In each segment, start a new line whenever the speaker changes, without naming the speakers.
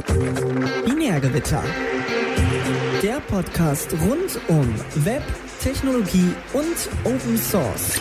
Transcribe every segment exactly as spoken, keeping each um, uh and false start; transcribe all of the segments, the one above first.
Binärgewitter. Der Podcast rund um Web, Technologie und Open Source.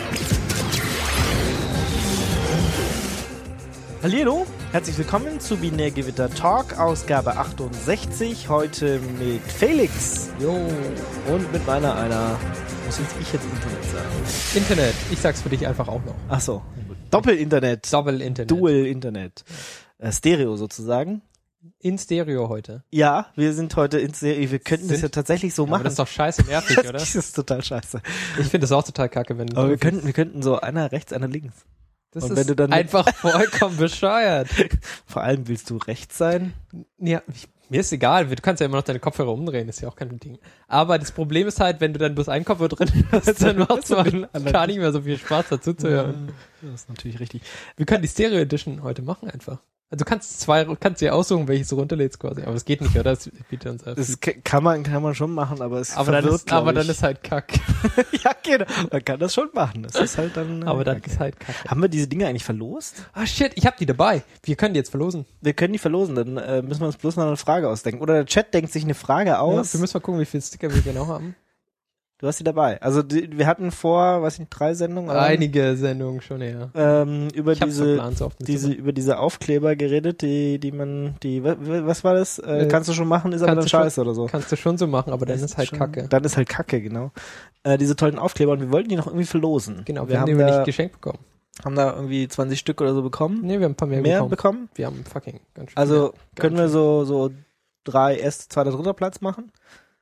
Hallihallo, herzlich willkommen zu Binärgewitter Talk, Ausgabe achtundsechzig. Heute mit Felix.
Jo.
Und mit meiner einer, muss jetzt ich jetzt Internet sagen?
Internet, ich sag's für dich einfach auch noch.
Ach so, Doppel-Internet.
Doppel-Internet.
Dual-Internet. Äh, Stereo sozusagen.
In Stereo heute.
Ja, wir sind heute in Stereo. Wir könnten
Sind?
das ja tatsächlich so
Ja,
machen.
aber das ist doch scheiße nervig, oder?
Das ist total scheiße.
Ich finde das auch total kacke, wenn
Aber wir könnten, wir könnten so einer rechts, einer links.
das
und
ist
wenn du dann-
einfach vollkommen bescheuert.
Vor allem willst du rechts sein?
Ja, ich, mir ist egal, du kannst ja immer noch deine Kopfhörer umdrehen, ist ja auch kein Ding. Aber das Problem ist halt, wenn du dann bloß einen Kopfhörer drin hast, dann macht es mal gar nicht mehr so viel Spaß dazu zu hören.
Das ist natürlich richtig.
Wir können die Stereo Edition heute machen einfach. Also du kannst zwei, kannst dir aussuchen, welches du runterlädst quasi. Aber es geht nicht, oder? Das bietet uns einfach.
Das k- kann man, kann man schon machen, aber es
aber dann
verwirrt,
ist, aber
glaub
dann
ich.
ist halt Kack.
Ja, genau. Man kann das schon machen. Das ist halt dann. äh,
Aber dann
Kacke.
ist halt Kacke.
Haben wir diese Dinge eigentlich verlost?
Ah shit, ich hab die dabei. Wir können die jetzt verlosen.
Wir können die verlosen, dann äh, müssen wir uns bloß noch eine Frage ausdenken. Oder der Chat denkt sich eine Frage
Ja,
aus.
wir müssen mal gucken, wie viele Sticker wir genau haben.
Du hast die dabei. Also die, wir hatten vor, weiß ich nicht, drei Sendungen oder?
Einige Sendungen schon, ja.
ähm, über
Ich hab's
diese
verplant, so oft mit
diese
so.
über diese Aufkleber geredet, die die man die wa- wa- was war das? Äh,
Äh,
kannst du schon machen, ist aber dann
kannst du schon-
scheiße oder so.
Kannst du schon so machen, aber dann ist halt
schon,
Kacke.
Dann ist halt Kacke, genau. Äh, diese tollen Aufkleber und wir wollten die noch irgendwie verlosen.
Genau, wir,
wir
haben die
haben da
nicht geschenkt bekommen.
haben da irgendwie zwanzig Stück oder so bekommen.
Nee, wir haben ein paar mehr,
Mehr
bekommen.
bekommen?
Wir haben fucking ganz schön
Also
viele.
können wir so so drei erst, zweiter, dritter Platz machen?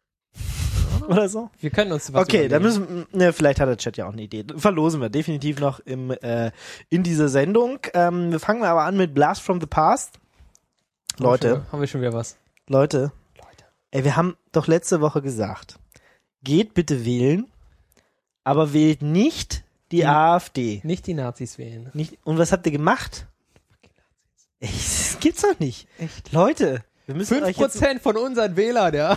Oder so?
Wir können uns was
Okay, dann
überlegen.
müssen, ne, vielleicht hat der Chat ja auch eine Idee. Verlosen wir definitiv noch im äh, in dieser Sendung. Ähm, wir fangen aber an mit Blast from the Past.
Haben wir
Leute,
schon- Haben wir schon wieder was?
Leute,
Leute.
ey, wir haben doch letzte Woche gesagt, geht bitte wählen, aber wählt nicht die
Die-
AfD.
Nicht die Nazis wählen.
Nicht, und was habt ihr gemacht? Ey, das gibt's doch nicht.
Echt?
Leute, wir müssen
Fünf
euch jetzt...
Prozent von unseren Wählern, ja.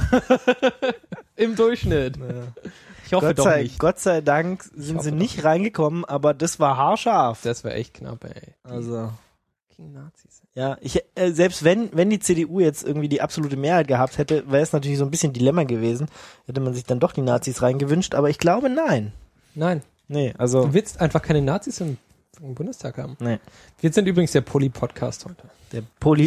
Im Durchschnitt. Ich hoffe
Gott
doch
sei,
nicht.
Gott sei Dank sind
hoffe
sie
doch
nicht reingekommen, aber das war haarscharf.
Das wäre echt knapp, ey.
Also,
Fucking Nazis.
ja, ich, äh, selbst wenn, wenn die C D U jetzt irgendwie die absolute Mehrheit gehabt hätte, wäre es natürlich so ein bisschen Dilemma gewesen. Hätte man sich dann doch die Nazis reingewünscht, aber ich glaube, nein.
Nein,
Nee, also,
du willst einfach keine Nazis im, im Bundestag haben.
nee.
Wir sind übrigens der Poly-Podcast heute.
Der Poly,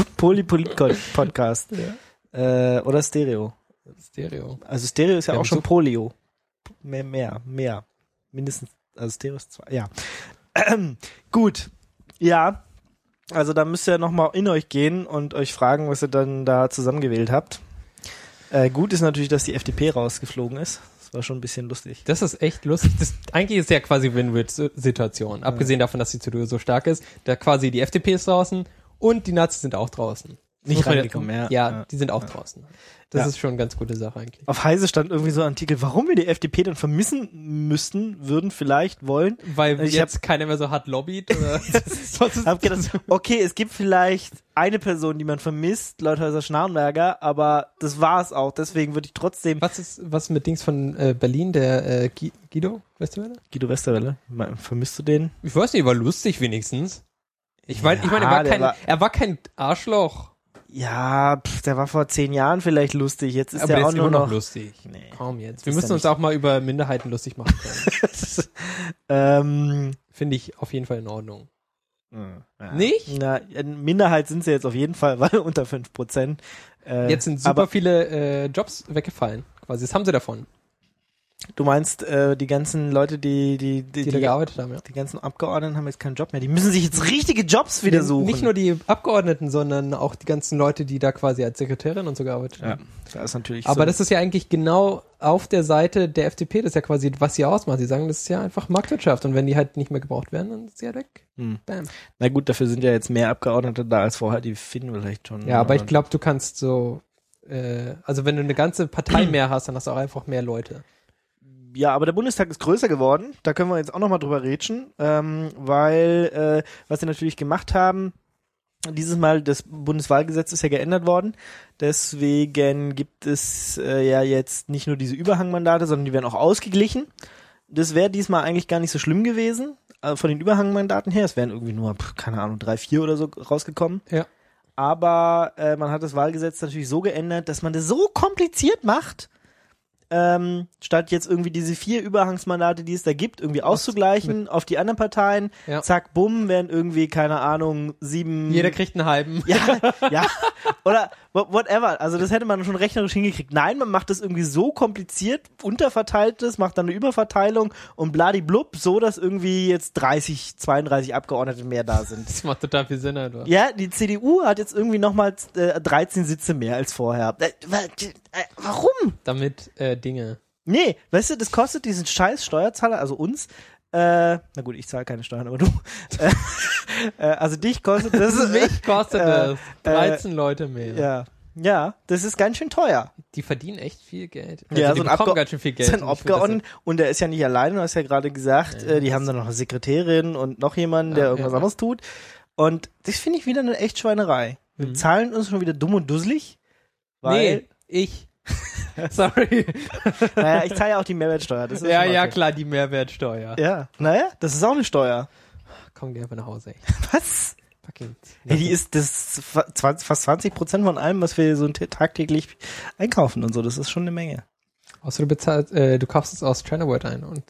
Polypolit-Podcast.
Ja.
Äh, oder Stereo.
Stereo.
Also Stereo ist ja
Wir
auch
haben
schon
so-
Polio. Mehr, mehr, mehr. Mindestens, also Stereo ist zwei, ja. Ähm, gut. Ja. Also da müsst ihr nochmal in euch gehen und euch fragen, was ihr dann da zusammengewählt habt. Äh, gut ist natürlich, dass die F D P rausgeflogen ist. Das war schon ein bisschen lustig.
Das ist echt lustig. Das, eigentlich ist ja quasi Win-Win-Situation. Abgesehen davon, dass die C D U so stark ist. Da quasi die F D P ist draußen und die Nazis sind auch draußen.
Nicht
Muss man
reingekommen, ja.
Ja,
Ja.
die sind auch draußen. Das
Ja.
ist schon eine ganz gute Sache eigentlich.
Auf Heise stand irgendwie so ein Artikel, warum wir die F D P dann vermissen müssten, würden, vielleicht, wollen.
Weil
Ich
jetzt keiner mehr so hart lobbyt oder sonst ist
Hab gedacht, okay, es gibt vielleicht eine Person, die man vermisst, Leuthäuser Schnarrenberger, aber das war's auch. Deswegen würde ich trotzdem
was ist was mit Dings von äh, Berlin, der äh, Gui- Guido, weißt du wer?
Guido Westerwelle, me- vermisst du den?
Ich weiß nicht, war lustig wenigstens. Ich meine,
Ja,
ich meine, er war
der
kein
war-
er war kein Arschloch,
Ja, pff, der war vor zehn Jahren vielleicht lustig. Jetzt ist
aber
der
der
auch
ist
nur
immer noch
noch.
lustig.
Nee.
Kaum jetzt.
Das
Wir
ist
müssen
ja
uns
nicht-
auch mal über Minderheiten lustig machen können.
ähm,
Finde ich auf jeden Fall in Ordnung.
ja.
Nicht?
Na, in Minderheit sind sie jetzt auf jeden Fall, weil unter fünf Prozent. Äh,
Jetzt sind super
aber
viele äh, Jobs weggefallen. Quasi, das haben sie davon,
du meinst, äh, die ganzen Leute, die die die,
die, da gearbeitet haben. Ja.
die ganzen Abgeordneten haben jetzt keinen Job mehr. Die müssen sich jetzt richtige Jobs wieder suchen.
Nicht nur die Abgeordneten, sondern auch die ganzen Leute, die da quasi als Sekretärin und so gearbeitet
ja,
haben.
das ist natürlich
Aber
so.
das ist ja eigentlich genau auf der Seite der F D P, das ist ja quasi, was sie ausmacht. Sie sagen, das ist ja einfach Marktwirtschaft und wenn die halt nicht mehr gebraucht werden, dann ist sie halt weg.
Hm.
Bam.
Na gut, dafür sind ja jetzt mehr Abgeordnete da als vorher, die finden vielleicht schon.
Ja, aber ich glaube, du kannst so, äh, also wenn du eine ganze Partei mehr hast, dann hast du auch einfach mehr Leute.
Ja, aber der Bundestag ist größer geworden. Da können wir jetzt auch nochmal drüber rätschen, ähm, weil äh, was sie natürlich gemacht haben, dieses Mal, das Bundeswahlgesetz ist ja geändert worden. Deswegen gibt es äh, ja jetzt nicht nur diese Überhangmandate, sondern die werden auch ausgeglichen. Das wäre diesmal eigentlich gar nicht so schlimm gewesen, äh, von den Überhangmandaten her. Es wären irgendwie nur, pff, keine Ahnung, drei, vier oder so rausgekommen.
Ja.
aber äh, man hat das Wahlgesetz natürlich so geändert, dass man das so kompliziert macht, ähm, statt jetzt irgendwie diese vier Überhangsmandate, die es da gibt, irgendwie auszugleichen auf die anderen Parteien.
Ja.
Zack, bumm, werden irgendwie, keine Ahnung, sieben...
Jeder kriegt einen halben.
Ja, ja, oder whatever. Also das hätte man schon rechnerisch hingekriegt. Nein, man macht das irgendwie so kompliziert, unterverteiltes, macht dann eine Überverteilung und bladiblub, so dass irgendwie jetzt dreißig, zweiunddreißig Abgeordnete mehr da sind.
Das macht total viel Sinn, Alter.
Ja, die C D U hat jetzt irgendwie nochmal äh, dreizehn Sitze mehr als vorher. Äh, äh, warum?
Damit äh, Dinge.
Nee, weißt du, das kostet diesen scheiß Steuerzahler, also uns, äh, na gut, ich zahle keine Steuern, aber du, äh, äh, also dich kostet das.
Mich kostet
äh,
das. dreizehn
äh,
Leute mehr.
Ja, ja, das ist ganz schön teuer.
Die verdienen echt viel Geld. Also
Ja,
die
so ein
bekommen
Abge-
ganz schön viel Geld.
Das ist ein
Und ich find das
Abgeordneter und der ist ja nicht alleine, du hast ja gerade gesagt,
Ja,
äh, die haben dann noch eine Sekretärin und noch jemanden, der
Ja,
irgendwas
ja.
anderes tut. Und das finde ich wieder eine echt Schweinerei. Wir
Mhm.
zahlen uns schon wieder dumm und dusselig, weil,
Nee, ich. Sorry.
naja, ich zahle ja auch die Mehrwertsteuer. Das ist
Ja,
schon mal
ja,
okay.
klar, die Mehrwertsteuer.
Ja, naja, das ist auch eine Steuer.
Komm, geh einfach nach Hause, ey.
Was?
Fucking.
Hey, die ist das ist fa- zwanzig, fast zwanzig Prozent von allem, was wir so t- tagtäglich einkaufen und so. Das ist schon eine Menge.
Außer du bezahlst, äh, du kaufst es aus Chinaworld ein und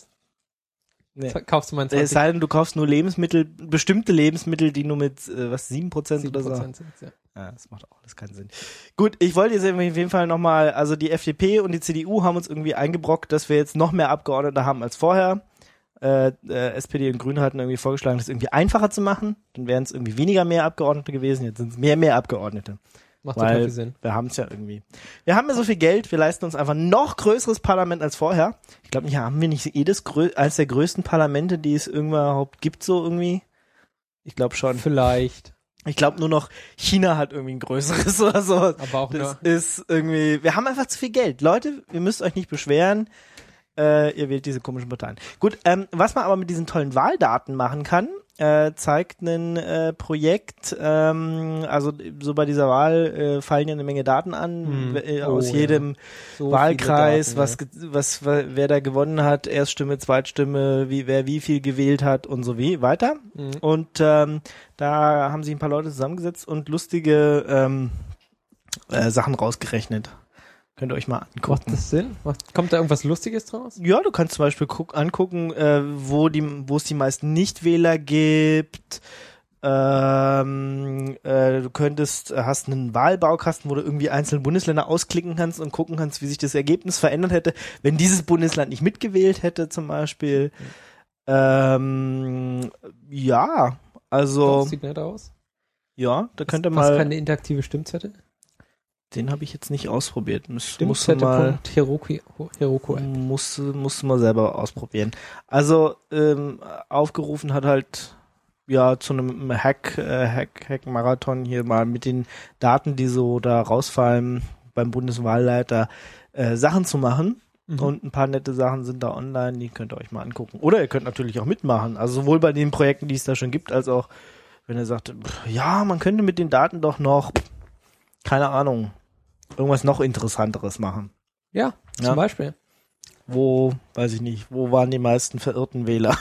Nee.
z- kaufst du mal ein
Es
zwanzig
sei denn, du kaufst nur Lebensmittel, bestimmte Lebensmittel, die nur mit, äh, was, sieben Prozent oder so.
Prozent sind, ja.
Ja, das macht auch alles keinen Sinn. Gut, ich wollte jetzt auf jeden Fall nochmal, also die F D P und die C D U haben uns irgendwie eingebrockt, dass wir jetzt noch mehr Abgeordnete haben als vorher. Äh, äh, S P D und Grüne hatten irgendwie vorgeschlagen, das irgendwie einfacher zu machen. Dann wären es irgendwie weniger mehr Abgeordnete gewesen, jetzt sind es mehr, mehr Abgeordnete.
Macht total
Weil
viel Sinn.
wir haben es ja irgendwie. Wir haben ja so viel Geld, wir leisten uns einfach noch größeres Parlament als vorher. Ich glaube, hier haben wir nicht eh das grö- eines der größten Parlamente, die es überhaupt gibt, so irgendwie. Ich glaube schon.
Vielleicht.
Ich glaube nur noch China hat irgendwie ein größeres oder so.
Aber auch
Das
nur.
ist irgendwie, wir haben einfach zu viel Geld. Leute, ihr müsst euch nicht beschweren. Äh, ihr wählt diese komischen Parteien. Gut, ähm, was man aber mit diesen tollen Wahldaten machen kann, äh, zeigt ein äh, Projekt, ähm, also so bei dieser Wahl äh, fallen ja eine Menge Daten an,
Hm.
äh,
Oh,
aus
ja.
jedem
So
Wahlkreis,
viele Daten,
was, ge- was, wa- wer da gewonnen hat, Erststimme, Zweitstimme, wie, wer wie viel gewählt hat und so wie weiter.
ja. Mhm.
Und ähm, da haben sich ein paar Leute zusammengesetzt und lustige ähm, äh, Sachen rausgerechnet. Könnt ihr euch mal
Macht
angucken.
das Sinn? Macht, kommt da irgendwas Lustiges draus?
Ja, du kannst zum Beispiel guck, angucken, äh, wo die, wo es die meisten Nichtwähler gibt. Ähm, äh, du könntest, hast einen Wahlbaukasten, wo du irgendwie einzelne Bundesländer ausklicken kannst und gucken kannst, wie sich das Ergebnis verändert hätte, wenn dieses Bundesland nicht mitgewählt hätte, zum Beispiel. Ähm, ja, also
Das sieht nett aus.
ja, da könnt ihr
Was
mal.
keine interaktive Stimmzettel?
Den habe ich jetzt nicht ausprobiert. Muss, musst du mal,
Stimmzettel.heroku.
musst, du- musst du mal selber ausprobieren. Also ähm, aufgerufen hat halt ja zu einem Hack, äh, Hack, Hack-Marathon hier mal mit den Daten, die so da rausfallen beim Bundeswahlleiter, äh, Sachen zu machen.
Mhm.
Und ein paar nette Sachen sind da online, die könnt ihr euch mal angucken. Oder ihr könnt natürlich auch mitmachen. Also sowohl bei den Projekten, die es da schon gibt, als auch, wenn ihr sagt, pff, ja, man könnte mit den Daten doch noch, pff, keine Ahnung, irgendwas noch Interessanteres machen.
Ja, zum
Ja.
Beispiel.
Wo, weiß ich nicht, wo waren die meisten verirrten Wähler?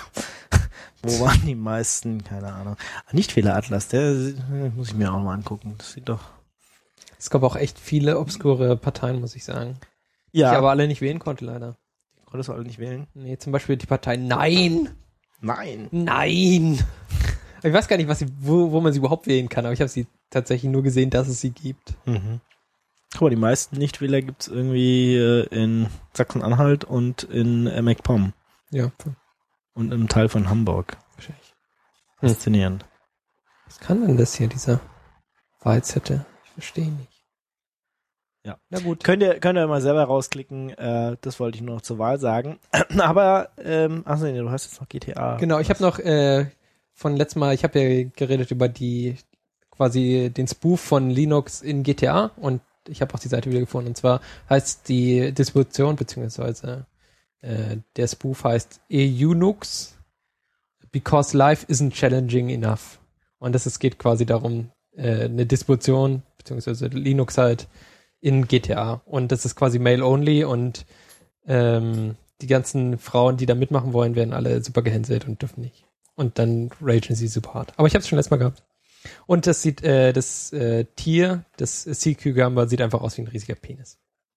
Wo waren die meisten, keine Ahnung. Nichtwähleratlas, der äh, muss ich mir auch mal angucken. Das sieht doch.
Es gab auch echt viele obskure Parteien, muss ich sagen.
Ja,
Die ich aber alle nicht wählen konnte, leider.
konntest du alle nicht wählen?
Nee, zum Beispiel die Partei Nein!
Nein.
Nein! Ich weiß gar nicht, was sie, wo, wo man sie überhaupt wählen kann, aber ich habe sie tatsächlich nur gesehen, dass es sie gibt.
Mhm. Guck mal, die meisten Nichtwähler gibt's irgendwie äh, in Sachsen-Anhalt und in äh, MacPom
Ja,
und im Teil von Hamburg.
wahrscheinlich. Hm.
Faszinierend.
Was kann denn das hier, dieser Wahlzettel? Ich verstehe nicht.
Ja.
Na gut.
Könnt ihr, könnt ihr mal selber rausklicken, äh, das wollte ich nur noch zur Wahl sagen. Aber, ähm, achso, nee, du hast jetzt noch G T A.
Genau, ich habe noch äh, von letztem Mal, ich habe ja geredet über die quasi den Spoof von Linux in G T A und ich habe auch die Seite wieder gefunden. Und zwar heißt die Distribution beziehungsweise äh, der Spoof heißt Eunux because life isn't challenging enough. Und das es geht quasi darum, äh, eine Distribution beziehungsweise Linux halt in G T A. Und das ist quasi Mail-only und ähm, die ganzen Frauen, die da mitmachen wollen, werden alle super gehänselt und dürfen nicht. Und dann ragen sie super hart. Aber ich habe es schon letztes Mal gehabt. Und das sieht, äh, das äh, Tier, das Sea Cucumber sieht einfach aus wie ein riesiger Penis.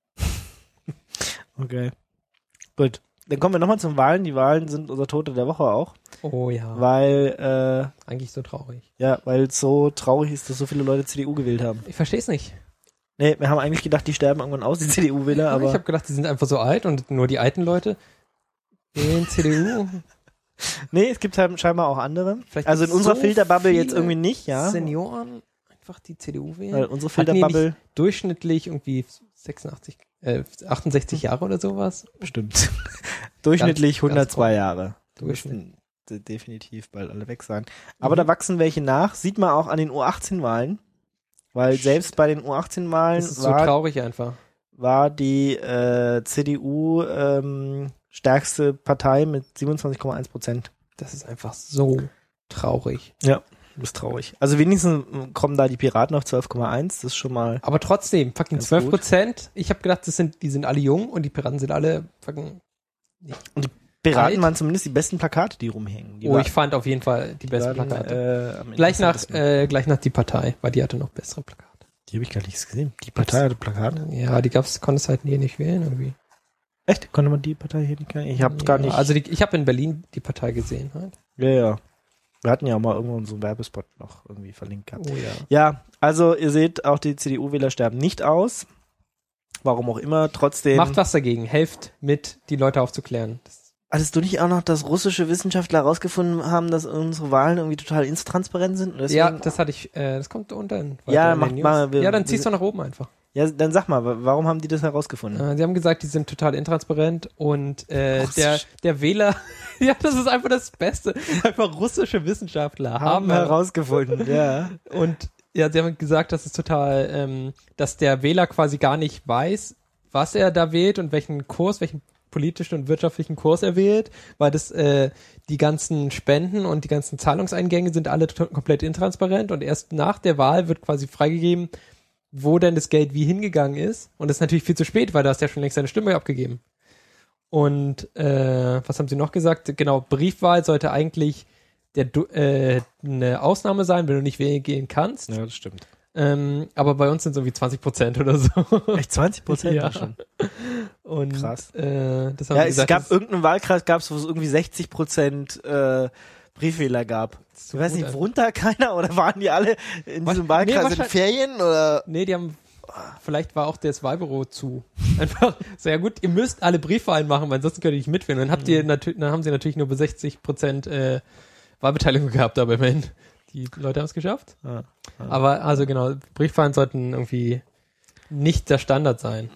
Okay. Gut. Dann kommen wir nochmal zum Wahlen. Die Wahlen sind unser Tote der Woche auch.
Oh ja.
Weil, äh,
Eigentlich so traurig.
ja, weil es so traurig ist, dass so viele Leute C D U gewählt haben.
Ich verstehe es nicht.
Nee, wir haben eigentlich gedacht, die sterben irgendwann aus, die C D U-Wähler, aber...
Ich habe gedacht, die sind einfach so alt und nur die alten Leute wählen C D U.
Nee, es gibt halt scheinbar auch andere.
Vielleicht
Also in unserer
so
Filterbubble jetzt
viele
irgendwie nicht, ja.
Senioren einfach die C D U wählen.
Weil unsere
Hatten die
Filterbubble...
nicht durchschnittlich irgendwie sechsundachtzig, äh, achtundsechzig Jahre oder sowas?
Bestimmt. Durchschnittlich
Ganz- ganz
hundertzwei
grob.
Jahre. Die
Durchschnitt.
müssten de- definitiv bald alle weg sein. Aber
Mhm.
da wachsen welche nach. Sieht man auch an den U achtzehn Wahlen. Weil selbst bei den U achtzehn Wahlen
Das ist so
war,
traurig einfach.
war die äh, C D U ähm, stärkste Partei mit siebenundzwanzig Komma eins Prozent.
Das ist einfach so traurig.
Ja, das ist traurig. Also wenigstens kommen da die Piraten auf zwölf Komma eins. Das ist schon mal...
Aber trotzdem, fucking
Ganz
zwölf Prozent. Ich habe gedacht, das sind, die sind alle jung und die Piraten sind alle fucking...
Piraten
alt.
waren zumindest die besten Plakate, die rumhängen. Die
oh,
war-
ich fand auf jeden Fall die besten
waren,
Plakate.
Äh, am
gleich nach,
interessantesten.
äh, gleich nach die Partei, weil die hatte noch bessere Plakate.
Die habe ich gar nicht gesehen. Die Partei hatte Plakate.
Ja, die gab's, konntest halt hier nicht wählen irgendwie.
Echt? Konnte man die Partei hier nicht? Ich habe
ja,
gar nicht.
Also die, ich habe in Berlin die Partei gesehen halt.
Ja, ja. Wir hatten ja auch mal irgendwo so einen Werbespot noch irgendwie verlinkt gehabt.
Oh ja.
Ja, also ihr seht, auch die C D U-Wähler sterben nicht aus. Warum auch immer. Trotzdem.
Macht was dagegen, helft mit, die Leute aufzuklären. Das,
Hattest du nicht auch noch, dass russische Wissenschaftler herausgefunden haben, dass unsere Wahlen irgendwie total intransparent sind? Und deswegen,
ja, das hatte ich, äh, das kommt unter. in-
Ja,
weiter in
mach
den News.
mal, wir-
Ja, dann
wir
ziehst du nach oben einfach.
ja, dann sag mal, wa- warum haben die das herausgefunden?
Äh, sie haben gesagt, die sind total intransparent und äh,
Russisch.
der, der Wähler, ja, das ist einfach das Beste. Einfach russische Wissenschaftler haben,
haben herausgefunden, ja.
und ja, sie haben gesagt, das ist total, ähm, dass der Wähler quasi gar nicht weiß, was er da wählt und welchen Kurs, welchen politischen und wirtschaftlichen Kurs er wählt, weil das äh, die ganzen Spenden und die ganzen Zahlungseingänge sind alle to- komplett intransparent und erst nach der Wahl wird quasi freigegeben, wo denn das Geld wie hingegangen ist. Und das ist natürlich viel zu spät, weil da hast du ja schon längst deine Stimme abgegeben. Und äh, was haben sie noch gesagt? Genau, Briefwahl sollte eigentlich der Du- äh, eine Ausnahme sein, wenn du nicht wählen gehen kannst.
Ja, das stimmt.
Ähm, aber bei uns sind es irgendwie zwanzig Prozent oder so.
Echt zwanzig Prozent
Ja.
schon.
Und,
Krass.
Äh, das haben
Ja,
sie
es
gesagt,
gab
das
irgendeinen Wahlkreis, gab's, wo es irgendwie sechzig Prozent äh, Briefwähler gab.
ist
Ich
so
weiß
gut
nicht,
einfach.
wohnt da keiner oder waren die alle in
Was?
diesem
Nee,
Wahlkreis in
wahrscheinlich-
Ferien oder?
Nee, die haben, vielleicht war auch das Wahlbüro zu. Einfach, so ja gut, ihr müsst alle Briefwahlen machen, weil ansonsten könnt ihr nicht mitwählen. Dann habt ihr natürlich, dann haben sie natürlich nur bei sechzig Prozent äh, Wahlbeteiligung gehabt, aber immerhin. Die Leute haben es geschafft.
Ja, ja.
Aber also genau, Briefwahlen sollten irgendwie nicht der Standard sein.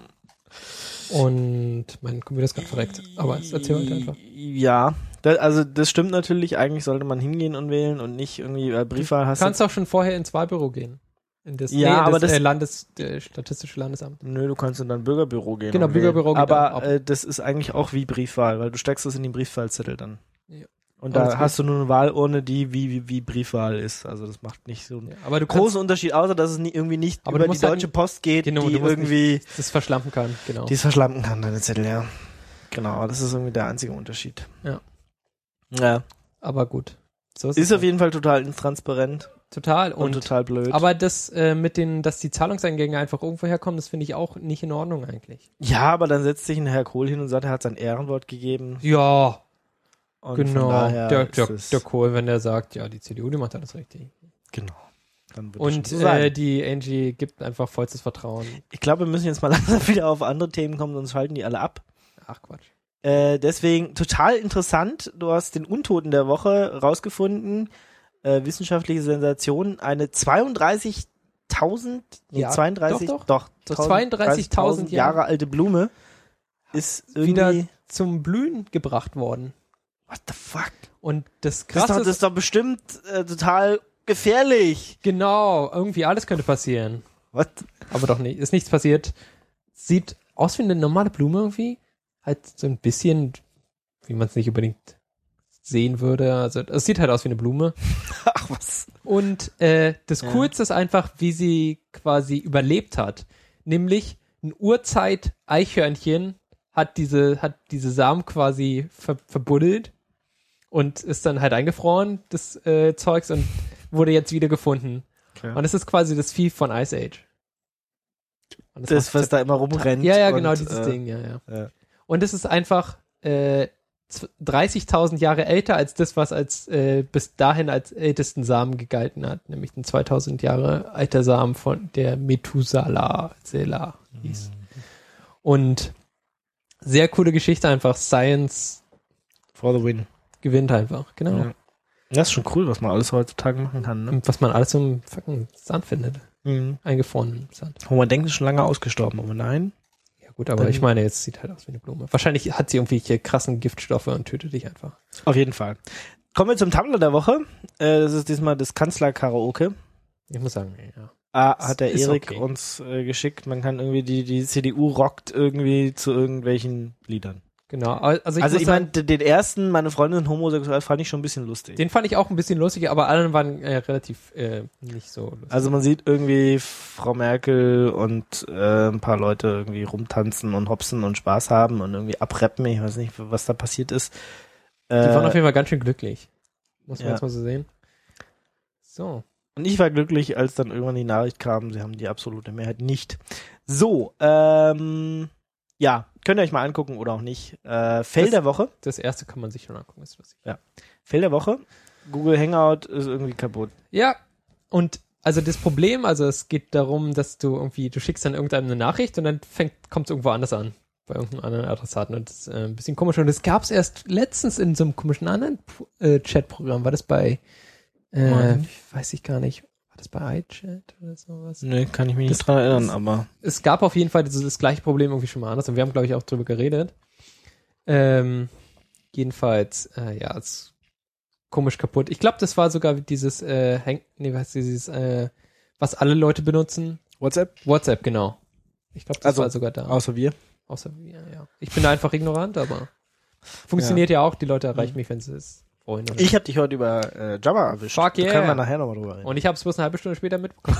Und mein Computer ist gerade verreckt. Aber es erzähl heute einfach.
Ja, da, also das stimmt natürlich. Eigentlich sollte man hingehen und wählen und nicht irgendwie äh, Briefwahl hast
Du kannst auch schon vorher ins Wahlbüro gehen. In das,
Ja,
nee, in
aber
das,
das-
äh, Landes, äh, Statistische Landesamt.
Nö, du kannst in dein Bürgerbüro gehen.
Genau,
und wählen.
Bürgerbüro geht
Aber
auch.
äh, das ist eigentlich auch wie Briefwahl, weil du steckst es in den Briefwahlzettel dann.
Ja.
Und
Aber
da
das
hast du nur eine Wahlurne, die wie, wie, wie Briefwahl ist. Also das macht nicht so einen
Ja, aber du kannst
großen Unterschied, außer dass es nie, irgendwie nicht
Aber
über
du
die
musst halt
Deutsche
nicht-
Post geht,
Genau,
die
du musst
irgendwie
das verschlampen kann, genau.
die es verschlampen kann, deine Zettel, ja. Genau, das ist irgendwie der einzige Unterschied.
Ja.
Ja.
Aber gut. So
Ist
es
auf
halt.
jeden Fall total intransparent
Total.
und,
Und,
total blöd.
aber das äh, mit den, dass die Zahlungseingänge einfach irgendwo herkommen, das finde ich auch nicht in Ordnung eigentlich.
ja, aber dann setzt sich ein Herr Kohl hin und sagt, er hat sein Ehrenwort gegeben.
Ja,
Und von
genau.
daher
Der,
ist
der,
es-
der Kohl, wenn der sagt, ja, die C D U, die macht alles richtig.
Genau. Dann wird es
Und
schon so sein.
äh, die Angie gibt einfach vollstes Vertrauen.
Ich glaube, wir müssen jetzt mal langsam wieder auf andere Themen kommen, sonst schalten die alle ab.
Ach Quatsch.
Äh, deswegen total interessant. Du hast den Untoten der Woche rausgefunden. Äh, wissenschaftliche Sensation. Eine zweiunddreißigtausend, nee,
Ja,
zweiunddreißig,
doch,
doch,
So
tausend-
zweiunddreißigtausend
Jahre
Jahre
alte Blume ist irgendwie,
wieder zum Blühen gebracht worden.
what the fuck?
Und das
Das ist
Krasse
doch,
ist,
das ist doch bestimmt äh, total gefährlich.
genau, irgendwie alles könnte passieren.
What?
Aber doch nicht, ist nichts passiert. Sieht aus wie eine normale Blume irgendwie. Halt so ein bisschen, wie man es nicht unbedingt sehen würde. Also es sieht halt aus wie eine Blume.
Ach was.
Und äh, das
Ja.
Coolste ist einfach, wie sie quasi überlebt hat. Nämlich ein Urzeit-Eichhörnchen hat diese, hat diese Samen quasi ver verbuddelt und ist dann halt eingefroren, das äh, Zeugs. Und wurde jetzt wieder gefunden.
Okay.
Und es ist quasi das Vieh von Ice Age. Und
Das, was da immer rumrennt.
Ja, ja, genau,
und,
dieses
äh,
Ding, ja, ja.
ja.
Und es ist einfach äh, dreißigtausend Jahre älter als das, was als äh, bis dahin als ältesten Samen gegalten hat, nämlich den zweitausend Jahre alter Samen von der Methuselah Selah hieß. Mhm. Und sehr coole Geschichte einfach, Science
For the win.
Gewinnt einfach, genau.
Ja. Das ist schon cool, was man alles heutzutage machen kann, ne?
Und was man alles im fucking Sand findet.
Mhm.
Eingefroren im Sand.
Wo man denkt, ist schon lange ausgestorben, aber nein.
Ja gut, aber
Dann,
ich meine, jetzt sieht halt aus wie eine Blume. Wahrscheinlich hat sie irgendwelche krassen Giftstoffe und tötet dich einfach.
Auf jeden Fall. Kommen wir zum Tumblr der Woche. Äh, das ist diesmal das Kanzler-Karaoke.
Ich muss sagen, ja.
Ah, hat der
Ist
Erik
okay.
uns äh, geschickt. Man kann irgendwie, die, die C D U rockt irgendwie zu irgendwelchen Liedern.
Genau. Also ich,
Also
muss
ich
sagen,
meine, den ersten, meine Freundin homosexuell, fand ich schon ein bisschen lustig.
den fand ich auch ein bisschen lustig, aber alle waren äh, relativ äh, nicht so lustig.
Also man sieht irgendwie Frau Merkel und äh, ein paar Leute irgendwie rumtanzen und hopsen und Spaß haben und irgendwie abrappen. Ich weiß nicht, was da passiert ist.
Die
Äh,
waren auf jeden Fall ganz schön glücklich. Muss man
ja.
jetzt mal so sehen. So.
Und ich war glücklich, als dann irgendwann die Nachricht kam, sie haben die absolute Mehrheit nicht. So, ähm, ja, könnt ihr euch mal angucken oder auch nicht. Äh, Fail
Das-
der Woche.
Das erste kann man sich schon angucken. Ist lustig.
Fail der Woche. Google Hangout ist irgendwie kaputt.
Ja, und also das Problem, also es geht darum, dass du irgendwie, du schickst dann irgendeinem eine Nachricht und dann fängt, kommt es irgendwo anders an. Bei irgendeinem anderen Adressaten. Und das ist äh, ein bisschen komisch. Und das gab es erst letztens in so einem komischen anderen äh, Chatprogramm. War das bei, äh,
Nein.
weiß ich gar nicht, war das bei iChat oder sowas?
Nee, kann ich mich
Das-
nicht dran erinnern,
das-
aber
Es gab auf jeden Fall das, das gleiche Problem irgendwie schon mal anders. Und wir haben, glaube ich, auch drüber geredet. Ähm, jedenfalls, äh, ja, ist komisch kaputt. Ich glaube, das war sogar dieses, äh, Hang, nee, was ist dieses, äh, was alle Leute benutzen.
WhatsApp,
WhatsApp, genau. Ich glaube, das
Also,
war sogar da.
außer wir.
Außer wir, ja. Ich bin da einfach ignorant, aber funktioniert ja, auch. Die Leute erreichen mich, wenn sie es wollen. Oder
Ich habe dich heute über äh, Java erwischt.
Fuck
Da
yeah.
können wir nachher nochmal drüber reden.
Und ich habe es bloß eine halbe Stunde später mitbekommen.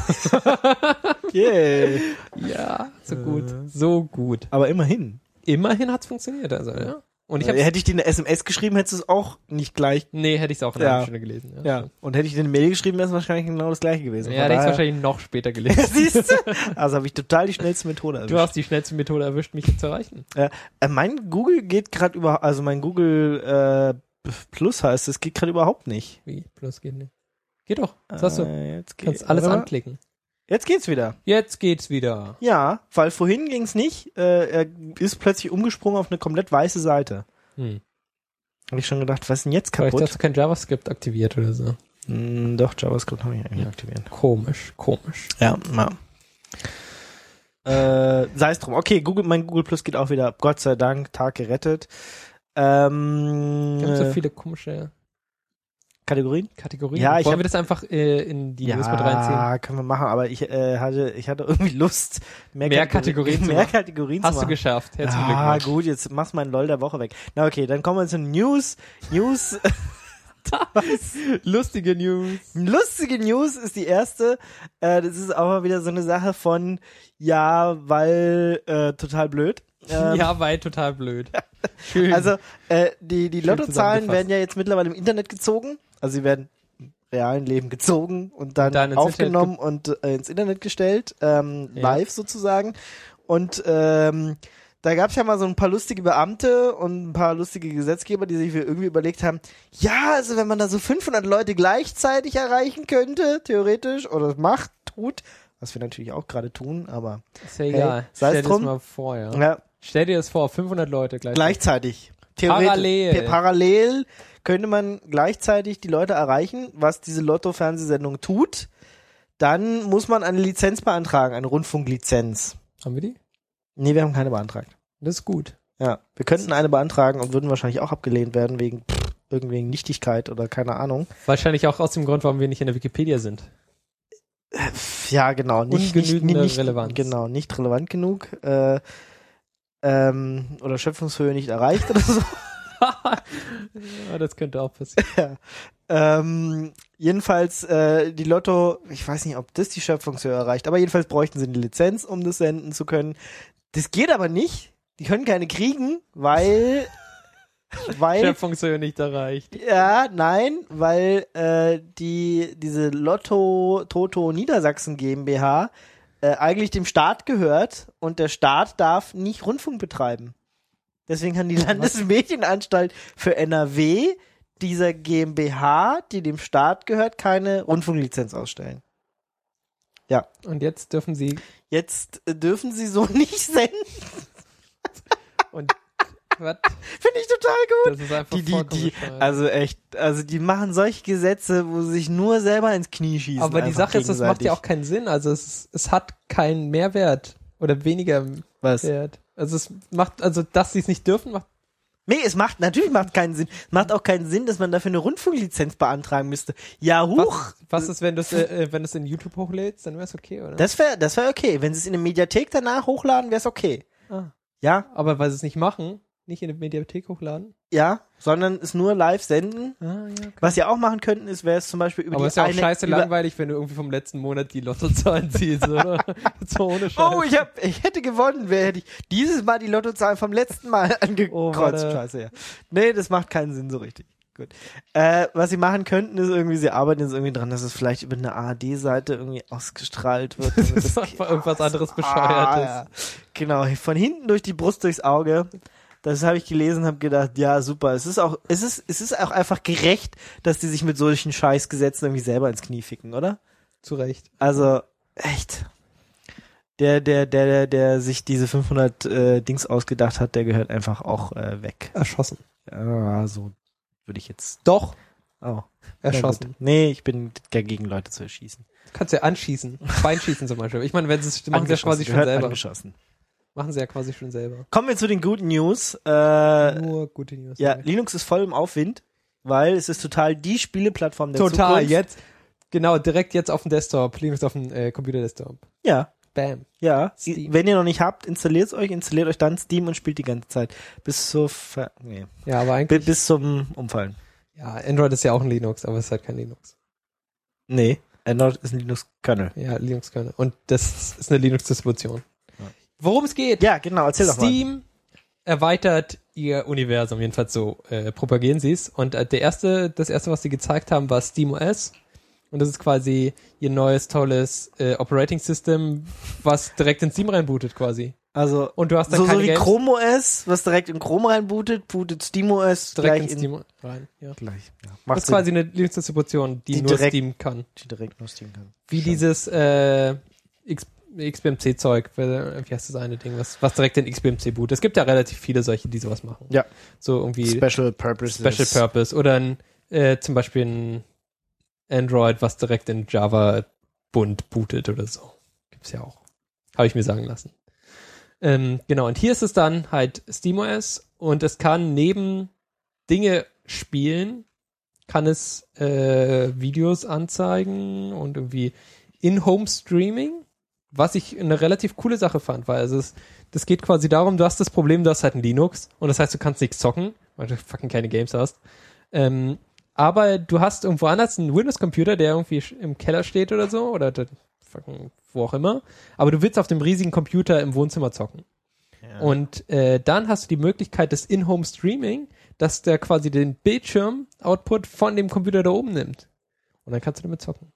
yeah.
Ja, so gut.
Äh.
So gut.
Aber immerhin.
Immerhin hat's funktioniert, also, ja. Und ich
äh,
habe
hätte ich dir eine S M S geschrieben, hättest du es auch nicht gleich.
Nee, hätte ich es auch in einer
Ja.
halben Stunde gelesen. Ja.
Ja. Und hätte ich dir eine Mail geschrieben, wäre es wahrscheinlich genau das gleiche gewesen.
Ja,
Von
hätte ich es
daher-
wahrscheinlich noch später gelesen.
Siehst du? Also habe ich total die schnellste Methode erwischt.
Du hast die schnellste Methode erwischt, mich zu erreichen.
Äh, mein Google geht gerade über, also mein Google äh, Plus heißt es, geht gerade überhaupt nicht.
Wie? Plus geht nicht. Geht doch. Das hast du.
Äh, jetzt geht,
Kannst alles
warte mal.
anklicken.
Jetzt geht's wieder.
Jetzt geht's wieder.
Ja, weil vorhin ging's nicht. Äh, er ist plötzlich umgesprungen auf eine komplett weiße Seite.
Hm.
Habe ich schon gedacht, was ist denn jetzt
Vielleicht
kaputt?
hast du kein JavaScript aktiviert oder so.
Hm, doch, JavaScript habe ich eigentlich aktiviert.
Komisch, komisch.
Ja, ja. Äh, sei es drum. Okay, Google, mein Google Plus geht auch wieder. Gott sei Dank, Tag gerettet. Ähm,
Wir haben so
äh,
viele komische
Kategorien?
Kategorien.
Ja, ich
Wollen
hab-
wir das einfach äh, in die
ja,
News mit reinziehen?
können wir machen, aber ich äh, hatte, ich hatte irgendwie Lust, mehr,
Mehr
Kategorien,
Kategorien zu
mehr
machen.
Kategorien
Hast
zu
du
machen.
geschafft. Herzlichen
Ah,
Glückwunsch.
gut, jetzt machst du meinen LOL der Woche weg. Na okay, dann kommen wir zu News. News,
Lustige News.
lustige News ist die erste. Äh, das ist auch mal wieder so eine Sache von, ja, weil äh, total blöd. Ähm,
Ja, weil total blöd. Schön.
Also äh, die, die
Schön
Lottozahlen
zusammengefasst.
werden ja jetzt mittlerweile im Internet gezogen. Also sie werden im realen Leben gezogen und dann,
Und dann ins
aufgenommen und äh, ins Internet gestellt, ähm,
Ja.
live sozusagen. Und ähm, da gab es ja mal so ein paar lustige Beamte und ein paar lustige Gesetzgeber, die sich irgendwie überlegt haben, ja, also wenn man da so fünfhundert Leute gleichzeitig erreichen könnte, theoretisch, oder macht, tut, was wir natürlich auch gerade tun, aber
ist ja egal.
sei es
Stell dir das
drum.
mal vor, ja.
ja,
Stell dir das vor, fünfhundert Leute gleich.
gleichzeitig. Theoretisch.
Parallel.
Pa- Parallel könnte man gleichzeitig die Leute erreichen, was diese Lotto-Fernsehsendung tut. Dann muss man eine Lizenz beantragen, eine Rundfunklizenz.
Haben wir die?
Nee, wir haben keine beantragt.
Das ist gut.
Ja, wir könnten eine beantragen und würden wahrscheinlich auch abgelehnt werden wegen pff, irgendwie Nichtigkeit oder keine Ahnung.
Wahrscheinlich auch aus dem Grund, warum wir nicht in der Wikipedia sind.
Ja, genau. Nicht, nicht,
Ungenügende
nicht,
Relevanz.
Genau, nicht relevant genug. Äh, ähm, oder Schöpfungshöhe nicht erreicht oder so.
Ja, das könnte auch passieren.
Ähm, jedenfalls, äh, die Lotto, ich weiß nicht, ob das die Schöpfungshöhe erreicht, aber jedenfalls bräuchten sie eine Lizenz, um das senden zu können. Das geht aber nicht. Die können keine kriegen, weil weil
Cheffunktion nicht erreicht.
ja, nein, weil äh, die diese Lotto Toto Niedersachsen GmbH äh, eigentlich dem Staat gehört und der Staat darf nicht Rundfunk betreiben. Deswegen kann die Landesmedienanstalt für N R W dieser GmbH, die dem Staat gehört, keine Rundfunklizenz ausstellen. Ja.
Und jetzt dürfen sie
Jetzt äh, dürfen sie so nicht senden.
und was?
Finde ich total gut.
Das ist einfach
Die, die,
vollkommen
die,
bescheuert.
also echt, also die machen solche Gesetze, wo sie sich nur selber ins Knie schießen.
Aber die
einfach
Sache ist, das macht ja
gegenseitig.
auch keinen Sinn. Also es, es hat keinen Mehrwert oder weniger
Was?
Wert. Also es macht, also dass sie es nicht dürfen, macht
Nee, es macht, natürlich macht keinen Sinn. Es macht auch keinen Sinn, dass man dafür eine Rundfunklizenz beantragen müsste. Ja, huch!
Was, was ist, wenn du es äh, wenn du es in YouTube hochlädst, dann wäre es okay, oder?
Das wäre das wär okay. Wenn sie es in der Mediathek danach hochladen, wäre es okay.
Ah.
Ja,
Aber weil sie es nicht machen, nicht in der Mediathek hochladen.
ja, sondern es nur live senden.
Ah, ja, okay.
Was sie auch machen könnten, ist, wäre es zum Beispiel über
Aber
die
ist ja auch
eine,
scheiße
über,
langweilig, wenn du irgendwie vom letzten Monat die Lottozahlen ziehst, oder? So ohne Scheiß.
Oh, ich hab, ich hätte gewonnen, wer hätte ich dieses Mal die Lottozahlen vom letzten Mal angekreuzt.
Oh, warte.
Scheiße, ja. Nee, das macht keinen Sinn so richtig. Gut. Äh, was sie machen könnten, ist irgendwie, sie arbeiten jetzt irgendwie dran, dass es vielleicht über eine A R D-Seite irgendwie ausgestrahlt wird. damit
Das ist
das-
einfach irgendwas anderes
Ah,
Bescheuertes.
ja. Genau, von hinten durch die Brust durchs Auge. Das habe ich gelesen, habe gedacht, ja, super. Es ist auch, es ist, es ist auch einfach gerecht, dass die sich mit solchen Scheißgesetzen irgendwie selber ins Knie ficken, oder?
Zu Recht.
Also, echt. Der, der, der, der, der sich diese fünfhundert äh, Dings ausgedacht hat, der gehört einfach auch äh, weg.
Erschossen.
Ja, so würde ich jetzt.
Doch,
Oh. Na
erschossen.
gut. Nee, ich bin dagegen, Leute zu erschießen.
Du kannst ja anschießen. Beinschießen zum Beispiel. Ich meine, wenn sie es machen sie ja quasi schon
gehört
selber.
angeschossen.
Machen sie ja quasi schon selber.
Kommen wir zu den guten News. Äh,
Nur gute News.
ja, Linux ist voll im Aufwind, weil es ist total die Spieleplattform der
Total,
Zukunft.
jetzt. Genau, direkt jetzt auf dem Desktop. Linux auf dem äh, Computer-Desktop.
Ja,
Bam.
ja.
Steam.
Wenn ihr noch nicht habt, installiert es euch, installiert euch dann Steam und spielt die ganze Zeit. Bis zur Ver nee.
Ja, aber
Bi-
eigentlich.
bis zum Umfallen.
Ja, Android ist ja auch ein Linux, aber es ist halt kein Linux.
Nee, Android ist ein Linux-Kernel.
Ja, Linux-Kernel. Und das ist eine Linux-Distribution.
Ja.
Worum es geht?
Ja, genau, erzähl doch mal.
Steam erweitert ihr Universum, jedenfalls so äh, propagieren sie es. Und äh, der erste, das erste, was sie gezeigt haben, war SteamOS. Und das ist quasi ihr neues, tolles äh, Operating System, was direkt in Steam reinbootet quasi.
Also,
Und du hast dann
so, so
keine
wie
Games
Chrome O S, was direkt in Chrome reinbootet, bootet SteamOS
direkt
gleich
in Steam rein. Ja.
Gleich, ja.
Das
Macht
ist quasi eine Linux-Distribution, die,
Die
nur
direkt-
Steam kann.
die direkt nur Steam kann.
Wie
Schon.
dieses äh, X, X B M C-Zeug, wie heißt das eine Ding, was, was direkt in X B M C boot. Es gibt ja relativ viele solche, die sowas machen.
Ja.
So irgendwie
Special Purposes.
Special Purpose oder ein, äh, zum Beispiel ein Android, was direkt in Java bunt bootet oder so. Gibt's ja auch. Habe ich mir sagen lassen. Ähm, genau, und hier ist es dann halt SteamOS und es kann neben Dinge spielen, kann es äh, Videos anzeigen und irgendwie In-Home-Streaming, was ich eine relativ coole Sache fand, weil also es, das geht quasi darum, du hast das Problem, du hast halt ein Linux und das heißt, du kannst nichts zocken, weil du fucking keine Games hast. Ähm, aber du hast irgendwo anders einen Windows-Computer, der irgendwie im Keller steht oder so, oder der, fucking wo auch immer, aber du willst auf dem riesigen Computer im Wohnzimmer zocken.
Ja.
Und äh, dann hast du die Möglichkeit des In-Home-Streaming, dass der quasi den Bildschirm-Output von dem Computer da oben nimmt. Und dann kannst du damit zocken.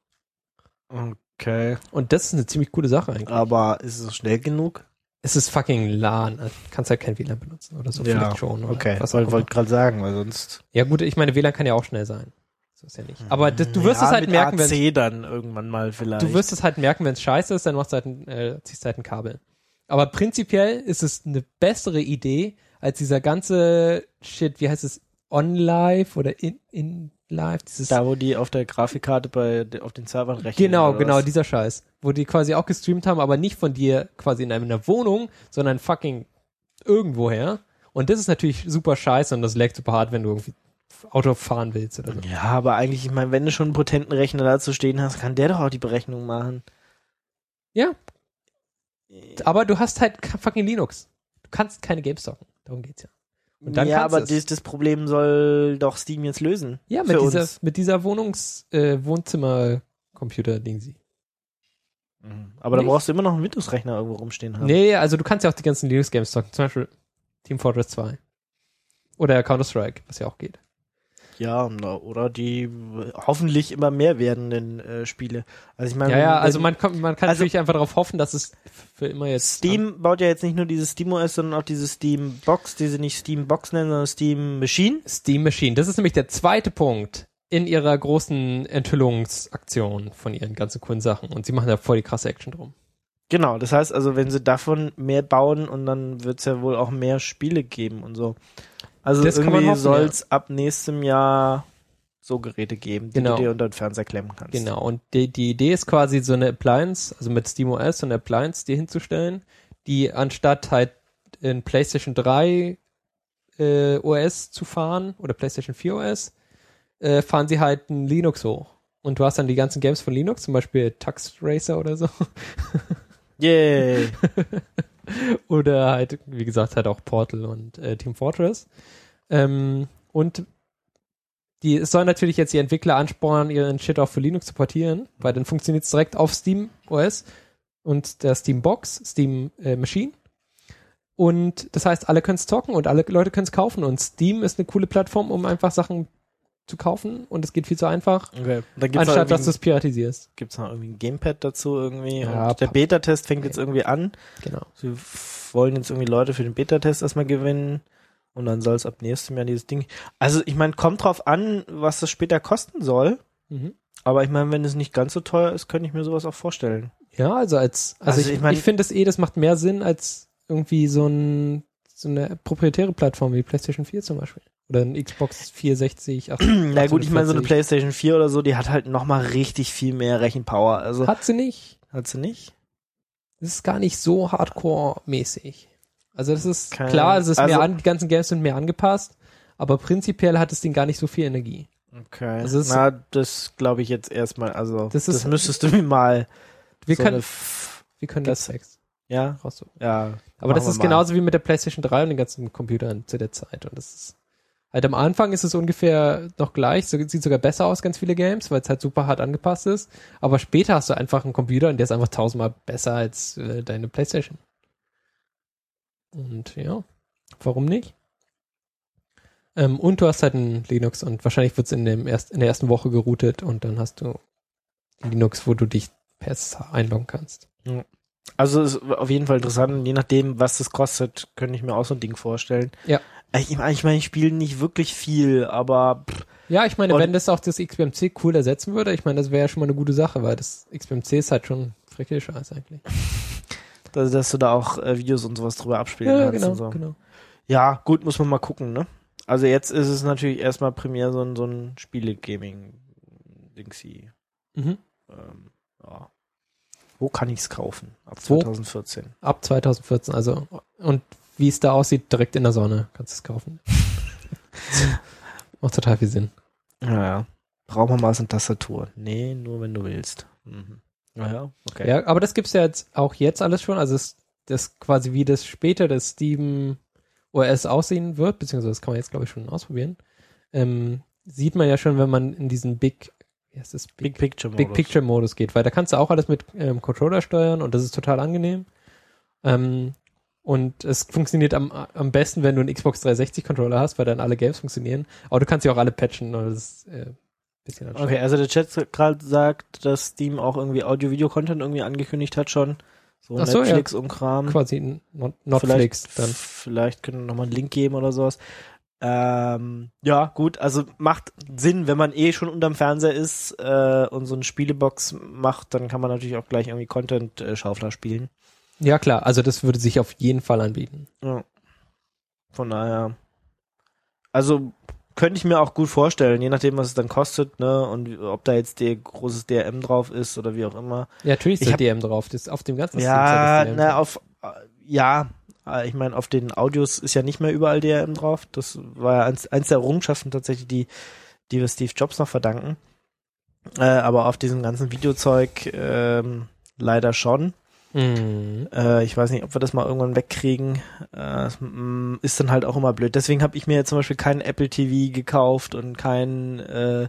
Okay.
Und das ist eine ziemlich coole Sache eigentlich.
Aber ist es schnell genug?
Es ist fucking LAN. Also du kannst halt kein W L A N benutzen oder so. Vielleicht schon. Oder
okay.
was
Wollte
auch
wollt
immer.
gerade sagen, weil sonst.
Ja gut, ich meine, W L A N kann ja auch schnell sein. So ist ja nicht. Aber das, du wirst
ja,
es halt
mit
merken, wenn
A C dann irgendwann mal vielleicht.
du wirst es halt merken, wenn es scheiße ist, dann machst du halt ein, äh, ziehst du halt ein Kabel. Aber prinzipiell ist es eine bessere Idee als dieser ganze Shit, wie heißt es, On-Live oder in, in Live, dieses
da, wo die auf der Grafikkarte bei auf den Servern rechnen.
Genau,
oder
genau,
was?
dieser Scheiß. Wo die quasi auch gestreamt haben, aber nicht von dir quasi in einer Wohnung, sondern fucking irgendwoher. Und das ist natürlich super scheiße und das laggt super hart, wenn du irgendwie Auto fahren willst oder so.
Ja, aber eigentlich, ich meine, wenn du schon einen potenten Rechner dazu stehen hast, kann der doch auch die Berechnung machen.
Ja. Aber du hast halt fucking Linux. Du kannst keine Games zocken. Darum geht's ja. Und dann
ja,
kannst
aber
du es.
das, das Problem soll doch Steam jetzt lösen.
Ja, mit
für
dieser,
uns.
mit dieser Wohnungs-, äh, Wohnzimmer-Computer-Ding sie.
Mhm. Aber da
Nicht?
brauchst du immer noch einen Windows-Rechner irgendwo rumstehen haben.
Nee, also du kannst ja auch die ganzen Linux-Games zocken. Zum Beispiel Team Fortress zwei. Oder Counter-Strike, was ja auch geht.
Ja, oder die hoffentlich immer mehr werdenden äh, Spiele. Also ich meine,
Ja, ja,
wenn-
also man kann, man kann
also-
natürlich einfach darauf hoffen, dass es für immer jetzt...
Steam baut ja jetzt nicht nur dieses SteamOS, sondern auch diese Steam Box, die sie nicht Steam Box nennen, sondern Steam Machine.
Steam Machine. Das ist nämlich der zweite Punkt in ihrer großen Enthüllungsaktion von ihren ganzen coolen Sachen. Und sie machen da voll die krasse Action drum.
Genau, das heißt also, wenn sie davon mehr bauen und dann wird es ja wohl auch mehr Spiele geben und so. Also
Das kann man
irgendwie
hoffen,
soll es ab nächstem Jahr so Geräte geben, die
Genau.
du dir unter den Fernseher klemmen kannst.
Genau. Und die, die Idee ist quasi so eine Appliance, also mit SteamOS so eine Appliance dir hinzustellen, die anstatt halt in PlayStation drei äh, O S zu fahren oder PlayStation vier O S, äh, fahren sie halt ein Linux hoch. Und du hast dann die ganzen Games von Linux, zum Beispiel Tux Racer oder so.
Yay!
Oder halt, wie gesagt, halt auch Portal und äh, Team Fortress. Ähm, und die, es soll natürlich jetzt die Entwickler anspornen, ihren Shit auch für Linux zu portieren, weil dann funktioniert es direkt auf Steam O S und der Steam Box, Steam äh, Machine. Und das heißt, alle können es zocken und alle Leute können es kaufen. Und Steam ist eine coole Plattform, um einfach Sachen zu kaufen. Und es geht viel zu einfach,
Okay. Dann gibt's
anstatt
noch
dass du
irgendwie,
es piratisierst.
gibt's noch irgendwie ein Gamepad dazu irgendwie.
Ja,
und der
pa-
Beta-Test fängt jetzt irgendwie an.
Genau.
Sie f- wollen jetzt irgendwie Leute für den Beta-Test erstmal gewinnen. Und dann soll es ab nächstem Jahr dieses Ding. Also ich meine, kommt drauf an, was das später kosten soll.
Mhm.
Aber ich meine, wenn es nicht ganz so teuer ist, könnte ich mir sowas auch vorstellen.
Ja, also als, also,
Also
ich,
ich
ich,
mein-
finde das eh, das macht mehr Sinn als irgendwie so ein, so eine proprietäre Plattform wie PlayStation vier zum Beispiel. Oder ein Xbox vierhundertsechzig, achthundertvierzig.
Na gut, ich meine, so eine PlayStation vier oder so, die hat halt nochmal richtig viel mehr Rechenpower. Also
Hat sie nicht.
hat sie nicht?
Das ist gar nicht so hardcore-mäßig. Also das ist
Keine-
klar, es ist
also-
mehr an, die ganzen Games sind mehr angepasst, aber prinzipiell hat das Ding gar nicht so viel Energie.
Okay.
Also es ist-
Na, das glaube ich jetzt erstmal. Also
Das
das,
ist-
müsstest du mir mal.
Wir
so
können,
eine F-
wir können das Text
ja,
raussuchen.
ja.
Aber das
machen
ist
wir mal.
genauso wie mit der PlayStation drei und den ganzen Computern zu der Zeit. Und das ist halt am Anfang ist es ungefähr noch gleich, so, sieht sogar besser aus, ganz viele Games, weil es halt super hart angepasst ist. Aber später hast du einfach einen Computer und der ist einfach tausendmal besser als äh, deine PlayStation. Und ja, warum nicht? Ähm, und du hast halt ein Linux und wahrscheinlich wird es in, dem erst, in der ersten Woche geroutet und dann hast du Linux, wo du dich per S H einloggen kannst.
Also ist auf jeden Fall interessant. Je nachdem, was das kostet, könnte ich mir auch so ein Ding vorstellen.
Ja.
Ich meine, ich, mein, ich spiele nicht wirklich viel, aber pff,
Ja, ich meine,
Und-
wenn das auch das X B M C cool ersetzen würde, ich meine, das wäre ja schon mal eine gute Sache, weil das X B M C ist halt schon freckig scheiße eigentlich.
dass, dass du da auch äh, Videos und sowas drüber abspielen
Ja,
kannst
genau,
und so.
genau.
Ja, gut, muss man mal gucken, ne? Also jetzt ist es natürlich erstmal primär so ein, so ein Spiele-Gaming-Dingsy.
Mhm.
Ähm, ja. Wo kann ich's kaufen? Ab
Wo?
zwanzig vierzehn.
Ab zwanzig vierzehn, also, und wie es da aussieht, direkt in der Sonne kannst du es kaufen. Macht total viel Sinn.
Naja. Brauchen wir mal so eine Tastatur? Nee, nur wenn du willst. Mhm. Naja, okay.
Ja, aber das gibt's ja jetzt auch jetzt alles schon, also es, das quasi wie das später das Steam O S aussehen wird, beziehungsweise das kann man jetzt glaube ich schon ausprobieren, ähm, sieht man ja schon, wenn man in diesen Big, wie heißt das?
Big Picture
Big Picture Modus geht, weil da kannst du auch alles mit ähm, Controller steuern und das ist total angenehm. Ähm, und es funktioniert am, am besten, wenn du einen Xbox dreihundertsechzig Controller hast, weil dann alle Games funktionieren. Aber du kannst ja auch alle patchen und das ist äh, ein bisschen anstrengend.
Okay, also der Chat gerade sagt, dass Steam auch irgendwie Audio-Video-Content irgendwie angekündigt hat schon. So
Ach so,
Netflix und Kram.
Quasi ein Not- Netflix
vielleicht,
dann.
Vielleicht können wir nochmal einen Link geben oder sowas. Ähm, ja, gut, also macht Sinn, wenn man eh schon unterm Fernseher ist äh, und so eine Spielebox macht, dann kann man natürlich auch gleich irgendwie Content-Schaufler spielen.
Ja klar, also das würde sich auf jeden Fall anbieten.
Ja. Von daher. Also könnte ich mir auch gut vorstellen, je nachdem, was es dann kostet, ne, und wie- ob da jetzt der großes D R M drauf ist oder wie auch immer.
Ja, natürlich ist
Ich
der
hab-
D M drauf, das auf dem ganzen
Ja,
Steam ist das D M
na,
drauf.
auf, äh, ja, äh, ich meine, auf den Audios ist ja nicht mehr überall D R M drauf. Das war ja eins, eins der Errungenschaften tatsächlich, die, die wir Steve Jobs noch verdanken. Äh, aber auf diesem ganzen Videozeug ähm, leider schon.
Mhm.
Äh, ich weiß nicht, ob wir das mal irgendwann wegkriegen. Äh, es, mm, ist dann halt auch immer blöd. Deswegen habe ich mir jetzt zum Beispiel keinen Apple T V gekauft und keinen äh,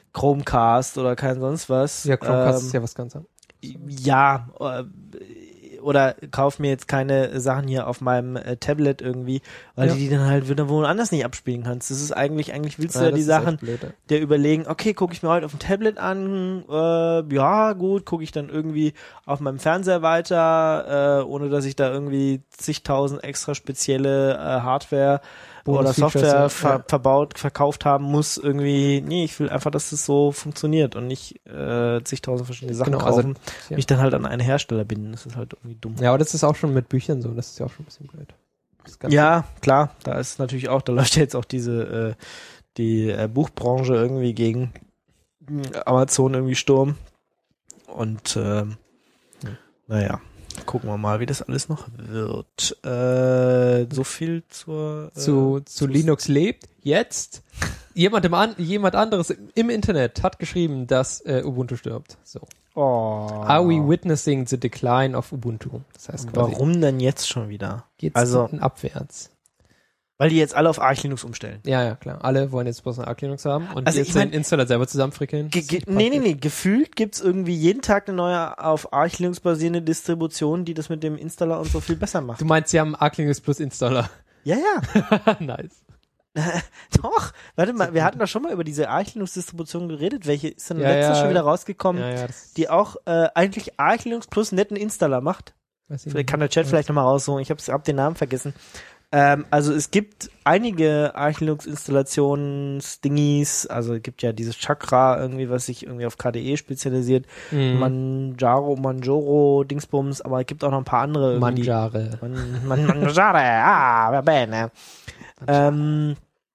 Chromecast oder kein sonst was.
Ja, Chromecast
Ähm,
ist ja was ganz anderes.
ja, äh, oder kauf mir jetzt keine Sachen hier auf meinem äh, Tablet irgendwie, weil
Ja.
du die dann halt wieder woanders nicht abspielen kannst. Das ist eigentlich, eigentlich willst du
Ja,
ja,
das
die
ist echt
Sachen
blöd, ja.
der überlegen, okay, gucke ich mir heute auf dem Tablet an, äh, ja gut, gucke ich dann irgendwie auf meinem Fernseher weiter, äh, ohne dass ich da irgendwie zigtausend extra spezielle äh, Hardware oder
Bonus-Features,
Software
ja.
ver
Ja.
verbaut, verkauft haben muss, irgendwie, nee, ich will einfach, dass das so funktioniert und nicht äh, zigtausend verschiedene Sachen
Genau, also,
kaufen,
ja.
mich dann halt an einen Hersteller binden. Das ist halt irgendwie dumm.
Ja, aber das ist auch schon mit Büchern so, das ist ja auch schon ein bisschen blöd. Das Ganze-
Ja, klar, da ist natürlich auch, da läuft ja jetzt auch diese, äh, die äh, Buchbranche irgendwie gegen Amazon irgendwie Sturm. Und ähm,
Hm.
naja, gucken wir mal, wie das alles noch wird. Äh, so viel zur äh,
zu, zu Linux lebt. Jetzt jemand, im an, jemand anderes im, im Internet hat geschrieben, dass äh, Ubuntu stirbt. So.
Oh.
Are we witnessing the decline of Ubuntu? Das heißt quasi,
Warum denn jetzt schon wieder?
geht's
Also-
hinten abwärts?
Weil die jetzt alle auf Arch Linux umstellen.
Ja, ja, klar. Alle wollen jetzt bloß eine Arch Linux haben und
Also
jetzt
ich mein-
den Installer selber zusammenfrickeln.
Ge
Das
ge
ist
nee, nee,
praktisch.
nee. Gefühlt gibt's irgendwie jeden Tag eine neue auf Arch Linux basierende Distribution, die das mit dem Installer und so viel besser macht.
Du meinst, sie haben Arch Linux plus Installer.
Ja, ja.
Nice.
Doch. Warte mal, wir hatten doch schon mal über diese Arch Linux Distribution geredet. Welche ist denn
Ja,
letztes
ja.
schon wieder rausgekommen,
Ja, ja, das
die auch äh, eigentlich Arch Linux plus einen netten Installer macht?
weiß ich
Vielleicht kann
nicht.
der Chat vielleicht nochmal raussuchen. Ich hab's, hab den Namen vergessen. Ähm, also es gibt einige Arch Linux Installationsdingies. Also es gibt ja dieses Chakra irgendwie, was sich irgendwie auf K D E spezialisiert.
Mhm.
Manjaro, Manjaro, Dingsbums, aber es gibt auch noch ein paar andere. irgendwie.
Manjare.
Man, man, Manjare, ah, va bene. Ähm,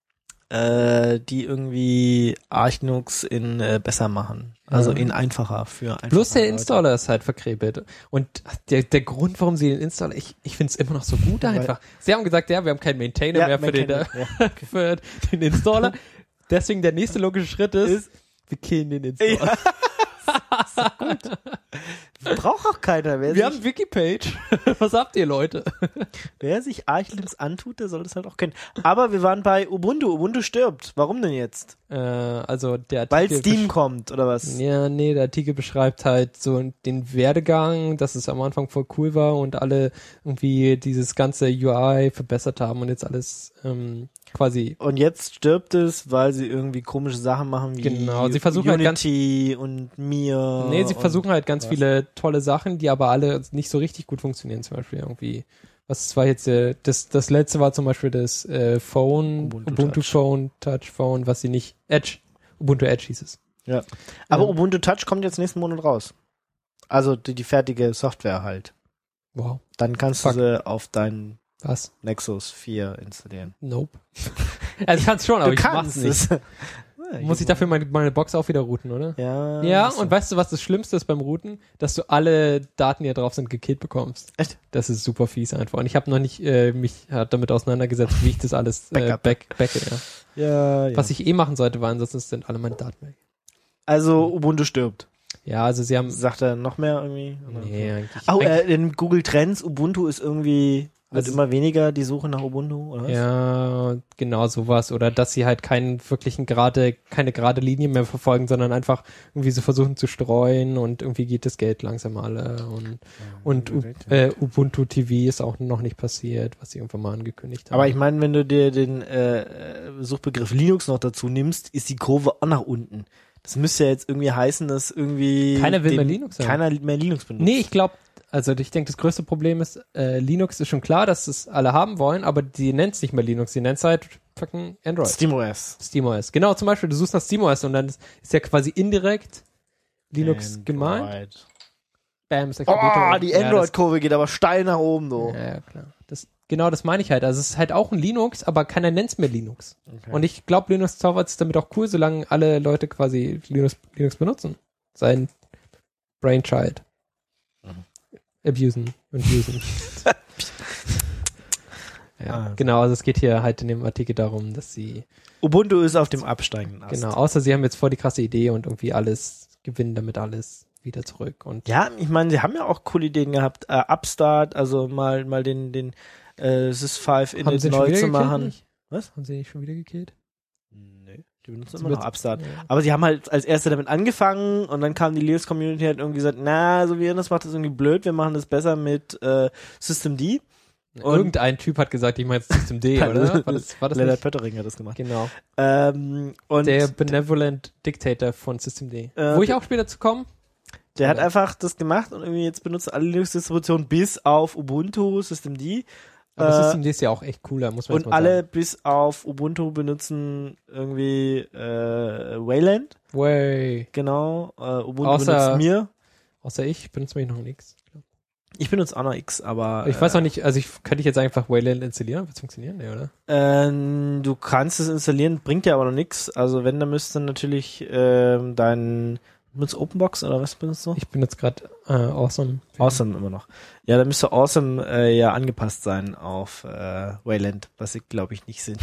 äh, die irgendwie Arch Linux in äh, besser machen. Also
Ja.
in einfacher für einfacher
Plus der
Leute.
Installer ist halt verkrebelt. Und der, der Grund, warum sie den Installer, ich, ich finde es immer noch so gut
Weil-
einfach. Sie haben gesagt, ja, wir haben keinen Maintainer
Ja,
mehr für
man
den,
kennt-
äh,
ja.
für den Installer. Deswegen der nächste logische Schritt ist,
Ist-
wir killen den Installer.
Braucht auch keiner. Wer,
Wir
sich,
haben Wikipage. Was habt ihr, Leute?
wer sich Arch Linux antut, der soll das halt auch kennen. Aber wir waren bei Ubuntu. Ubuntu stirbt. Warum denn jetzt?
Äh, also der
Weil
Artikel
Steam
besch-
kommt, oder was?
Ja, nee, der Artikel beschreibt halt so den Werdegang, dass es am Anfang voll cool war und alle irgendwie dieses ganze U I verbessert haben und jetzt alles ähm, quasi
Und jetzt stirbt es, weil sie irgendwie komische Sachen machen wie
Genau, sie versuchen halt
Unity und Mir.
Nee, sie
und
versuchen halt ganz
was.
viele tolle Sachen, die aber alle nicht so richtig gut funktionieren. Zum Beispiel irgendwie, was war jetzt, äh, das, das letzte war zum Beispiel das äh, Phone,
Ubuntu
Ubuntu,
Touch.
Phone, Touch Phone, was sie nicht, Edge, Ubuntu Edge hieß es.
Ja. Aber
Ja.
Ubuntu Touch kommt jetzt nächsten Monat raus. Also die, die fertige Software halt.
Wow.
Dann kannst
Fuck.
du sie auf deinen
Was?
Nexus vier installieren.
Nope. also ich kann's schon, aber
du
ich
kannst
mach's nicht.
es.
Muss ich dafür meine, meine Box auch wieder routen, oder?
Ja.
Ja,
so.
und weißt du, was das Schlimmste ist beim Routen? Dass du alle Daten, die da drauf sind, gekillt bekommst.
Echt?
Das ist super fies einfach. Und ich habe noch nicht äh, mich äh, damit auseinandergesetzt, wie ich das alles äh,
Backup.
back, backe. Ja.
Ja, ja.
Was ich eh machen sollte, weil ansonsten sind alle meine Daten weg.
Also Ubuntu stirbt.
Ja, also sie haben...
Sagt er noch mehr irgendwie? Oder?
Nee, eigentlich...
Oh,
eigentlich
äh, in Google Trends, Ubuntu ist irgendwie, wird
Also-
immer weniger die Suche nach Ubuntu, oder was?
ja, genau sowas. Oder dass sie halt keinen wirklichen gerade, keine gerade Linie mehr verfolgen, sondern einfach irgendwie so versuchen zu streuen und irgendwie geht das Geld langsam alle. Und, und U- äh, Ubuntu T V ist auch noch nicht passiert, was sie irgendwann mal angekündigt haben.
Aber ich meine, wenn du dir den äh, Suchbegriff Linux noch dazu nimmst, ist die Kurve auch nach unten. Das müsste ja jetzt irgendwie heißen, dass irgendwie
Keiner will
dem-
mehr Linux haben.
Keiner mehr Linux benutzt.
Nee, ich glaube, also ich denke, das größte Problem ist, äh, Linux ist schon klar, dass es alle haben wollen, aber die nennt es nicht mehr Linux, die nennt es halt fucking Android.
SteamOS.
SteamOS. Genau, zum Beispiel, du suchst nach SteamOS und dann ist, ist ja quasi indirekt Linux gemeint.
Android.
Bam, ist der
Oh,
Computer.
die
Ja, das-
Android-Kurve geht aber steil nach oben, du.
Ja, ja, klar. Das, genau das meine ich halt. Also es ist halt auch ein Linux, aber keiner nennt es mehr Linux.
Okay.
Und ich glaube, Linux zaubert ist damit auch cool, solange alle Leute quasi Linux, Linux benutzen. Sein Brainchild.
Mhm.
Abusen und usen. ja,
Ah,
genau. Also es geht hier halt in dem Artikel darum, dass sie,
Ubuntu ist auf dem absteigenden Ast.
genau, außer sie haben jetzt voll die krasse Idee und irgendwie alles, gewinnen damit alles wieder zurück. Und
Ja, ich meine, sie haben ja auch coole Ideen gehabt. Äh, Upstart, also mal mal den den äh, Sys fünf
haben
Init
sie ihn schon
neu
wieder
zu
gekillt?
machen.
Nicht?
Was?
Haben sie nicht schon wieder gekillt?
Nee. Die benutzen
Das
immer noch
wird-
Upstart.
ja.
Aber sie haben halt als erste damit angefangen und dann kam die Linux-Community halt irgendwie gesagt, na, so wie ihr das macht, das irgendwie blöd, wir machen das besser mit äh, Systemd. Und-
Irgendein Typ hat gesagt, ich meine jetzt System D, oder? War das, war das
Leonard
nicht?
Pöttering hat das gemacht.
Genau.
Ähm, und
Der Benevolent Dictator von System D.
Äh,
Wo ich auch später zu kommen.
der hat
oder?
einfach das gemacht und irgendwie jetzt benutzen alle Linux-Distributionen bis auf Ubuntu, Systemd.
Aber
Äh,
System D ist ja auch echt cooler, muss man jetzt
Und
mal
alle
sagen.
bis auf Ubuntu benutzen irgendwie äh, Wayland.
Way.
Genau. Äh, Ubuntu
Außer-
benutzt mir.
Außer ich benutze mich noch nichts.
Ich benutze auch noch X, aber
Ich
äh,
weiß noch nicht, also ich könnte ich jetzt einfach Wayland installieren? Wird es funktionieren? Nee, oder?
Ähm, du kannst es installieren, bringt dir aber noch nichts. Also wenn, dann müsste natürlich ähm, dein benutzt Openbox oder was benutzt du?
Ich benutze gerade äh, Awesome.
Awesome immer noch. Ja, dann müsste Awesome äh, ja angepasst sein auf äh, Wayland, was sie glaube ich nicht sind.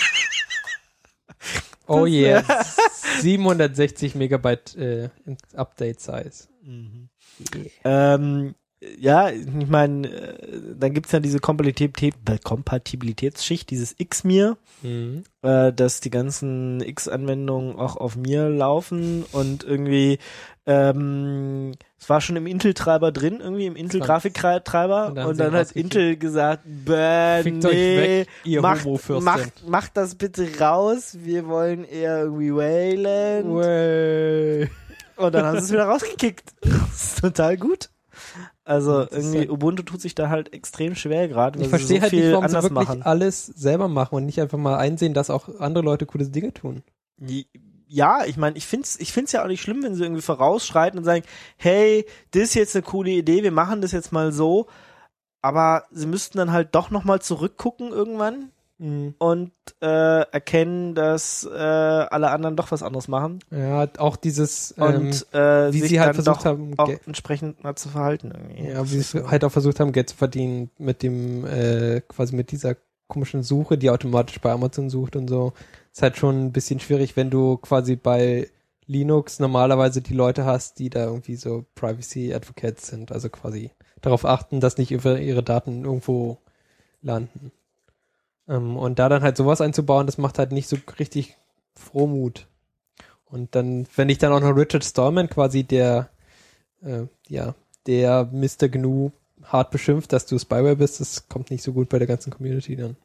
Oh
Das,
yeah. siebenhundertsechzig Megabyte äh, Update Size.
Mhm.
Yeah.
Ähm, ja, ich meine, äh, dann gibt's ja diese Kompatibilität, Kompatibilitätsschicht, dieses Xmir,
Mhm.
äh, dass die ganzen X-Anwendungen auch auf mir laufen und irgendwie ähm, es war schon im Intel-Treiber drin, irgendwie im Intel-Grafiktreiber
Und dann haben
und
sie
dann
ihn
hat
rausgekickt.
Intel gesagt, bäh,
Fickt euch
nee,
weg, ihr
macht,
Homo-Fürstin.
macht, macht das bitte raus, wir wollen eher irgendwie Wayland.
Way.
Und dann haben sie es wieder rausgekickt. Das ist total gut. Also
Das ist
irgendwie
halt-
Ubuntu tut sich da halt extrem schwer gerade, weil
Ich
sie
verstehe
so
halt
viel
nicht, warum sie
anders
wirklich
machen.
alles selber machen und nicht einfach mal einsehen, dass auch andere Leute coole Dinge tun.
Ja, ich meine, ich find's, ich find's ja auch nicht schlimm, wenn sie irgendwie vorausschreiten und sagen, hey, das ist jetzt eine coole Idee, wir machen das jetzt mal so, aber sie müssten dann halt doch nochmal zurückgucken irgendwann und äh, erkennen, dass äh, alle anderen doch was anderes machen
Ja, auch dieses, ähm,
und äh,
wie
sich
sie halt
dann
versucht
doch
haben,
auch
Ge-
entsprechend mal zu verhalten irgendwie.
ja, wie sie halt auch versucht haben, Geld zu verdienen mit dem, äh, quasi mit dieser komischen Suche, die automatisch bei Amazon sucht und so. Ist halt schon ein bisschen schwierig, wenn du quasi bei Linux normalerweise die Leute hast, die da irgendwie so Privacy Advocates sind, also quasi darauf achten, dass nicht ihre, ihre Daten irgendwo landen. Ähm, und da dann halt sowas einzubauen, das macht halt nicht so richtig Frohmut. Und dann, wenn ich dann auch noch Richard Stallman quasi der, äh, ja, der Mister G N U hart beschimpft, dass du Spyware bist, das kommt nicht so gut bei der ganzen Community dann.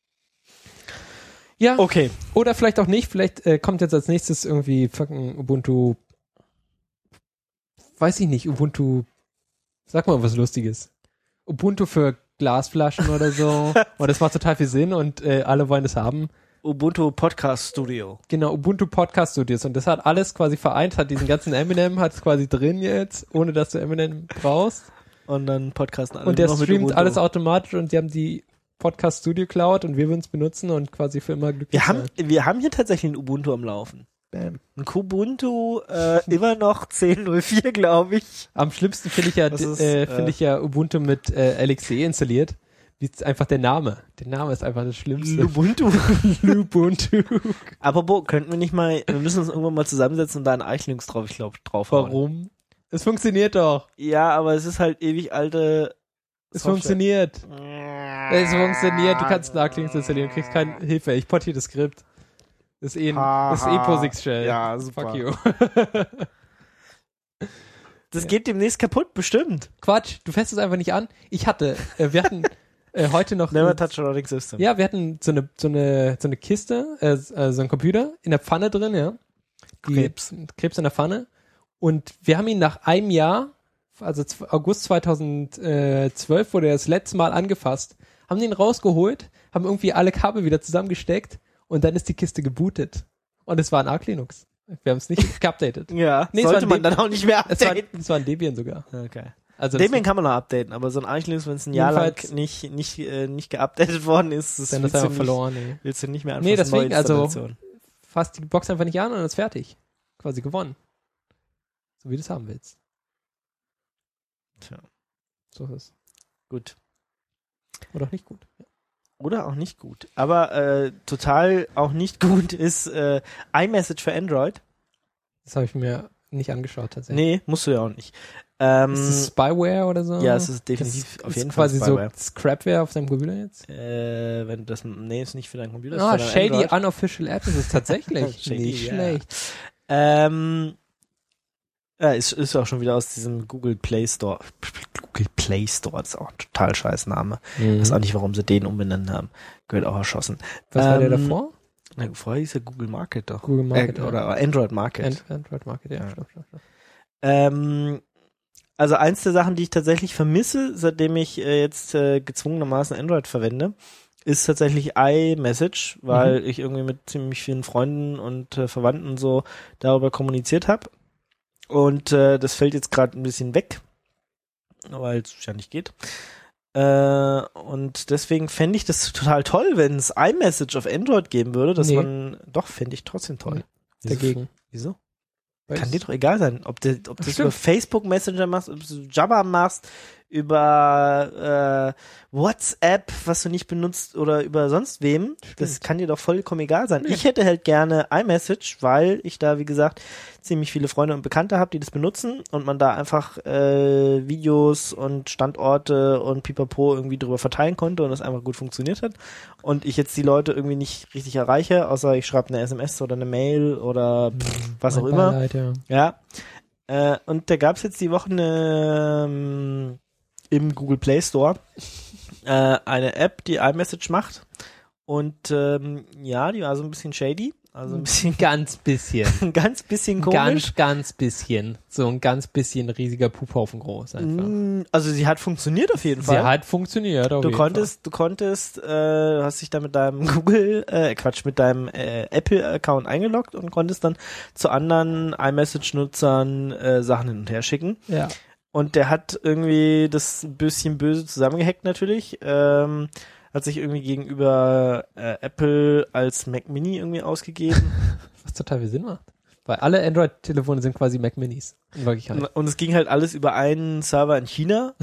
Ja,
Okay.
oder vielleicht auch nicht, vielleicht äh, kommt jetzt als nächstes irgendwie fucking Ubuntu, weiß ich nicht, Ubuntu, sag mal was Lustiges. Ubuntu für Glasflaschen oder so. Und das macht total viel Sinn und äh, alle wollen das haben.
Ubuntu Podcast Studio.
Genau, Ubuntu Podcast Studios. Und das hat alles quasi vereint, hat diesen ganzen Eminem, hat es quasi drin jetzt, ohne dass du Eminem brauchst.
Und dann podcasten alle
Und der
nur noch mit
streamt
Ubuntu.
alles automatisch und die haben die Podcast Studio Cloud und wir würden es benutzen und quasi für immer glücklich
Wir haben,
sein.
wir haben hier tatsächlich ein Ubuntu am Laufen.
Bam.
Ein Kubuntu, äh, immer noch zehn Punkt null vier, glaube ich.
Am schlimmsten finde ich ja,
Das
d-
ist,
äh,
äh,
finde ich ja Ubuntu mit äh, L X D installiert. Wie ist einfach der Name. Der Name ist einfach das Schlimmste.
Ubuntu.
Ubuntu.
Apropos, könnten wir nicht mal, wir müssen uns irgendwann mal zusammensetzen und da ein Eichlinks drauf, ich glaube, draufhauen.
Warum? Es funktioniert doch.
Ja, aber es ist halt ewig alte
Es
Software.
funktioniert. Es funktioniert. Du kannst Nachklings installieren, du kriegst keine Hilfe. Ich portiere das Skript. Das ist eh, ein, das ist eh POSIX Shell.
Ja, super.
Fuck you.
Das geht demnächst kaputt, bestimmt.
Quatsch, du fährst es einfach nicht an. Ich hatte, äh, wir hatten äh, heute noch
Never touch a running system.
Ja, wir hatten so eine so eine so eine Kiste, äh, äh, so ein Computer in der Pfanne drin, ja. Die,
Krebs.
Krebs in der Pfanne. Und wir haben ihn nach einem Jahr, also z- August zweitausendzwölf wurde er das letzte Mal angefasst, haben den rausgeholt, haben irgendwie alle Kabel wieder zusammengesteckt und dann ist die Kiste gebootet. Und es war ein Arch Linux. Wir haben es nicht geupdatet.
Ja,
Nee, es war
sollte
ein
man
Deb-
dann auch nicht mehr
Es war,
updaten.
es war ein Debian sogar.
Okay.
Also das
Debian kann man noch updaten, aber so ein Eichlinks, wenn es ein Jahr lang
Jedenfalls-
nicht, nicht, äh, nicht geupdatet worden ist, das
dann ist
willst, du
einfach
nicht,
verloren, ey.
willst du nicht mehr anfassen.
Nee, deswegen, also-
Neuinstallation.
Fasst die Box einfach nicht an und dann ist fertig. Quasi gewonnen. So wie du es haben willst.
Tja,
So ist es.
gut.
Oder auch nicht gut.
Oder auch nicht gut. Aber äh, total auch nicht gut ist äh, iMessage für Android.
Das habe ich mir nicht angeschaut tatsächlich.
Nee, musst du ja auch nicht. Ähm,
ist es Spyware oder so?
Ja, es ist definitiv
das
auf
ist
jeden Fall
quasi
Spyware.
so Scrapware auf deinem Computer jetzt?
Äh, wenn du das, nee, ist nicht für deinen Computer.
Ah,
ist für dein
Shady
Android.
Unofficial App ist es tatsächlich.
Shady,
nicht
ja.
schlecht.
Ähm, ja, ist, ist auch schon wieder aus diesem Google Play Store. Google Play Store, das ist auch ein total scheiß Name.
Mhm.
Ich weiß auch nicht, warum sie den umbenannt haben. Gehört auch erschossen.
Was war der
Ähm,
davor?
Na, vorher hieß ja Google Market doch.
Google Market,
äh,
ja.
Oder Android Market.
And, Android Market, ja.
Ja.
Stimmt, stimmt, stimmt.
Ähm, also eins der Sachen, die ich tatsächlich vermisse, seitdem ich äh, jetzt äh, gezwungenermaßen Android verwende, ist tatsächlich iMessage, weil mhm. ich irgendwie mit ziemlich vielen Freunden und äh, Verwandten so darüber kommuniziert habe. Und äh, das fällt jetzt gerade ein bisschen weg, weil es ja nicht geht. Äh, und deswegen fände ich das total toll, wenn es iMessage auf Android geben würde, dass
Nee.
man, doch, fände ich trotzdem toll.
Nee. Dagegen.
Wieso?
Weiß-
Kann dir doch egal sein, ob du ob du das
Stimmt.
über Facebook Messenger machst, ob du Jabba machst, über äh, WhatsApp, was du nicht benutzt oder über sonst wem. Das kann dir doch vollkommen egal sein.
Nee.
Ich hätte halt gerne iMessage, weil ich da, wie gesagt, ziemlich viele Freunde und Bekannte habe, die das benutzen und man da einfach äh, Videos und Standorte und Pipapo irgendwie drüber verteilen konnte und das einfach gut funktioniert hat. Und ich jetzt die Leute irgendwie nicht richtig erreiche, außer ich schreibe eine S M S oder eine Mail oder pff, was
Mein
auch immer.
Beileid, ja.
Ja. Äh, und da gab es jetzt die Woche eine, ähm, im Google Play Store äh, eine App, die iMessage macht. Und ähm, ja, die war so ein bisschen shady. Also ein bisschen,
Ganz bisschen.
ein ganz bisschen komisch.
Ganz, ganz bisschen. So ein ganz bisschen riesiger Puphaufen groß einfach.
Mm, Also sie hat funktioniert auf jeden
Sie
Fall.
hat funktioniert auf
Du
jeden
konntest, du konntest, äh, du hast dich da mit deinem Google, äh, Quatsch, mit deinem äh, Apple-Account eingeloggt und konntest dann zu anderen iMessage-Nutzern äh, Sachen hin und her schicken.
Fall. Ja.
Und der hat irgendwie das ein bisschen böse zusammengehackt natürlich. Ähm, hat sich irgendwie gegenüber äh, Apple als Mac Mini irgendwie ausgegeben.
Was total viel Sinn macht. Weil alle Android-Telefone sind quasi Mac Minis. In Wirklichkeit.
Und es ging halt alles über einen Server in China.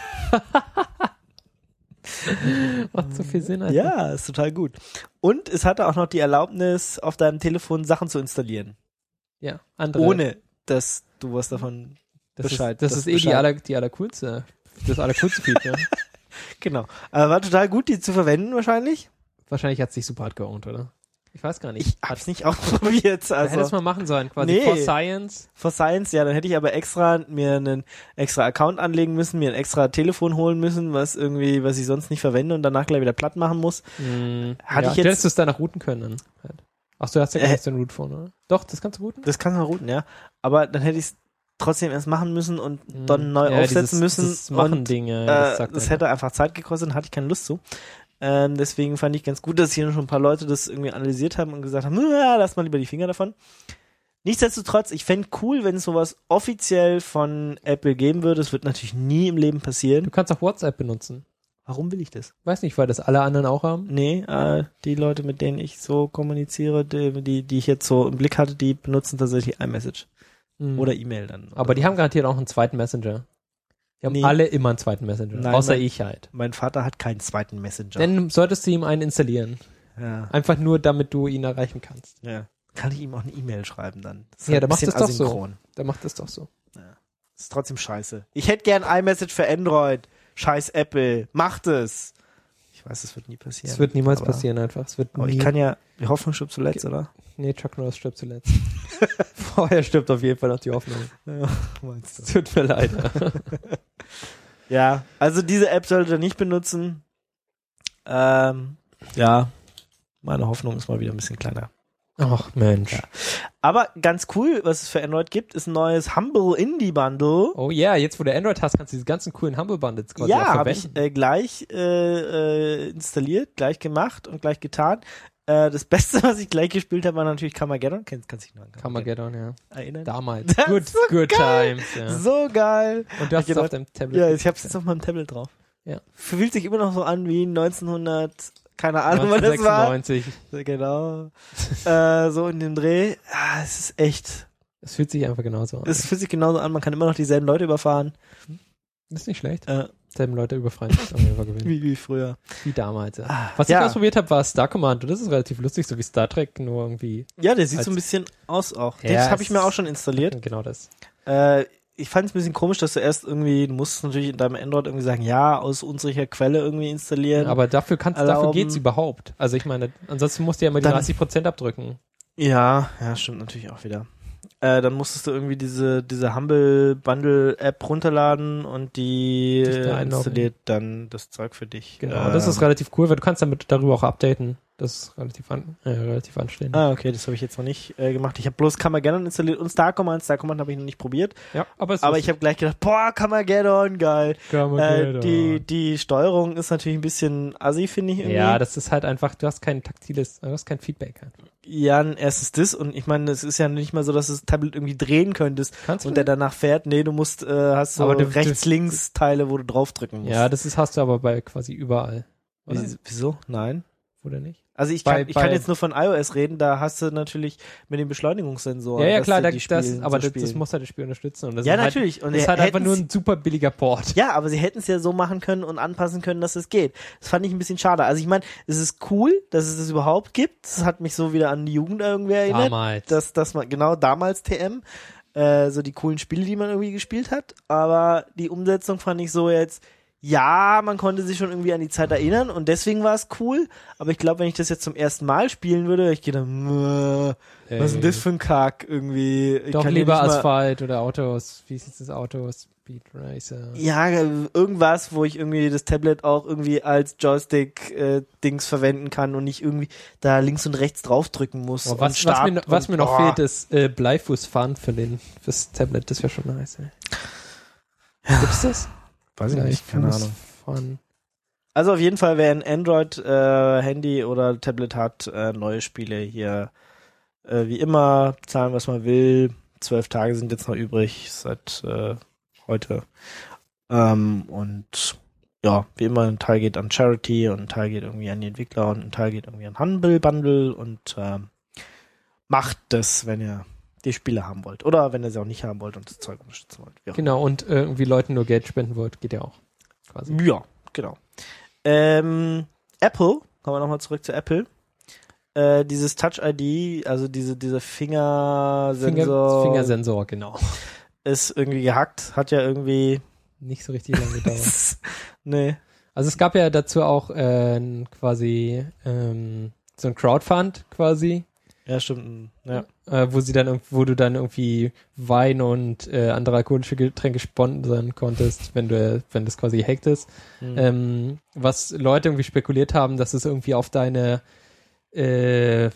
Macht so viel Sinn. Alter.
Ja, ist total gut. Und es hatte auch noch die Erlaubnis, auf deinem Telefon Sachen zu installieren.
Ja. Andere.
Ohne, dass du was davon
das
Bescheid.
Ist, das,
das
ist eh
Bescheid.
die, aller, die allercoolste. Das allercoolste Feature.
Genau. Aber war total gut, die zu verwenden wahrscheinlich.
Wahrscheinlich hat es sich super hart geowned, oder? Ich weiß gar nicht.
Ich hab's nicht ausprobiert.
Da hätte es
Also
mal machen sollen, quasi
Nee.
for Science.
for Science, ja, dann hätte ich aber extra mir einen extra Account anlegen müssen, mir ein extra Telefon holen müssen, was irgendwie, was ich sonst nicht verwende und danach gleich wieder platt machen muss.
Hm,
Hatte
ja,
ich jetzt-
hättest du es danach routen können. Dann. Halt. Ach, du hast ja
Äh.
gar ein Root-Phone, oder? Doch, das kannst du routen?
Das kann man routen, ja. Aber dann hätte ich es trotzdem erst machen müssen und
Hm.
dann neu
ja,
aufsetzen
dieses,
müssen.
Das Machen-Ding, ja, das
Äh,
sagt
das
einfach.
hätte einfach Zeit gekostet und hatte ich keine Lust zu. Ähm, deswegen fand ich ganz gut, dass hier schon ein paar Leute das irgendwie analysiert haben und gesagt haben, ja, lass mal lieber die Finger davon. Nichtsdestotrotz, ich fände cool, wenn es sowas offiziell von Apple geben würde. Das wird natürlich nie im Leben passieren.
Du kannst auch WhatsApp benutzen.
Warum will ich das?
Weiß nicht, weil das alle anderen auch haben.
Nee, äh, die Leute, mit denen ich so kommuniziere, die, die, die ich jetzt so im Blick hatte, die benutzen tatsächlich iMessage.
Hm.
Oder E-Mail dann.
Aber die haben garantiert auch einen zweiten Messenger. Die haben
Nee.
alle immer einen zweiten Messenger.
Nein,
außer
mein-
ich halt.
Mein Vater hat keinen zweiten Messenger.
Dann solltest du ihm einen installieren.
Ja,
Einfach nur, damit du ihn erreichen kannst.
ja. Kann ich ihm auch eine E-Mail schreiben dann? Das ist
Ja,
halt
der
ein
macht
bisschen
das doch so.
asynchron.
Der macht das doch so.
Ist trotzdem scheiße. Ich hätte gern iMessage für Android. Scheiß Apple. Macht es. Ich weiß, das wird nie passieren.
Es wird niemals
aber,
passieren einfach. Es wird
Aber
nie.
ich kann ja, die Hoffnung stirbt zuletzt, oder?
Nee, Chuck Norris stirbt zuletzt. Vorher stirbt auf jeden Fall noch die Hoffnung.
Ja, meinst
Es tut mir leid.
Ja, also diese App solltet ihr nicht benutzen. Ähm, ja, meine Hoffnung ist mal wieder ein bisschen kleiner.
Ach Mensch.
Ja. Aber ganz cool, was es für Android gibt, ist ein neues Humble Indie Bundle.
Oh ja, yeah, jetzt wo du Android hast, kannst du diese ganzen coolen Humble Bundles quasi auch
Ja, habe
verwenden.
ich äh, gleich äh, äh, installiert, gleich gemacht und gleich getan. Äh, das Beste, was ich gleich gespielt habe, war natürlich Carmageddon. Kennst, kannst dich noch an
Carmageddon, ja.
erinnern?
Damals.
Das
Good,
ist so
good
geil.
times, ja.
So geil.
Und du hast
Ich
es auf
gedacht-
deinem Tablet.
Ja, ich hab's jetzt auf meinem Tablet drauf.
Ja.
Fühlt sich immer noch so an wie neunzehnhundert, keine Ahnung, wann das war.
neunzehnhundertsechsundneunzig.
Genau. äh, so in dem Dreh. Ja, es ist echt.
Es fühlt sich einfach genauso an.
Es fühlt sich genauso an, man kann immer noch dieselben Leute überfahren.
Das ist nicht schlecht.
Äh,
selben Leute über freien Angeber gewinnen.
Wie, wie früher.
Wie damals, ja.
Ah,
Was
ja.
ich ausprobiert habe, war Star Command und das ist relativ lustig, so wie Star Trek, nur irgendwie.
Ja, der sieht
Als-
so ein bisschen aus auch.
Ja,
das habe ich
es-
mir auch schon installiert.
Genau das.
Äh, ich fand es ein bisschen komisch, dass du erst irgendwie, du musst natürlich in deinem Android irgendwie sagen, ja, aus unsicherer Quelle irgendwie installieren.
Aber dafür kannst, dafür
erlauben.
geht's überhaupt. Also ich meine, ansonsten musst du ja immer die
Dann-
dreißig Prozent abdrücken.
Ja, ja, stimmt natürlich auch wieder. Äh, dann musstest du irgendwie diese, diese Humble Bundle App runterladen und die
Dich da
äh,
einloggen.
installiert dann das Zeug für dich.
Genau,
ähm,
das ist relativ cool, weil du kannst damit darüber auch updaten. Das ist relativ, an, äh, relativ anständig.
Ah, okay, das habe ich jetzt noch nicht äh, gemacht. Ich habe bloß Carmageddon installiert und Star Command. Star Command habe ich noch nicht probiert.
Ja, aber es
Aber
ist
ich habe gleich gedacht, boah, Carmageddon, geil. Äh,
Carmageddon.
die, die Steuerung ist natürlich ein bisschen assi, finde ich irgendwie.
Ja, das ist halt einfach, du hast kein taktiles, du hast kein Feedback. Einfach.
Ja, ein erstes das und ich meine, es ist ja nicht mal so, dass du das Tablet irgendwie drehen könntest
Kannst du?
und der danach fährt. Nee, du musst, äh, hast so
Aber du-
rechts-links-Teile, wo du draufdrücken musst.
Ja, das ist, hast du aber bei quasi überall. Oder?
Wie, wieso? Nein.
Oder nicht?
Also ich
Bei-
kann, ich
bei-
kann jetzt nur von iOS reden, da hast du natürlich mit dem Beschleunigungssensor.
Ja, ja,
dass
klar,
du
da,
die
das,
spielen,
aber
zu
das, das
spielen.
muss halt das Spiel unterstützen. Und das
Ja,
ist
natürlich.
Halt,
Und
das ist
er-
halt einfach nur
hätten's-
ein super billiger Port.
Ja, aber sie hätten es ja so machen können und anpassen können, dass es geht. Das fand ich ein bisschen schade. Also ich meine, es ist cool, dass es das überhaupt gibt. Das hat mich so wieder an die Jugend irgendwie erinnert.
Damals.
Dass, dass man, genau, damals T M, äh, so die coolen Spiele, die man irgendwie gespielt hat. Aber die Umsetzung fand ich so jetzt, ja, man konnte sich schon irgendwie an die Zeit erinnern und deswegen war es cool. Aber ich glaube, wenn ich das jetzt zum ersten Mal spielen würde, ich gehe dann, äh, was ist denn das für ein Kack irgendwie? Ich
Doch
kann hier
lieber
nicht mal-
Asphalt oder Autos. Wie hieß das Auto? Speed Racer.
Ja, irgendwas, wo ich irgendwie das Tablet auch irgendwie als Joystick-Dings verwenden kann und nicht irgendwie da links und rechts draufdrücken muss.
Oh,
und
was, was,
Start
mir, was
und-
mir noch
boah.
fehlt, ist äh, Bleifußfahren für den fürs Tablet. Das wäre schon nice. Ey. Gibt's das?
Weiß ich nicht, keine Ahnung.
Ahnung.
Also auf jeden Fall, wer ein Android-Handy oder Tablet hat, äh, neue Spiele hier äh, wie immer, zahlen, was man will. Zwölf Tage sind jetzt noch übrig seit äh, heute. Ähm, und ja, wie immer, ein Teil geht an Charity und ein Teil geht irgendwie an die Entwickler und ein Teil geht irgendwie an Humble Bundle und ähm, macht das, wenn ihr die Spiele haben wollt. Oder wenn ihr sie auch nicht haben wollt und das Zeug unterstützen wollt. Wie auch
Genau, und äh, irgendwie Leuten nur Geld spenden wollt, geht ja auch. Quasi.
Ja, genau. Ähm, Apple, kommen wir nochmal zurück zu Apple. Äh, dieses Touch-I D, also diese, dieser Fingersensor
Finger, Fingersensor, genau.
ist irgendwie gehackt, hat ja irgendwie
Nicht so richtig lange gedauert.
nee.
Also es gab ja dazu auch äh, quasi ähm, so ein Crowdfund quasi,
Ja, stimmt. Ja.
äh, wo sie dann irg- wo du dann irgendwie Wein und äh, andere alkoholische Getränke sponsern konntest, wenn du wenn das quasi gehackt ist.
Mhm.
Ähm, was Leute irgendwie spekuliert haben, dass es irgendwie auf deine äh,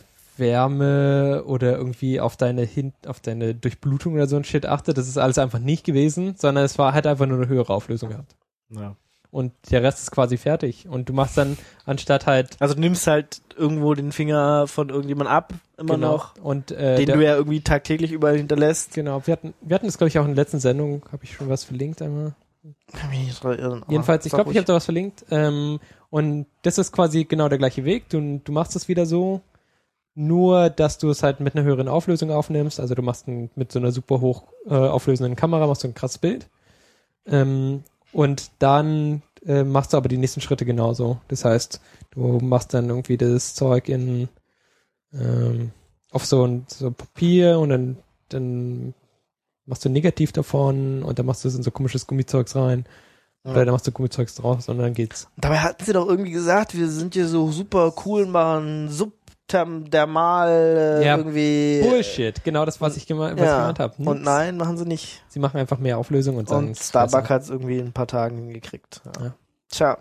Wärme oder irgendwie auf deine Hin auf deine Durchblutung oder so ein Shit achtet. Das ist alles einfach nicht gewesen, sondern es war halt einfach nur eine höhere Auflösung gehabt.
Ja.
Und der Rest ist quasi fertig. Und du machst dann anstatt halt
Also du nimmst halt irgendwo den Finger von irgendjemand ab, immer
genau,
noch,
und äh,
den
der,
du ja irgendwie tagtäglich überall hinterlässt.
genau, wir hatten wir hatten das glaube ich auch in der letzten Sendung, habe ich schon was verlinkt einmal.
Kann mich nicht dran erinnern, aber
Jedenfalls, ich
sag
glaube, ich
ruhig.
habe da was verlinkt. Ähm, und das ist quasi genau der gleiche Weg. Du, du machst es wieder so, nur dass du es halt mit einer höheren Auflösung aufnimmst. Also du machst ein, mit so einer super hoch äh, auflösenden Kamera machst du ein krasses Bild. Ähm, und dann äh, machst du aber die nächsten Schritte genauso. Das heißt, du machst dann irgendwie das Zeug in ähm, auf so ein so Papier und dann, dann machst du ein Negativ davon und dann machst du es in so komisches Gummizeugs rein.
Ja.
Oder dann machst du Gummizeugs draus und dann geht's.
Dabei hatten sie doch irgendwie gesagt, wir sind hier so super cool und machen subdermal äh,
Ja,
irgendwie.
Bullshit, genau das, was ich, geme was ich
Ja.
gemeint habe.
Und nein, machen sie nicht.
Sie machen einfach mehr Auflösung und sagen,
Und
es ist
Starbucks
besser.
hat es irgendwie in ein paar Tagen hingekriegt. Ja.
Ja.
Tja.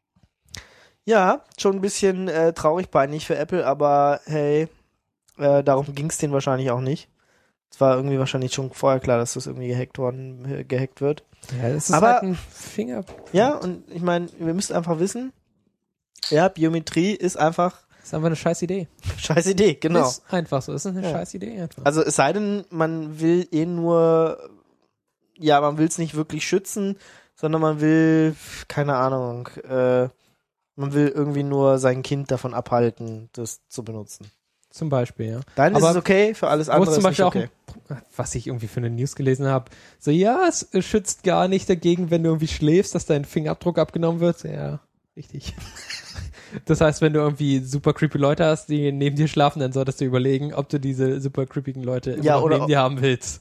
Ja, schon ein bisschen äh, traurig peinlich für Apple, aber hey, äh, darum ging es denen wahrscheinlich auch nicht. Es war irgendwie wahrscheinlich schon vorher klar, dass das irgendwie gehackt worden, äh, gehackt wird.
Ja, das ist
Aber-
halt ein Finger.
Ja, und ich meine, wir müssen einfach wissen, ja, Biometrie ist einfach
Das ist einfach eine scheiß Idee.
scheiß Idee, genau.
Ist einfach so. Das ist eine
Ja.
scheiß Idee einfach.
Also es sei denn, man will eh nur, ja, man will es nicht wirklich schützen, sondern man will, keine Ahnung, äh, man will irgendwie nur sein Kind davon abhalten, das zu benutzen.
Zum Beispiel, ja.
Dann ist
Aber
es okay, für alles
Wo
andere
es zum
ist
Beispiel
nicht okay.
auch, was ich irgendwie für eine News gelesen habe, so, ja, es äh, schützt gar nicht dagegen, wenn du irgendwie schläfst, dass dein Fingerabdruck abgenommen wird. Ja, richtig. Das heißt, wenn du irgendwie super creepy Leute hast, die neben dir schlafen, dann solltest du überlegen, ob du diese super creepigen Leute immer
Ja,
noch
oder
neben dir haben willst.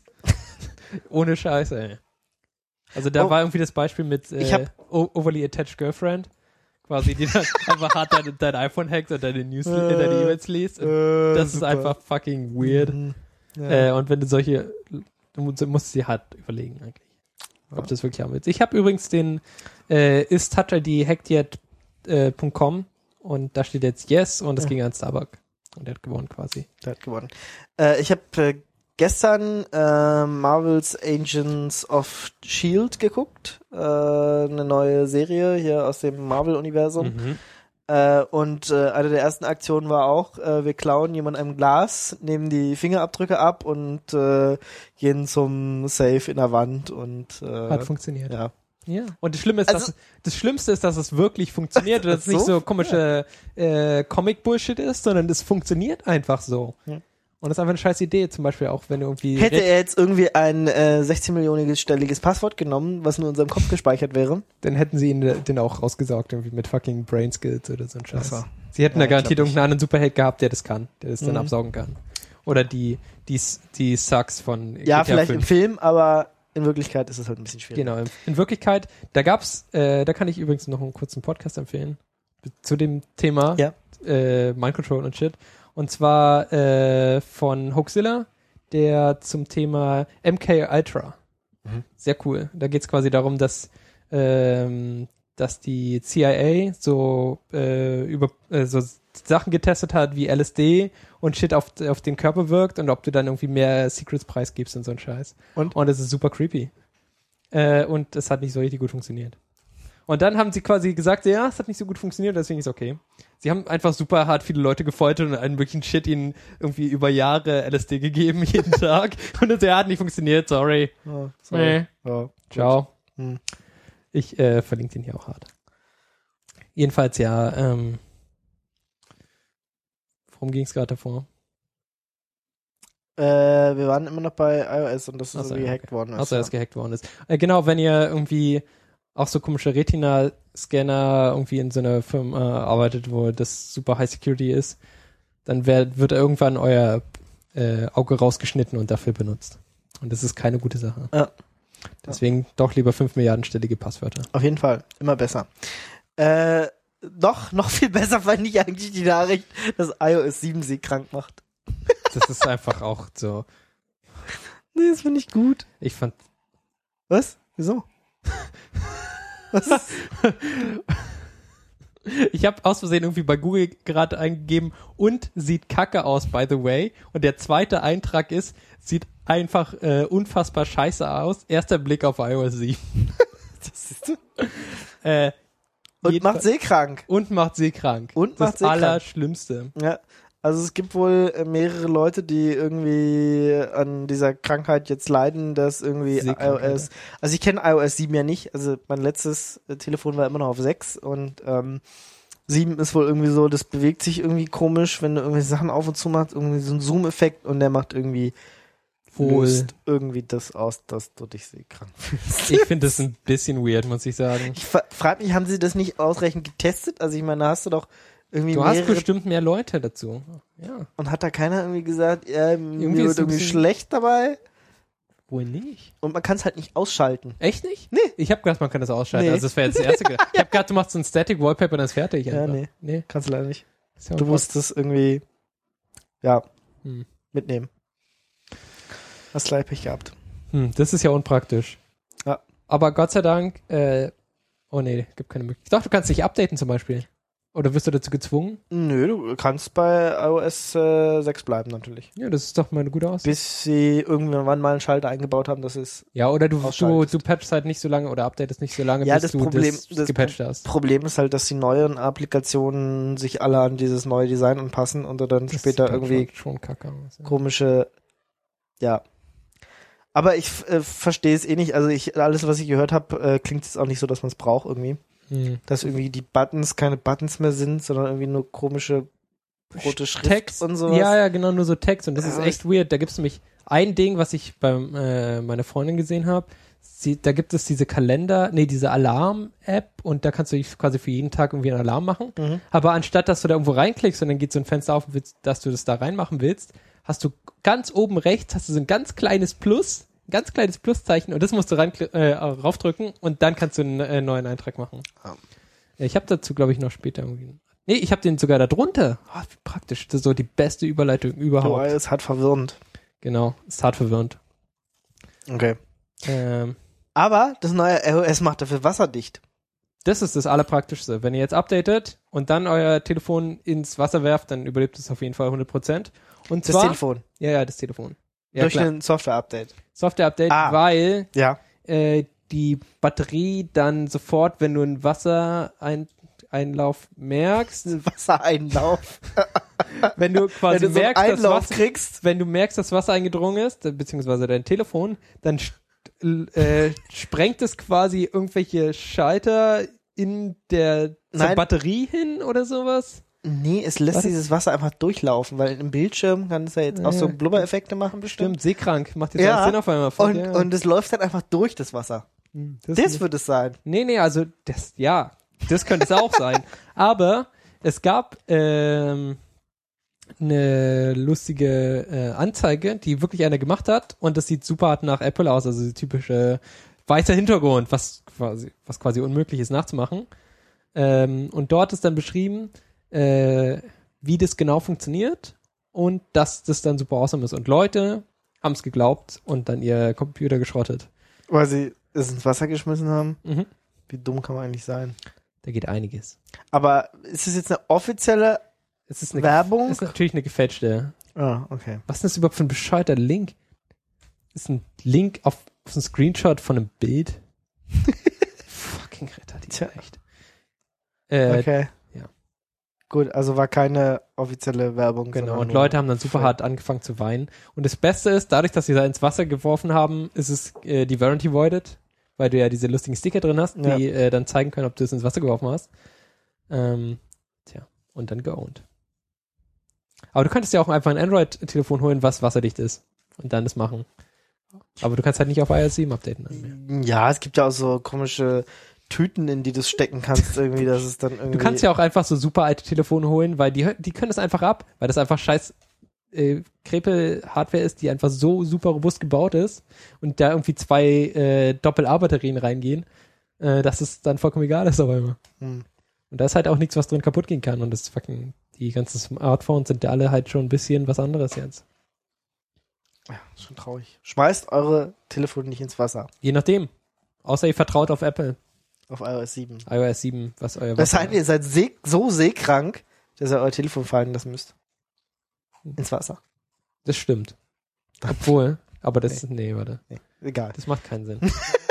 Ohne Scheiße, ey. Also da
Oh.
war irgendwie das Beispiel mit äh,
Ich hab-
o- overly attached girlfriend, quasi, die dann einfach hart dein, dein iPhone hackt und deine News, äh, deine E-Mails liest. Und
Äh,
das
super.
ist einfach fucking weird.
Mhm. Ja.
Äh, und wenn du solche, du musst, du musst dir hart überlegen eigentlich, ob du das wirklich haben willst. Ich habe übrigens den äh, is touch I D hackt yet Punkt com und da steht jetzt Yes und es
Ja.
ging an Starbuck und der hat gewonnen quasi.
Der hat gewonnen. Äh, ich habe äh, gestern äh, Marvel's Agents of S H I E L D geguckt. Äh, eine neue Serie hier aus dem Marvel-Universum.
Mhm.
Äh, und äh, eine der ersten Aktionen war auch, äh, wir klauen jemand ein Glas, nehmen die Fingerabdrücke ab und äh, gehen zum Safe in der Wand und äh,
Hat funktioniert.
ja.
Ja. Und das Schlimme ist,
Also-
dass, das Schlimmste ist, dass es wirklich funktioniert und dass es nicht
So?
so komische äh, Comic-Bullshit ist, sondern es funktioniert einfach so.
Ja.
Und das ist einfach eine scheiß Idee, zum Beispiel auch, wenn du irgendwie
Hätte er jetzt irgendwie ein äh, sechzehn-millionenstelliges Passwort genommen, was nur in unserem Kopf gespeichert wäre?
dann hätten sie ihn äh, den auch rausgesaugt, irgendwie mit fucking Brain Skills oder so ein Scheiß.
Ach so.
Sie hätten
Ja,
da garantiert
glaub ich.
irgendeinen anderen Superheld gehabt, der das kann, der das dann
Mhm.
absaugen kann. Oder die, die, die Sucks von
Ja,
G T A
vielleicht im
fünf.
Film, aber in Wirklichkeit ist es halt ein bisschen schwierig.
Genau. In, in Wirklichkeit, da gab's, äh, da kann ich übrigens noch einen kurzen Podcast empfehlen zu dem Thema
Ja.
äh, Mind Control und Shit. Und zwar äh, von Hoaxilla, der zum Thema M K Ultra.
Mhm.
Sehr cool. Da geht's quasi darum, dass ähm, dass die C I A so äh, über äh, so Sachen getestet hat wie L S D und Shit auf, auf den Körper wirkt und ob du dann irgendwie mehr Secrets preisgibst und so ein Scheiß.
Und?
Und es ist super creepy. Äh, und es hat nicht so richtig gut funktioniert. Und dann haben sie quasi gesagt, ja, es hat nicht so gut funktioniert, deswegen ist okay. Sie haben einfach super hart viele Leute gefoltert und einen möglichen Shit ihnen irgendwie über Jahre L S D gegeben, jeden Tag. Und das ja, hat nicht funktioniert, sorry.
Oh,
Nee.
Ja,
Ciao.
Hm.
Ich äh, verlinke den hier auch hart. Jedenfalls, ja, ähm, worum ging es gerade davor?
Äh, wir waren immer noch bei iOS und dass es
Ach so,
irgendwie
ja,
gehackt worden ist.
Außer dass gehackt worden ist. Äh, genau, wenn ihr irgendwie auch so komische Retina-Scanner irgendwie in so einer Firma äh, arbeitet, wo das super High Security ist, dann wär, wird irgendwann euer äh, Auge rausgeschnitten und dafür benutzt. Und das ist keine gute Sache.
Ja.
Deswegen doch lieber fünf Milliarden stellige Passwörter.
Auf jeden Fall, immer besser. Äh, noch, noch viel besser fand ich eigentlich die Nachricht, dass iOS sieben sie krank macht.
Das ist einfach auch so.
Nee, das finde ich gut.
Ich fand.
Was? Wieso? Was ist?
Ich habe aus Versehen irgendwie bei Google gerade eingegeben und sieht kacke aus, by the way. Und der zweite Eintrag ist, sieht einfach äh, unfassbar scheiße aus. Erster Blick auf iOS sieben.
Das ist du.
Äh,
Und
jedenfalls-
macht seekrank.
Und macht seekrank.
Und
das
macht seekrank.
Allerschlimmste.
Ja. Also es gibt wohl äh, mehrere Leute, die irgendwie an dieser Krankheit jetzt leiden, dass irgendwie
Seekrankheit,
iOS, also ich kenne iOS sieben ja nicht, also mein letztes äh, Telefon war immer noch auf sechs und ähm, sieben ist wohl irgendwie so, das bewegt sich irgendwie komisch, wenn du irgendwie Sachen auf und zu machst, irgendwie so ein Zoom-Effekt und der macht irgendwie
Wohl.
löst irgendwie das aus, dass du dich seekrank fühlst.
Ich finde das ein bisschen weird, muss ich sagen.
Ich fra- frag mich, haben sie das nicht ausreichend getestet? Also ich meine, da hast du doch irgendwie
Du hast
mehrere
bestimmt mehr Leute dazu. Ja.
und hat da keiner irgendwie gesagt, ja,
Irgendwie
mir
ist
wird
ein
irgendwie
bisschen-
schlecht dabei
Wohl nicht.
und man kann es halt nicht ausschalten.
Echt nicht?
Nee.
Ich habe gedacht, man kann das ausschalten.
Nee.
Also das wäre jetzt das erste. ge- Ich habe gedacht, du machst so ein Static Wallpaper und dann ist fertig.
Ja,
einfach.
nee.
Nee.
Kannst du leider nicht.
Ist ja
Du
auch
musst es irgendwie, ja,
Hm.
mitnehmen. Hast leider Pech gehabt.
Hm, das ist ja unpraktisch.
Ja.
Aber Gott sei Dank, äh, oh nee, gibt keine Möglichkeit. Doch, du kannst dich updaten zum Beispiel. Oder wirst du dazu gezwungen?
Nö, du kannst bei iOS äh, sechs bleiben natürlich.
Ja, das ist doch mal eine gute Aussicht.
Bis sie irgendwann mal einen Schalter eingebaut haben, dass es
Ja, oder du, du,
ausschaltest.
du patchst halt nicht so lange oder updatest nicht so lange,
Ja,
bis
das
du
Problem-
das,
das
gepatcht hast.
Problem ist halt, dass die neuen Applikationen sich alle an dieses neue Design anpassen und du dann
Das
später
sieht dann
irgendwie
schon, schon kacke aus. Ja.
komische, ja. Aber ich äh, verstehe es eh nicht. Also ich alles, was ich gehört habe, äh, klingt jetzt auch nicht so, dass man es braucht irgendwie.
Hm.
Dass irgendwie die Buttons keine Buttons mehr sind, sondern irgendwie nur komische rote Schrift
Text
und sowas.
Ja, ja, genau, nur so Text. Und das ist
Ja,
echt weird. Da gibt's nämlich ein Ding, was ich bei äh, meiner Freundin gesehen habe. Sie, da gibt es diese Kalender, nee, diese Alarm-App und da kannst du quasi für jeden Tag irgendwie einen Alarm machen.
Mhm.
Aber anstatt, dass du da irgendwo reinklickst und dann geht so ein Fenster auf, und willst, dass du das da reinmachen willst, hast du ganz oben rechts, hast du so ein ganz kleines Plus, ein ganz kleines Pluszeichen und das musst du rein, äh, raufdrücken und dann kannst du einen äh, neuen Eintrag machen.
Ja.
Ja, ich habe dazu, glaube ich, noch später irgendwie... Nee, ich habe den sogar da drunter. Oh, wie praktisch. Das ist so die beste Überleitung überhaupt.
Oh, ist halt verwirrend.
Genau, ist hart verwirrend.
Okay.
Ähm,
Aber das neue iOS macht dafür wasserdicht.
das ist das Allerpraktischste. Wenn ihr jetzt updatet und dann euer Telefon ins Wasser werft, dann überlebt es auf jeden Fall hundert Prozent. Und
Das
zwar...
Telefon.
Ja, ja, das Telefon. Ja,
Durch
klar.
ein Software-Update.
Software-Update,
Ah.
weil
Ja.
äh, die Batterie dann sofort, wenn du einen Wassereinlauf merkst,
Wassereinlauf.
wenn du quasi
Wenn du so einen
merkst, dass
Einlauf
Wasser,
kriegst.
wenn du merkst, dass Wasser eingedrungen ist, beziehungsweise dein Telefon, dann äh, sprengt es quasi irgendwelche Schalter in der zur
Nein.
Batterie hin oder sowas.
Nee, es lässt
Was?
dieses Wasser einfach durchlaufen, weil im Bildschirm kann es ja jetzt auch so
Ja.
Blubbereffekte machen bestimmt.
Stimmt, seekrank, macht jetzt
Ja.
alles Sinn auf einmal. Fuck,
Und,
ja.
und es läuft dann einfach durch das Wasser.
Hm,
Das wird es sein.
Nee, nee, also das, ja, das könnte es auch sein. Aber es gab ähm, eine lustige äh, Anzeige, die wirklich einer gemacht hat und das sieht super hart nach Apple aus, also die typische weißer Hintergrund, was quasi, was quasi unmöglich ist nachzumachen. Ähm, und dort ist dann beschrieben, äh, wie das genau funktioniert und dass das dann super awesome ist. Und Leute haben es geglaubt und dann ihr Computer geschrottet.
Weil sie es ins Wasser geschmissen haben.
Mhm.
Wie dumm kann man eigentlich sein?
Da geht einiges.
Aber ist es jetzt eine offizielle
Es ist eine
Werbung?
ist natürlich eine gefälschte.
Ah, okay.
Was ist das überhaupt für ein bescheuerter Link? Ist ein Link auf, auf ein Screenshot von einem Bild? Fucking Ritter, die
Tja.
echt. Äh,
Okay.
ja.
Gut, also war keine offizielle Werbung.
Genau,
sondern
und
nur
Leute haben dann super
Fake.
hart angefangen zu weinen. Und das Beste ist, dadurch, dass sie da ins Wasser geworfen haben, ist es äh, die Warranty voided, weil du ja diese lustigen Sticker drin hast,
Ja.
die äh, dann zeigen können, ob du es ins Wasser geworfen hast. Ähm, tja, und dann geowned. Aber du könntest ja auch einfach ein Android-Telefon holen, was wasserdicht ist. Und dann das machen. Aber du kannst halt nicht auf iOS sieben updaten. Dann mehr.
Ja, es gibt ja auch so komische Tüten, in die du es stecken kannst, irgendwie, dass es dann irgendwie.
Du kannst ja auch einfach so super alte Telefone holen, weil die, die können das einfach ab, weil das einfach scheiß äh, Krepel-Hardware ist, die einfach so super robust gebaut ist und da irgendwie zwei äh, Doppel-A-Batterien reingehen, äh, dass es dann vollkommen egal ist auf einmal.
Hm.
Und da ist halt auch nichts, was drin kaputt gehen kann und das fucking, die ganzen Smartphones sind ja alle halt schon ein bisschen was anderes jetzt.
Ja, ist schon traurig. Schmeißt eure Telefone nicht ins Wasser.
Je nachdem. Außer ihr vertraut auf Apple.
Auf iOS sieben.
iOS sieben, was euer
Das
Wasser-
heißt, ihr seid see so seekrank, dass ihr euer Telefon fallen lassen müsst. Ins Wasser.
Das stimmt. Obwohl, aber das, nee, warte.
Nee, egal.
Das macht keinen Sinn.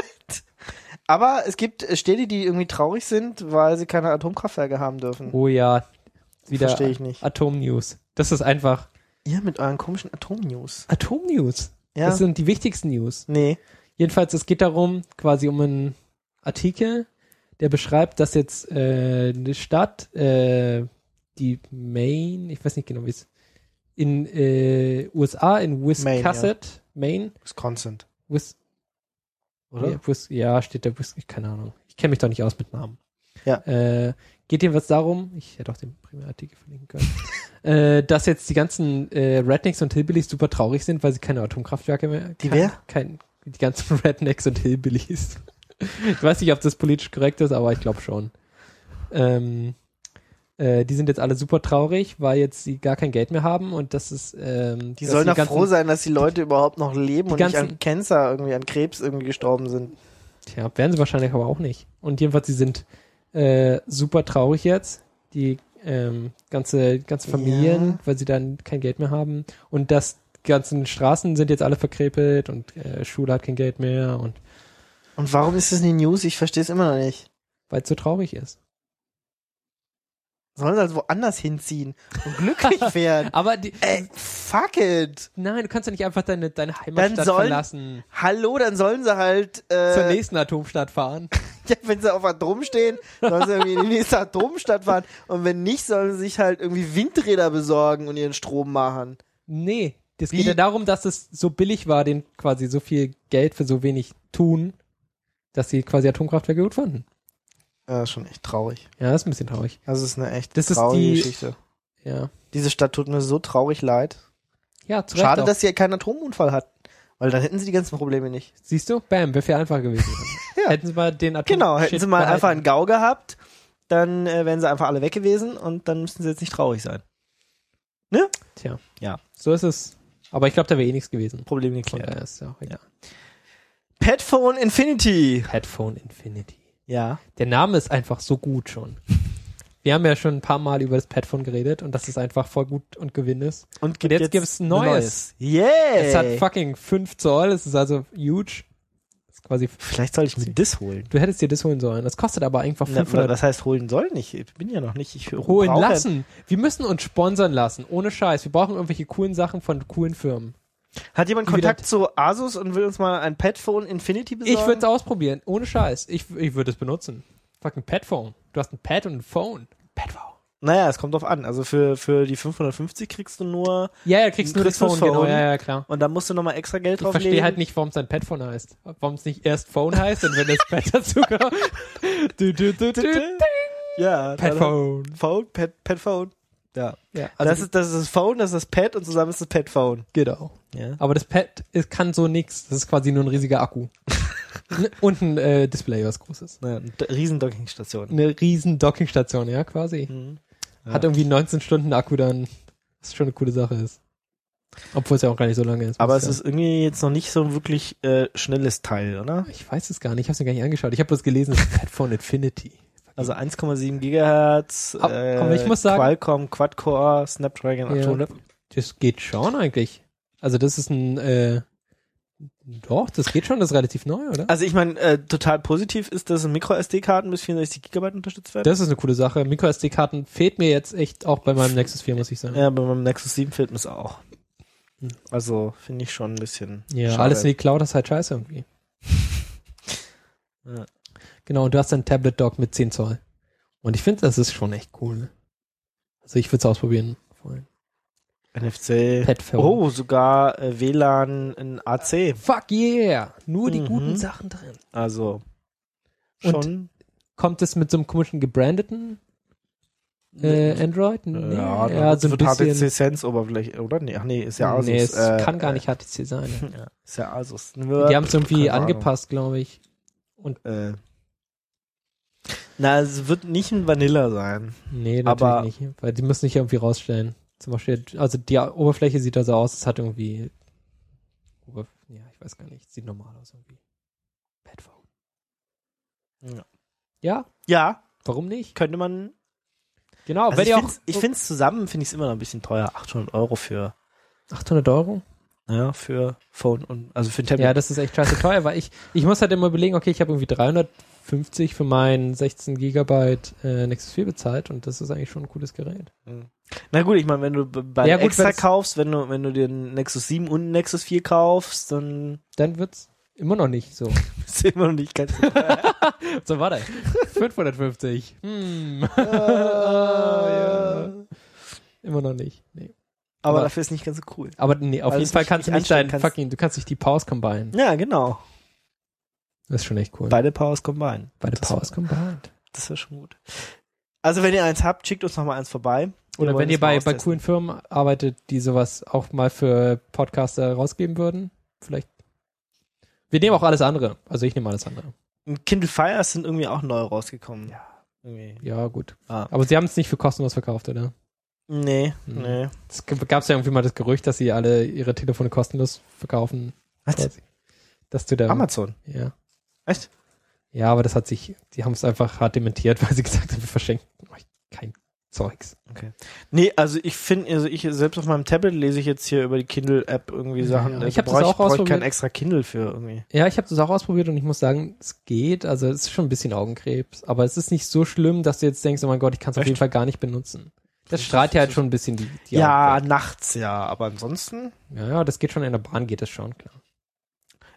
Aber es gibt Städte, die irgendwie traurig sind, weil sie keine Atomkraftwerke haben dürfen.
Oh ja, wieder
Verstehe ich nicht.
Atom-News. Das ist einfach
Ihr mit euren komischen Atom-News.
Atom-News.
Ja.
Das sind die wichtigsten News.
Nee.
Jedenfalls, es geht darum, quasi um einen Artikel, der beschreibt, dass jetzt äh, eine Stadt, äh, die Maine, ich weiß nicht genau, wie es in äh, U S A, in Wiscasset, Maine,
Wisconsin.
Wis
Oder?
Ja, Wis ja, steht da Wis keine Ahnung. Ich kenne mich doch nicht aus mit Namen.
Ja.
Äh, geht jedenfalls darum, ich hätte auch den Primarartikel verlinken können, äh, dass jetzt die ganzen äh, Rednecks und Hillbillies super traurig sind, weil sie keine Atomkraftwerke mehr
Die
kein,
wer?
Kein, die ganzen Rednecks und Hillbillies. Ich weiß nicht, ob das politisch korrekt ist, aber ich glaube schon. Ähm, äh, die sind jetzt alle super traurig, weil jetzt sie gar kein Geld mehr haben und das ist ähm,
Die
dass
sollen doch
ganzen-
froh sein, dass die Leute überhaupt noch leben
die
und nicht
ganzen-
an Cancer, irgendwie an Krebs irgendwie gestorben sind.
Tja, werden sie wahrscheinlich aber auch nicht. Und jedenfalls, sie sind äh, super traurig jetzt. Die ähm, ganze, ganze Familien,
Ja.
weil sie dann kein Geld mehr haben. Und das die ganzen Straßen sind jetzt alle verkrepelt und äh, Schule hat kein Geld mehr und
Und warum ist das in den News? Ich verstehe es immer noch nicht.
weil es so traurig ist.
Sollen sie also woanders hinziehen und glücklich werden?
Aber die,
Ey, fuck it.
nein, du kannst ja nicht einfach deine, deine Heimatstadt
sollen-
verlassen.
Hallo, dann sollen sie halt
Zur
äh,
nächsten Atomstadt fahren.
Ja, wenn sie auf Atom stehen, sollen sie irgendwie in die nächste Atomstadt fahren. Und wenn nicht, sollen sie sich halt irgendwie Windräder besorgen und ihren Strom machen.
Nee, das
Wie?
geht ja darum, dass es so billig war, den quasi so viel Geld für so wenig tun, dass sie quasi Atomkraftwerke gut fanden.
Ja, das ist schon echt traurig.
Ja, das ist ein bisschen traurig.
Das ist eine echt
Das ist
traurige
die-
Geschichte.
Ja.
Diese Stadt tut mir so traurig leid.
Ja, zu Recht
Schade,
auch.
dass sie ja keinen Atomunfall hatten. Weil dann hätten sie die ganzen Probleme nicht.
Siehst du? Bam, wäre viel einfacher gewesen.
Ja.
Hätten sie mal den Atom
Genau, hätten
Shit
sie mal
behalten.
einfach einen GAU gehabt, dann äh, wären sie einfach alle weg gewesen und dann müssten sie jetzt nicht traurig sein. Ne?
Tja.
Ja.
So ist es. Aber ich glaube, da wäre eh nichts gewesen.
Problem
Von
geklärt.
daher ist ja auch egal.
Petphone Infinity.
Headphone Infinity.
Ja.
Der Name ist einfach so gut schon. Wir haben ja schon ein paar Mal über das Padphone geredet und dass es einfach voll gut und Gewinn ist.
Und,
Und jetzt gibt's ein neues.
Yay!
Es hat fucking fünf Zoll, es ist also huge. Das ist quasi,
Vielleicht soll ich mir das holen.
du hättest dir das holen sollen. Das kostet aber einfach
Na,
fünfhundert.
was heißt holen soll nicht? Ich bin ja noch nicht. Ich
Holen
brauche-
lassen. Wir müssen uns sponsern lassen. Ohne Scheiß. Wir brauchen irgendwelche coolen Sachen von coolen Firmen.
Hat jemand
Wie
Kontakt zu Asus und will uns mal ein Petphone Infinity besorgen?
Ich würde es ausprobieren. Ohne Scheiß. Ich, ich würde es benutzen. Fucking Padphone. Du hast ein Pad und ein Phone. Padphone.
Naja, es kommt drauf an. Also für, für die fünfhundertfünfzig kriegst du nur
Ja, ja, kriegst nur das
Kriegst du das
Phone, genau.
Phone?
Ja, ja, klar.
und dann musst du nochmal extra Geld
Ich
drauflegen.
verstehe halt nicht, warum es ein Padphone heißt. Warum es nicht erst Phone heißt und wenn das Pad dazu kommt. Du, du, du, du.
Ja.
Padphone.
Phone, Pad, Padphone. Ja.
Ja, also
das ist das ist das Phone, das ist das Pad und zusammen ist das Padphone.
genau.
Ja.
Aber das Pad ist, kann so nix. Das ist quasi nur ein riesiger Akku. Und ein äh, Display, was Großes.
Naja, eine riesen Dockingstation.
Eine riesen Dockingstation, ja, quasi.
Mhm.
Hat irgendwie neunzehn Stunden Akku dann, was schon eine coole Sache ist. Obwohl es ja auch gar nicht so lange ist.
Aber
muss
es
ich
ist irgendwie jetzt noch nicht so ein wirklich äh, schnelles Teil, oder?
sagen. Ich weiß es gar nicht, ich habe es mir gar nicht angeschaut. Ich habe bloß gelesen, das Padphone Infinity.
Also eins Komma sieben Gigahertz,
Aber-
äh,
aber ich muss sagen-
Qualcomm, Quad-Core, Snapdragon
Ja.
achthundert.
Das geht schon eigentlich. Also das ist ein, äh, doch, das geht schon, das ist relativ neu, oder?
Also ich meine, äh, total positiv ist, dass Micro-S D-Karten bis vierundsechzig Gigabyte unterstützt werden.
Das ist eine coole Sache. Micro-S D-Karten fehlt mir jetzt echt auch bei meinem Nexus vier, muss ich sagen.
Ja, bei meinem Nexus sieben fehlt mir es auch.
Hm.
Also finde ich schon ein bisschen
Ja,
schade.
alles in die Cloud ist halt scheiße irgendwie.
Ja.
Genau, und du hast ein Tablet-Dock mit zehn Zoll. Und ich finde, das ist schon echt cool. Also ich würde es ausprobieren. Vorhin.
N F C.
Padphone.
Oh, sogar äh, W L A N in A C.
Fuck yeah! Nur die
Mhm.
guten Sachen drin.
Also
Und-
schon.
Kommt es mit so einem komischen gebrandeten äh, Android? Nee.
Ja,
ja
das
so ein
wird H T C
bisschen.
Sense Oberfläche, oder? Nee, ach nee, ist ja Asus.
nee, es
äh,
kann gar
äh,
nicht H T C sein.
Ja, ist ja Asus.
Die haben es irgendwie
Keine Ahnung.
angepasst, glaube ich.
Äh. Na, es wird nicht ein Vanilla sein.
Nee, natürlich
Aber-
nicht. Weil die müssen sich irgendwie rausstellen. Zum Beispiel, also die Oberfläche sieht da so aus, es hat irgendwie, Oberf- ja, ich weiß gar nicht, sieht normal aus irgendwie. Padphone.
Ja.
Ja,
Ja,
warum nicht?
könnte man.
Genau,
Also
wenn
ich
ihr auch
find's, ich finde es zusammen, finde ich es immer noch ein bisschen teuer. achthundert Euro für,
achthundert Euro?
ja, für Phone und, also für ein Tablet.
Ja, das ist echt scheiße teuer, weil ich, ich muss halt immer überlegen, okay, ich habe irgendwie dreihundertfünfzig für mein sechzehn Gigabyte äh, Nexus vier bezahlt und das ist eigentlich schon ein cooles Gerät.
Na gut, ich meine, wenn du b- bei
Ja, gut,
extra
wenn's-
kaufst, wenn du, wenn du dir einen Nexus sieben und einen Nexus vier kaufst, dann
Dann wird's immer noch nicht so.
ist immer noch nicht ganz so teuer.
So, warte. fünfhundertfünfzig. Hm.
Ah, ja.
Immer noch nicht. Nee.
Aber
Aber-
dafür ist nicht ganz so cool.
Aber nee, auf
Weil
jeden
du's
Fall
nicht-
kannst du
nicht
nicht dein
einstellen kannst.
fucking, du kannst nicht die Powers combine.
Ja, genau.
Das ist schon echt cool.
Beide Powers combined.
Beide
das
Powers
war-
combined.
Das wäre schon gut. Also wenn ihr eins habt, schickt uns noch mal eins vorbei. Wir
Oder
wollen
wenn ihr
das mal
bei, bei
austesten.
coolen Firmen arbeitet, die sowas auch mal für Podcaster rausgeben würden, vielleicht. Wir nehmen auch alles andere. Also ich nehme alles andere.
Und Kindle Fires sind irgendwie auch neu rausgekommen.
Ja.
Irgendwie.
Ja, gut.
Ah.
Aber sie haben es nicht für kostenlos verkauft, oder?
Nee,
Hm.
nee.
Es gab ja irgendwie mal das Gerücht, dass sie alle ihre Telefone kostenlos verkaufen.
Was?
Quasi. Dass du da.
Amazon.
Ja.
Echt?
Ja, aber das hat sich, die haben es einfach hart dementiert, weil sie gesagt haben, wir verschenken euch kein Zeugs.
Nee, also ich finde, also ich selbst auf meinem Tablet lese ich jetzt hier über die Kindle-App irgendwie Sachen.
Ja,
Da
ich hab das
brauch
auch
brauch ich
ausprobiert.
kein extra Kindle für irgendwie.
Ja, ich habe das auch ausprobiert und ich muss sagen, es geht. Also es ist schon ein bisschen Augenkrebs, aber es ist nicht so schlimm, dass du jetzt denkst, oh mein Gott, ich kann es auf
Echt?
jeden Fall gar nicht benutzen. Das
Das
strahlt
ist-
ja halt
das
schon ein bisschen die, die
Ja,
Augen weg.
nachts ja, aber ansonsten.
Ja, ja, das geht schon in der Bahn, geht das schon, klar.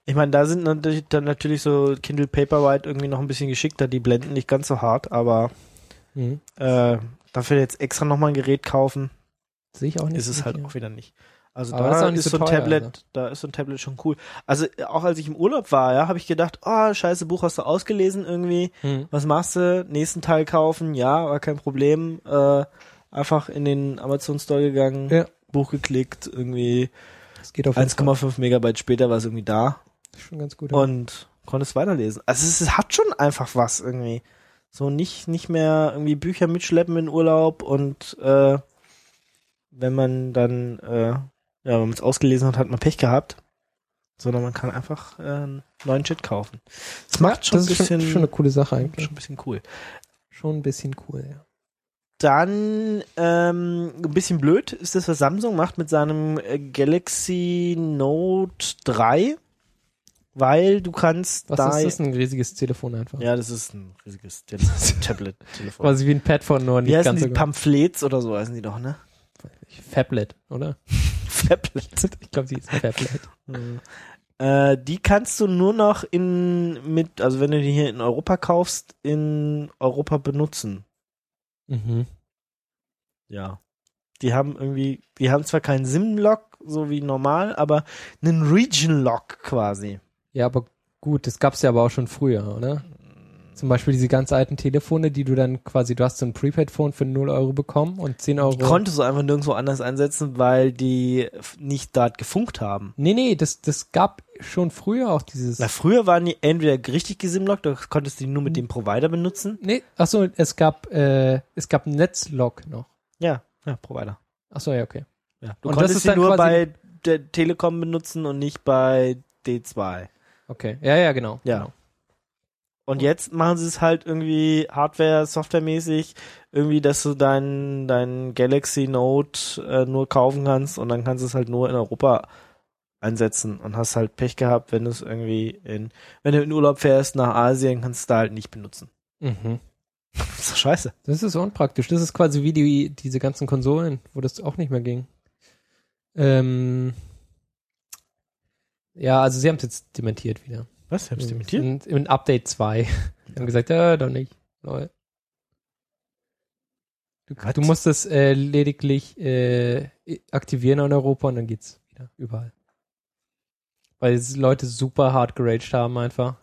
Ich meine, da sind natürlich dann natürlich so Kindle Paperwhite irgendwie noch ein bisschen geschickter, die blenden nicht ganz so hart, aber
Mhm.
äh, dafür jetzt extra nochmal ein Gerät kaufen,
Sehe ich auch nicht.
ist es halt
ja.
auch wieder nicht. Also
Aber
da
das ist auch nicht
ist
so
so ein
teuer,
Tablet,
also.
da ist so ein Tablet schon cool. Also auch als ich im Urlaub war, ja, habe ich gedacht, oh, scheiße, Buch hast du ausgelesen irgendwie.
Mhm.
Was machst du? Nächsten Teil kaufen? Ja, war kein Problem. Äh, einfach in den Amazon Store gegangen,
Ja.
Buch geklickt, irgendwie
Das geht auf jeden
eins Komma fünf Megabyte später war es irgendwie da
Fall. Das ist schon ganz gut. ja.
und konntest weiterlesen. Also es, es hat schon einfach was irgendwie. So nicht nicht mehr irgendwie Bücher mitschleppen in Urlaub und äh, wenn man dann äh, ja, wenn man es ausgelesen hat, hat man Pech gehabt. Sondern man kann einfach äh, einen neuen Shit kaufen. Das macht schon
das
ein
ist
bisschen
schon, schon eine coole Sache eigentlich.
schon ein bisschen cool.
Schon ein bisschen cool, ja.
Dann ähm, ein bisschen blöd ist das, was Samsung macht mit seinem äh, Galaxy Note drei, weil du kannst
Was
da...
ist das? Ein riesiges Telefon einfach.
Ja, das ist ein riesiges Tele Tablet-Telefon.
Quasi wie ein Padphone, nur nicht
Wie heißen
ganz
die?
so
Pamphlets oder so heißen die doch, ne?
Fablet, oder?
Fablet.
Ich glaube, sie ist Fablet.
Äh, die kannst du nur noch in mit, also wenn du die hier in Europa kaufst, in Europa benutzen.
Mhm.
Ja. Die haben irgendwie, die haben zwar keinen SIM-Lock, so wie normal, aber einen Region-Lock quasi.
Ja, aber gut, das gab's ja aber auch schon früher, oder? Zum Beispiel diese ganz alten Telefone, die du dann quasi, du hast so ein Prepaid-Phone für null Euro bekommen und zehn Euro.
Die konntest du einfach nirgendwo anders einsetzen, weil die f- nicht dort gefunkt haben.
Nee, nee, das, das gab schon früher auch dieses.
Na, früher waren die entweder richtig gesimlockt, da konntest du die nur mit dem Provider benutzen.
Nee, achso, es gab, äh, es gab Netzlock noch.
Ja, ja, Provider.
Achso, ja, okay.
Ja. Du
Und das
konntest
ist
sie
dann
nur
quasi-
bei der Telekom benutzen und nicht bei D zwei.
Okay. Ja, ja, genau.
Ja.
Genau.
Und jetzt machen sie es halt irgendwie Hardware, Softwaremäßig, irgendwie, dass du dein, dein Galaxy Note äh, nur kaufen kannst und dann kannst du es halt nur in Europa einsetzen und hast halt Pech gehabt, wenn du es irgendwie in, wenn du in Urlaub fährst nach Asien, kannst du es da halt nicht benutzen.
Mhm.
Das ist doch scheiße.
Das ist unpraktisch. Das ist quasi wie die, diese ganzen Konsolen, wo das auch nicht mehr ging. Ähm, ja, also sie haben es jetzt dementiert wieder.
Was? Hab's dementiert?
In, in Update zwei. Die haben gesagt, ja, doch nicht. Lol. Du,
Was?
du musst es äh, lediglich äh, aktivieren in Europa und dann geht's wieder überall. Weil es Leute super hart geraged haben einfach.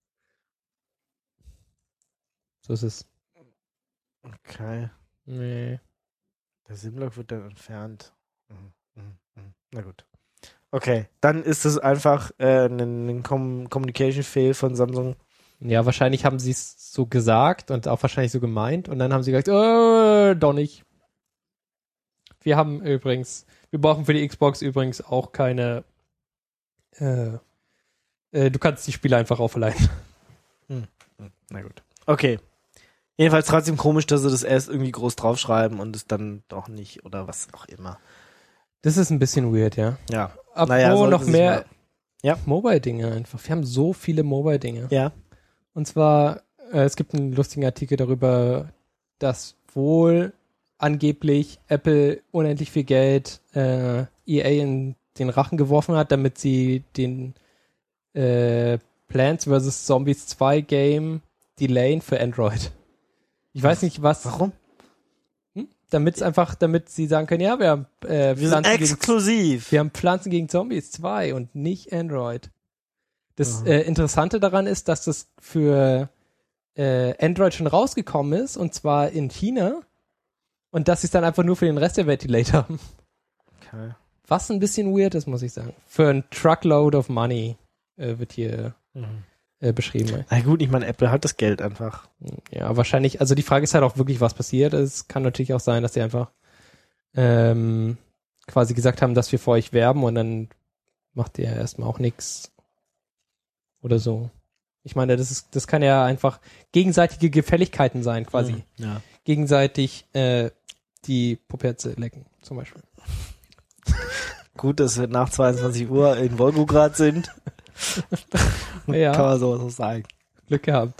So ist es.
Okay.
Nee.
Der SIM-Lock wird dann entfernt. Mhm, mhm, mhm. Na gut. Okay, dann ist es einfach äh, ein, ein Com- Communication-Fail von Samsung.
Ja, wahrscheinlich haben sie es so gesagt und auch wahrscheinlich so gemeint und dann haben sie gesagt, äh, doch nicht. Wir haben übrigens, wir brauchen für die Xbox übrigens auch keine, äh, äh, du kannst die Spiele einfach aufleihen.
Na gut. Okay. Jedenfalls trotzdem komisch, dass sie das erst irgendwie groß draufschreiben und es dann doch nicht oder was auch immer.
Das ist ein bisschen weird, ja.
Ja.
Apropos
Naja, sollten
noch
sie sich
mehr
mal- Ja.
Mobile-Dinge einfach. Wir haben so viele Mobile-Dinge.
Ja.
Und zwar, äh, es gibt einen lustigen Artikel darüber, dass wohl angeblich Apple unendlich viel Geld äh, E A in den Rachen geworfen hat, damit sie den äh, Plants versus. Zombies zwei Game delayen für Android. Ich weiß nicht, was.
Warum?
Hm? Damit es einfach, damit sie sagen können, ja, wir haben äh,
Wir sind
Pflanzen gegen
exklusiv.
wir haben Pflanzen gegen Zombies zwei und nicht Android. Das
Aha.
äh, Interessante daran ist, dass das für äh, Android schon rausgekommen ist und zwar in China und dass sie es dann einfach nur für den Rest der Welt delayed haben.
Okay.
Was ein bisschen weird ist, muss ich sagen. Für ein Truckload of Money äh, wird hier
Mhm.
äh, beschrieben.
Na gut, ich meine, Apple hat das Geld einfach.
Ja, wahrscheinlich, also die Frage ist halt auch wirklich, was passiert. Es kann natürlich auch sein, dass sie einfach ähm, quasi gesagt haben, dass wir für euch werben und dann macht ihr erstmal auch nichts oder so. Ich meine, das ist, das kann ja einfach gegenseitige Gefälligkeiten sein, quasi.
Mhm. Ja.
Gegenseitig äh, die Puperze lecken, zum Beispiel.
Gut, dass wir nach zweiundzwanzig Uhr in Wolgograd sind.
Ja.
Kann man sowas auch sagen.
Glück gehabt.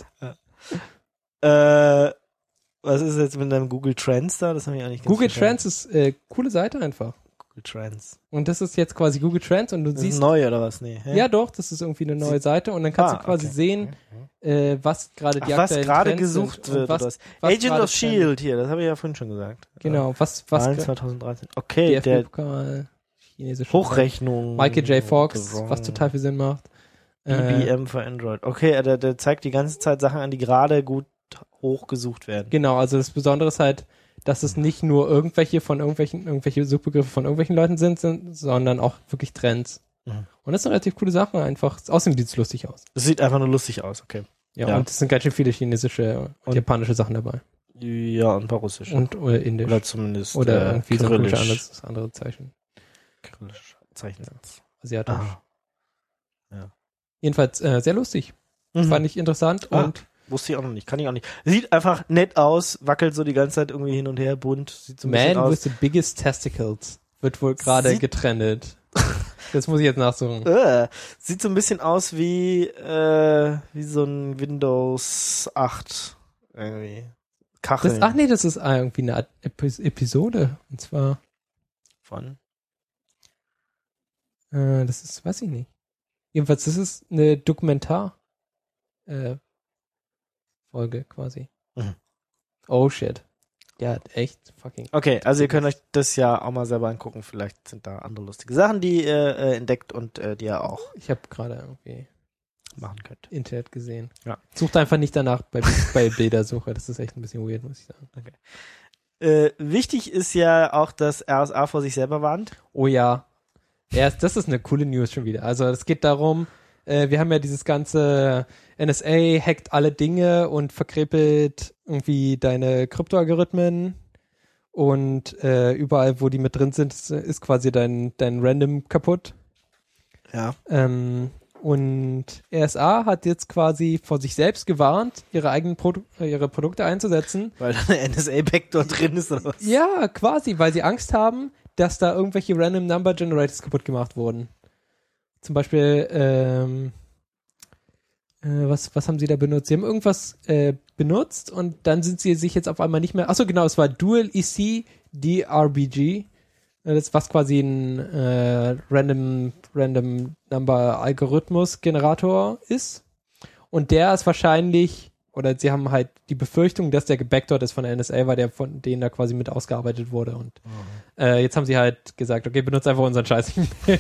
Äh, was ist jetzt mit deinem Google Trends da? Das habe ich eigentlich ganz
Google
verstanden.
Trends ist äh, coole Seite einfach.
Google Trends.
Und das ist jetzt quasi Google Trends und du
Das
siehst...
ist neu oder was? Nee. Hä?
Ja doch, das ist irgendwie eine neue Seite und dann kannst
Ah,
du quasi
okay.
sehen, äh, was gerade die
Ach, was
aktuellen
gerade
Trends
gesucht
sind und
wird.
was,
oder was?
was
Agent
gerade
of Shield hier, das habe ich ja vorhin schon gesagt.
Genau, was, was
Wahlen
gra-
zwanzig dreizehn. Okay, der
DFB-Pokal, chinesische
Hochrechnung.
Michael J. Fox, was total viel Sinn macht.
B B M für Android. Okay, der, der zeigt die ganze Zeit Sachen an, die gerade gut hochgesucht werden.
Genau, also das Besondere ist halt, dass es nicht nur irgendwelche von irgendwelchen, irgendwelche Suchbegriffe von irgendwelchen Leuten sind, sind sondern auch wirklich Trends.
Mhm.
Und das sind relativ coole Sachen einfach. Außerdem sieht es lustig aus.
Das sieht einfach nur lustig aus, okay.
Ja,
Ja.
und es sind ganz schön viele chinesische und,
Und-
japanische Sachen dabei.
Ja, und ein paar russische.
Und oder indisch.
Oder zumindest
Oder
äh,
irgendwie so ein komisches
kyrillisch.
anderes, andere Zeichen.
Kyrillisch Zeichensatz.
Asiatisch.
Ah.
Jedenfalls äh, sehr lustig.
Mhm.
Fand ich interessant
Ah.
und
Wusste ich auch noch nicht, kann ich auch nicht. Sieht einfach nett aus, wackelt so die ganze Zeit irgendwie hin und her, bunt, sieht so ein bisschen
Man
aus.
with the biggest testicles wird wohl gerade
Sieht-
getrennt. Das muss ich jetzt nachsuchen.
Äh, sieht so ein bisschen aus wie, äh, wie so ein Windows acht irgendwie. Kacheln
Das, ach nee, das ist ah, irgendwie eine Art Epis Episode. Und zwar,
von.
äh, das ist, weiß ich nicht. Jedenfalls, das ist eine Dokumentar äh, Folge quasi.
Mhm.
Oh shit. Ja, echt fucking.
Okay, also ihr könnt euch das ja auch mal selber angucken. Vielleicht sind da andere lustige Sachen, die ihr äh, entdeckt und äh, die ihr auch
Ich habe gerade irgendwie
machen könnt.
Internet gesehen.
Ja.
Sucht einfach nicht danach bei, bei Bildersuche. Das ist echt ein bisschen weird, muss ich sagen.
Äh, wichtig ist ja auch, dass R S A vor sich selber warnt.
Oh ja. Erst, das ist eine coole News schon wieder. Also es geht darum, äh, wir haben ja dieses ganze N S A hackt alle Dinge und verkrepelt irgendwie deine Kryptoalgorithmen und äh, überall, wo die mit drin sind, ist, ist quasi dein, dein Random kaputt.
Ja.
Ähm, und R S A hat jetzt quasi vor sich selbst gewarnt, ihre eigenen Produ ihre Produkte einzusetzen.
Weil da eine N S A-Backdoor drin ist oder was?
Ja, quasi, weil sie Angst haben, dass da irgendwelche Random Number Generators kaputt gemacht wurden. Zum Beispiel, ähm, äh, was, was haben sie da benutzt? Sie haben irgendwas äh, benutzt und dann sind sie sich jetzt auf einmal nicht mehr, achso genau, es war Dual E C D R B G, äh, das was quasi ein äh, Random, Random Number Algorithmus Generator ist. Und der ist wahrscheinlich, oder sie haben halt die Befürchtung, dass der gebackdoored ist von der N S A, weil der von denen da quasi mit ausgearbeitet wurde. Und äh, jetzt haben sie halt gesagt, okay, benutzt einfach unseren Scheiß.
Das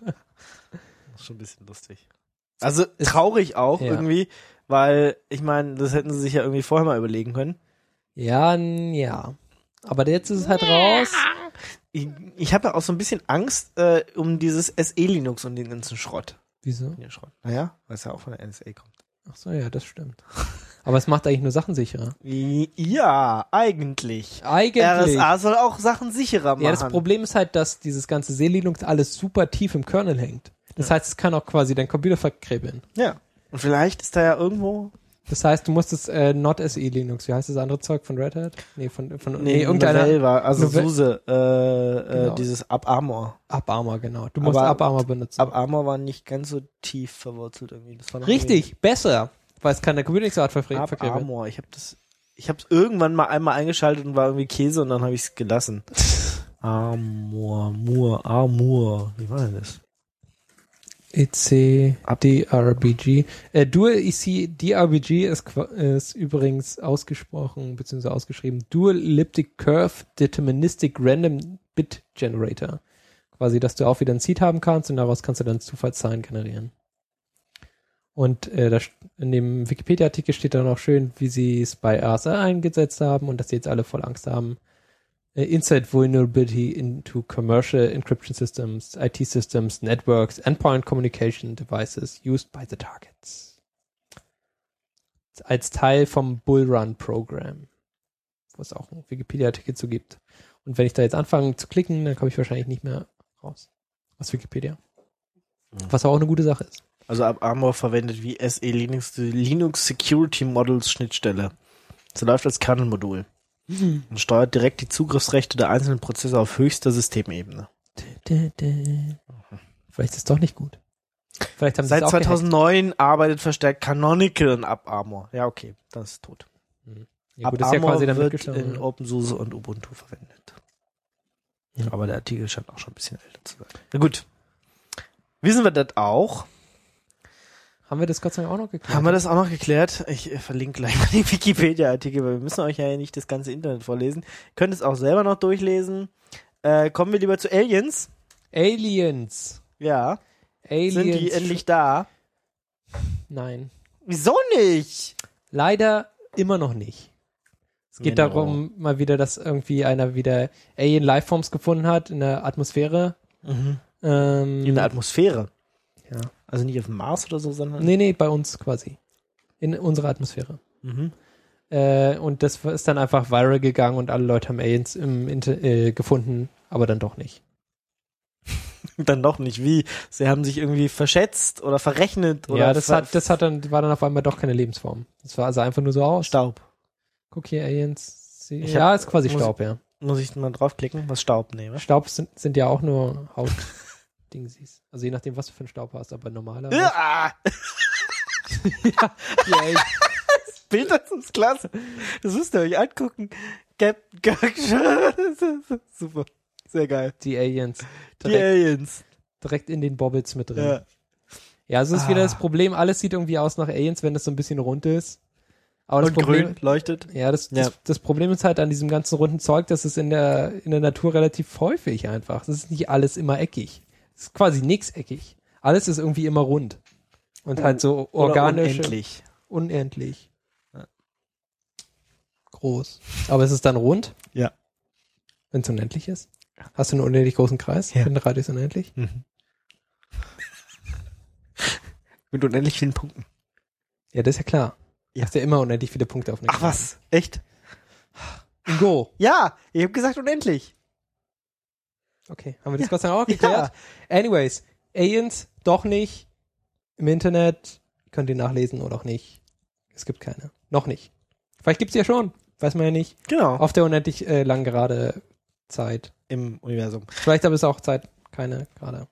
ist schon ein bisschen lustig. Also traurig auch
Ja.
irgendwie, weil ich meine, das hätten sie sich ja irgendwie vorher mal überlegen können.
Ja, n- ja. Aber jetzt ist es halt raus.
Ich, ich habe ja auch so ein bisschen Angst äh, um dieses S E Linux und den ganzen Schrott.
Wieso?
Den Schrott. Naja, weil es ja auch von der N S A kommt.
Ach so, ja, das stimmt. Aber es macht eigentlich nur Sachen sicherer.
Ja, eigentlich.
Eigentlich.
R S A soll auch Sachen sicherer machen.
Ja, das Problem ist halt, dass dieses ganze C-Linux alles super tief im Kernel hängt. Das heißt, es kann auch quasi dein Computer verkrebeln.
Ja. Und vielleicht ist da ja irgendwo
Das heißt, du musst es äh, not S E Linux. Wie heißt das andere Zeug von Red Hat? Nee, von, von nee,
nee,
irgendeiner
Novell war, also
Novell-
SUSE, äh,
Genau.
äh, dieses AppArmor.
AppArmor, genau. Du musst
Aber
AppArmor benutzen.
AppArmor war nicht ganz so tief verwurzelt irgendwie. Das war noch
Richtig, besser. Weil es kann der Computer nicht so hart verfre-
irgendwie
verkrebeln.
AppArmor. Ich habe das, ich habe es irgendwann mal einmal eingeschaltet und war irgendwie Käse und dann habe ich es gelassen. Armor, Mur, Armor. Wie war denn das?
E C D R B G. Äh, Dual E C D R B G ist, qua- ist übrigens ausgesprochen bzw. ausgeschrieben Dual Elliptic Curve Deterministic Random Bit Generator. Quasi, dass du auch wieder ein Seed haben kannst und daraus kannst du dann Zufallszahlen generieren. Und äh, da st- in dem Wikipedia-Artikel steht dann auch schön, wie sie es bei R S A eingesetzt haben und dass sie jetzt alle voll Angst haben. Uh, Inside vulnerability into commercial encryption systems, I T systems, networks, endpoint communication devices used by the targets. Als Teil vom Bullrun-Programm, wo es auch einen Wikipedia-Artikel zu gibt. Und wenn ich da jetzt anfange zu klicken, dann komme ich wahrscheinlich nicht mehr raus aus Wikipedia. Was auch eine gute Sache ist.
Also AppArmor verwendet wie S E Linux die Linux Security Models Schnittstelle. Sie läuft als Kernelmodul und steuert direkt die Zugriffsrechte der einzelnen Prozesse auf höchster Systemebene.
Vielleicht ist es doch nicht gut. Vielleicht haben sie
Seit
es auch gehackt.
zweitausendneun arbeitet verstärkt Canonical an AppArmor. Ja, okay, das ist tot.
Ja, gut, das ist ja
AppArmor
quasi damit
wird
gestorben.
in OpenSUSE und Ubuntu verwendet. Ja. Aber der Artikel scheint auch schon ein bisschen älter zu sein. Na gut. Wissen wir das auch?
Haben wir das Gott sei Dank auch noch geklärt?
Haben wir das auch noch geklärt? Ich äh, verlinke gleich mal den Wikipedia-Artikel, weil wir müssen euch ja nicht das ganze Internet vorlesen. Ihr könnt es auch selber noch durchlesen. Äh, kommen wir lieber zu Aliens.
Aliens.
Ja.
Aliens.
Sind die endlich da?
Nein.
Wieso nicht?
Leider immer noch nicht. Es geht
Genau.
darum, mal wieder, dass irgendwie einer wieder Alien-Lifeforms gefunden hat in der Atmosphäre.
Mhm.
Ähm,
In der Atmosphäre.
ja.
Also nicht auf dem Mars oder so, sondern...
Nee, nee, bei uns quasi. In unserer Atmosphäre.
Mhm.
Äh, und das ist dann einfach viral gegangen und alle Leute haben Aliens im Inter äh, gefunden, aber dann doch nicht.
Dann doch nicht. Wie? Sie haben sich irgendwie verschätzt oder verrechnet oder...
ja, das
ver-
hat, das hat dann, war dann auf einmal doch keine Lebensform. Das war also einfach nur so aus.
Staub.
Guck hier, Aliens. Sie,
Ich
ja,
hab-
ist quasi
muss-
Staub, ja.
Muss ich mal draufklicken, was Staub nehme?
Staub sind, sind ja auch nur Haut-Dingsies. Also je nachdem, was du für einen Staub hast, aber normaler.
Ja!
ja, die Aliens.
Bild dazu ist klasse. Das müsst ihr euch angucken. Captain Kirk. Super. Sehr geil.
Die Aliens.
Die
Direkt,
Aliens.
direkt in den Bobbles mit drin.
Ja.
Ja, also ist
Ah.
wieder das Problem, alles sieht irgendwie aus nach Aliens, wenn das so ein bisschen rund ist. Aber das
Und
Problem,
grün leuchtet.
ja, das,
Ja.
Das, das Problem ist halt an diesem ganzen runden Zeug, dass es in der, in der Natur relativ häufig einfach. Das ist nicht alles immer eckig. Es ist quasi nix eckig. Alles ist irgendwie immer rund. Und halt so
Oder
organisch.
unendlich.
Unendlich.
Ja.
Groß. Aber ist es dann rund?
Ja.
Wenn es unendlich ist? Hast du einen unendlich großen Kreis?
Ja.
Wenn der Radius unendlich?
Mhm. Mit unendlich vielen Punkten.
Ja, das ist ja klar.
Ja.
Du hast ja immer unendlich viele Punkte auf einer
Ach was? Echt?
In Go.
Ja, ich habe gesagt unendlich.
Okay, haben wir das
Ja.
Gott sei Dank auch geklärt? Anyways, Aliens doch nicht. Im Internet könnt ihr nachlesen oder auch nicht. Es gibt keine. Noch nicht. Vielleicht gibt's ja schon. Weiß man ja nicht.
Genau.
Auf der unendlich äh, lang gerade Zeit.
Im Universum.
Vielleicht aber ist auch Zeit keine gerade.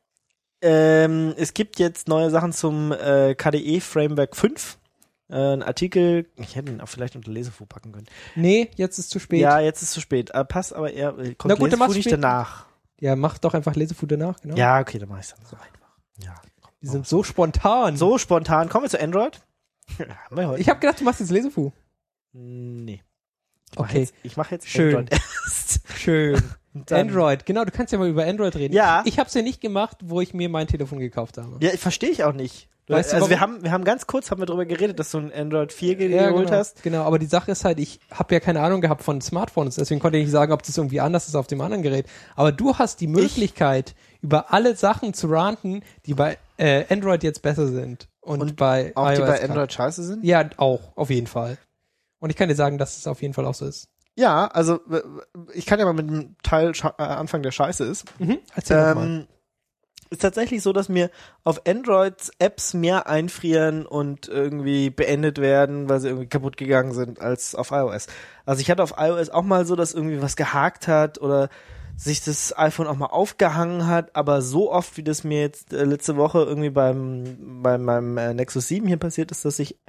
Ähm, es gibt jetzt neue Sachen zum äh, K D E Framework fünf. Äh, ein Artikel, ich hätte ihn auch vielleicht unter Lesefu packen können.
Nee, jetzt ist zu spät.
Ja, jetzt ist zu spät. Äh, passt aber eher, äh, kommt
Na gut, dann
Lesefu
mach's
nicht
spät.
danach.
Ja, mach doch einfach Lesefood danach, genau.
Ja, okay, dann mach ich dann so einfach. Ja.
Die sind so spontan.
So spontan. Kommen wir zu Android? Haben wir heute.
Ich habe gedacht, du machst jetzt Lesefu.
Nee. Ich mach
Okay.
Jetzt, ich mache jetzt
Schön.
Android erst.
Schön.
Und dann-
Android, genau, du kannst ja mal über Android reden.
Ja.
Ich, ich habe es ja nicht gemacht, wo ich mir mein Telefon gekauft habe.
Ja, verstehe ich auch nicht. Du,
Weißt du,
also wir
warum?
haben, wir haben ganz kurz haben wir darüber geredet, dass du ein Android vier ge-
Ja,
geholt
genau,
hast.
genau, aber die Sache ist halt, ich habe ja keine Ahnung gehabt von Smartphones, deswegen konnte ich nicht sagen, ob das irgendwie anders ist auf dem anderen Gerät. Aber du hast die Möglichkeit, über alle Sachen zu ranten, die bei äh, Android jetzt besser sind. Und,
Und
bei
Auch die
iOS
bei
kann-
Android scheiße sind?
Ja, auch, auf jeden Fall. Und ich kann dir sagen, dass es auf jeden Fall auch so ist.
Ja, also w- w- ich kann ja mal mit einem Teil scha- äh, anfangen, der scheiße ist.
Mhm. Erzähl doch mal.
Ähm, ist tatsächlich so, dass mir auf Android Apps mehr einfrieren und irgendwie beendet werden, weil sie irgendwie kaputt gegangen sind, als auf iOS. Also ich hatte auf iOS auch mal so, dass irgendwie was gehakt hat oder sich das iPhone auch mal aufgehangen hat, aber so oft, wie das mir jetzt äh, letzte Woche irgendwie beim, bei meinem äh, Nexus sieben hier passiert ist, dass ich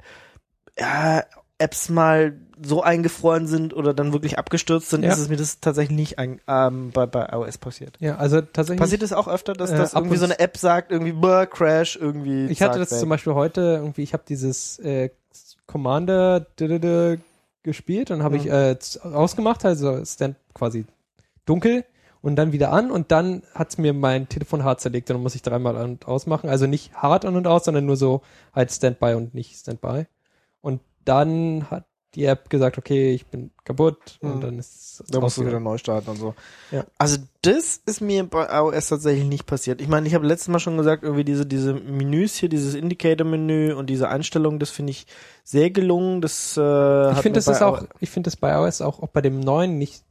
ja, Apps mal so eingefroren sind oder dann wirklich abgestürzt sind,
Ja.
ist es mir das tatsächlich nicht ein, ähm, bei, bei iOS passiert.
Ja, also tatsächlich.
Passiert es auch öfter, dass
Äh,
das
ab
irgendwie
und
so eine App sagt, irgendwie Brr, Crash, irgendwie
Ich hatte
zack,
das
weg.
zum Beispiel heute, irgendwie, ich habe dieses äh, Commander d -d -d gespielt und habe
Mhm.
ich äh, z- ausgemacht, also Stand quasi dunkel und dann wieder an und dann hat's mir mein Telefon hart zerlegt und dann muss ich dreimal an und ausmachen. Also nicht hart an und aus, sondern nur so halt Standby und nicht Standby. Und dann hat die App gesagt, okay, ich bin kaputt
Mhm.
und dann ist es
Da musst du wieder
ausgegangen.
neu starten und so.
Ja.
Also das ist mir bei iOS tatsächlich nicht passiert. Ich meine, ich habe letztes Mal schon gesagt, irgendwie diese diese Menüs hier, dieses Indicator-Menü und diese Einstellung, das finde ich sehr gelungen. Das äh,
Ich
hat
finde,
mir
das
bei
ist auch,
iOS
ich finde das bei iOS auch, auch bei dem neuen nicht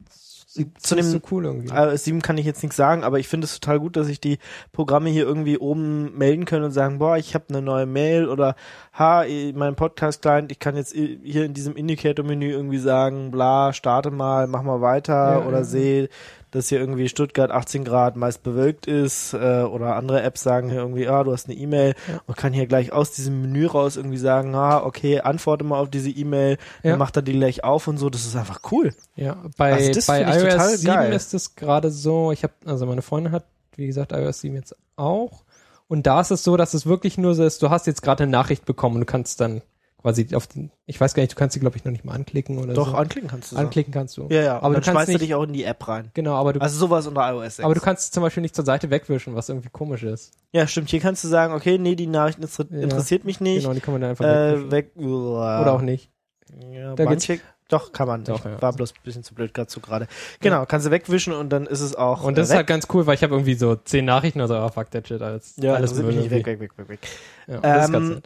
zu
nicht
dem
so cool irgendwie.
iOS sieben kann ich jetzt nichts sagen, aber ich finde es total gut, dass sich die Programme hier irgendwie oben melden können und sagen, boah, ich habe eine neue Mail oder ha, mein Podcast-Client, ich kann jetzt hier in diesem Indicator-Menü irgendwie sagen, bla, starte mal, mach mal weiter
Ja,
oder
ja,
sehe dass hier irgendwie Stuttgart achtzehn Grad meist bewölkt ist äh, oder andere Apps sagen hier irgendwie, ah, du hast eine E-Mail
Ja.
und kann hier gleich aus diesem Menü raus irgendwie sagen, ah, okay, antworte mal auf diese E-Mail,
Ja.
dann macht er die gleich auf und so, das ist einfach cool.
Ja, bei,
Also das
bei
find ich total
iOS sieben
geil.
ist es gerade so, ich habe, also meine Freundin hat, wie gesagt, iOS sieben jetzt auch. Und da ist es so, dass es wirklich nur so ist, du hast jetzt gerade eine Nachricht bekommen und du kannst dann quasi auf den, ich weiß gar nicht, du kannst sie, glaube ich, noch nicht mal anklicken oder
Doch,
so.
anklicken kannst du so.
Anklicken kannst du.
Ja, ja,
aber
und
du
dann
kannst
schmeißt du
nicht,
dich auch in die App rein.
genau, aber du,
Also sowas unter iOS sechs.
aber du kannst zum Beispiel nicht zur Seite wegwischen, was irgendwie komisch ist.
Ja, stimmt, hier kannst du sagen, okay, nee, die Nachricht inter-
Ja.
interessiert mich nicht.
Genau, die kann man dann einfach
äh,
wegwischen.
weg, uah.
Oder auch nicht.
Ja,
Da
manche, doch, kann man.
Doch,
ich
ja.
war bloß ein bisschen zu blöd gerade so gerade. Genau, kannst du wegwischen und dann ist es auch
Und das
äh,
ist halt ganz cool, weil ich habe irgendwie so zehn Nachrichten, also oh, fuck that shit, alles,
ja,
alles
interessiert mich nicht,
irgendwie.
weg, weg, weg, weg, weg.
Ja, das ist ganz
Ähm,
nett.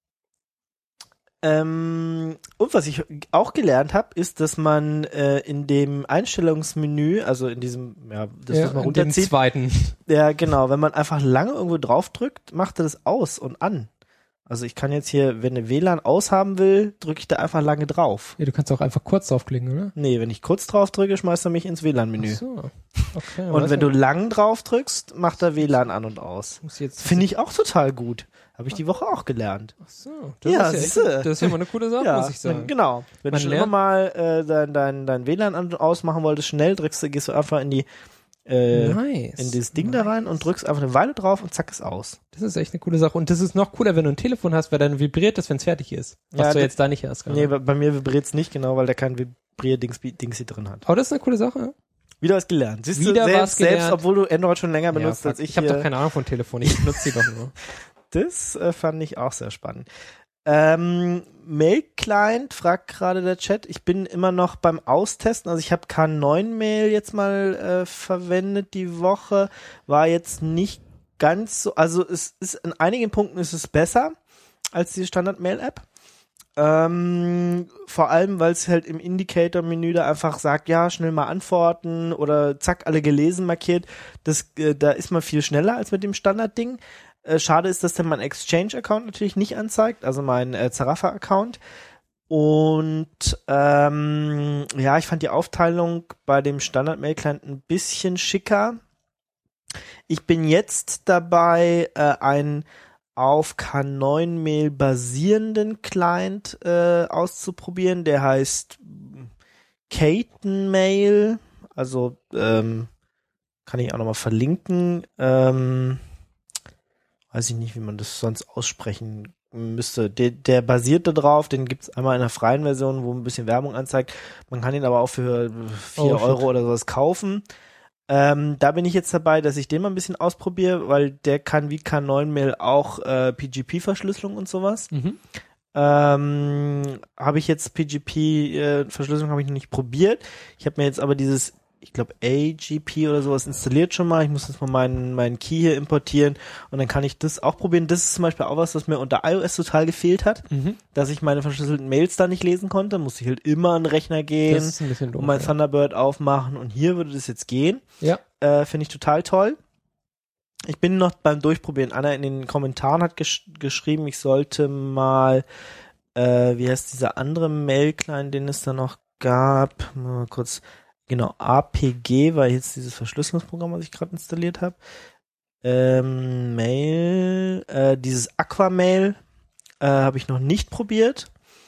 Ähm, und was ich auch gelernt habe, ist, dass man äh, in dem Einstellungsmenü, also in diesem, ja, das,
Ja,
was man
in dem
runterzieht,
zweiten.
ja, genau, wenn man einfach lange irgendwo drauf drückt, macht er das aus und an. Also ich kann jetzt hier, wenn eine W L A N aushaben will, drücke ich da einfach lange drauf.
Ja, du kannst auch einfach kurz draufklicken, oder?
Nee, wenn ich kurz drauf drücke, schmeißt er mich ins W L A N-Menü.
Ach so. Okay,
Und
weiß
wenn du
nicht.
lang drauf drückst, macht er W L A N an und aus.
Muss jetzt
Finde ich auch total gut. Habe ich die Woche auch gelernt.
Ach so. Das
Ja,
ist
siehste.
echt, das ist ja mal eine coole Sache, muss ich sagen.
wenn, genau. Wenn
Man
du schon
lernt-
immer mal äh, dein, dein, dein W L A N an und ausmachen wolltest, schnell drückst du, gehst du einfach in die äh,
Nice.
in dieses Ding
nice.
da rein und drückst einfach eine Weile drauf und zack ist aus.
Das ist echt eine coole Sache. Und das ist noch cooler, wenn du ein Telefon hast, weil dann vibriert das, wenn es fertig ist. Was
Ja,
du
das-
jetzt da nicht hast.
Nee,
gerade.
bei, bei mir vibriert's nicht genau, weil der kein Vibrier-Dings drin hat.
Aber das ist eine coole Sache.
Wieder was gelernt. Siehst
Wieder
du, selbst,
was gelernt.
selbst obwohl du Android schon länger
Ja,
benutzt
fuck.
als ich.
ich habe doch
hier-
keine Ahnung von Telefon. Ich benutze sie doch nur.
Das äh, fand ich auch sehr spannend. Ähm, Mail-Client, fragt gerade der Chat. Ich bin immer noch beim Austesten. Also ich habe K neun Mail jetzt mal äh, verwendet die Woche. War jetzt nicht ganz so, also es ist in einigen Punkten ist es besser als die Standard-Mail-App. Ähm, vor allem, weil es halt im Indicator-Menü da einfach sagt, ja, schnell mal antworten oder zack, alle gelesen markiert. Das, äh, da ist man viel schneller als mit dem Standard-Ding. Äh, schade ist, dass der mein Exchange-Account natürlich nicht anzeigt, also mein äh, Zarafa-Account. Und ähm, ja, ich fand die Aufteilung bei dem Standard-Mail-Client ein bisschen schicker. Ich bin jetzt dabei, äh, einen auf K neun Mail basierenden Client äh, auszuprobieren. Der heißt Katen Mail. Also ähm, kann ich auch nochmal verlinken. Ähm, weiß ich nicht, wie man das sonst aussprechen müsste. Der, der basiert da drauf, den gibt's einmal in der freien Version, wo ein bisschen Werbung anzeigt. Man kann ihn aber auch für vier
Oh, shit.
Euro oder sowas kaufen. Ähm, da bin ich jetzt dabei, dass ich den mal ein bisschen ausprobiere, weil der kann wie K neun Mail auch äh, P G P-Verschlüsselung und sowas.
Mhm.
Ähm, habe ich jetzt P G P-Verschlüsselung habe ich noch nicht probiert. Ich habe mir jetzt aber dieses, ich glaube A G P oder sowas installiert schon mal. Ich muss jetzt mal meinen meinen Key hier importieren und dann kann ich das auch probieren. Das ist zum Beispiel auch was, was mir unter iOS total gefehlt hat,
Mhm.
dass ich meine verschlüsselten Mails da nicht lesen konnte. Musste ich halt immer an den Rechner gehen
Das ist ein bisschen doof.
und mein
ja.
Thunderbird aufmachen und hier würde das jetzt gehen.
Ja.
Äh, finde ich total toll. Ich bin noch beim Durchprobieren. Anna in den Kommentaren hat gesch geschrieben, ich sollte mal, äh, wie heißt dieser andere Mail-Client, den es da noch gab, mal kurz, genau, A P G war jetzt dieses Verschlüsselungsprogramm, was ich gerade installiert habe. Ähm, Mail, äh, dieses Aquamail äh, habe ich noch nicht probiert.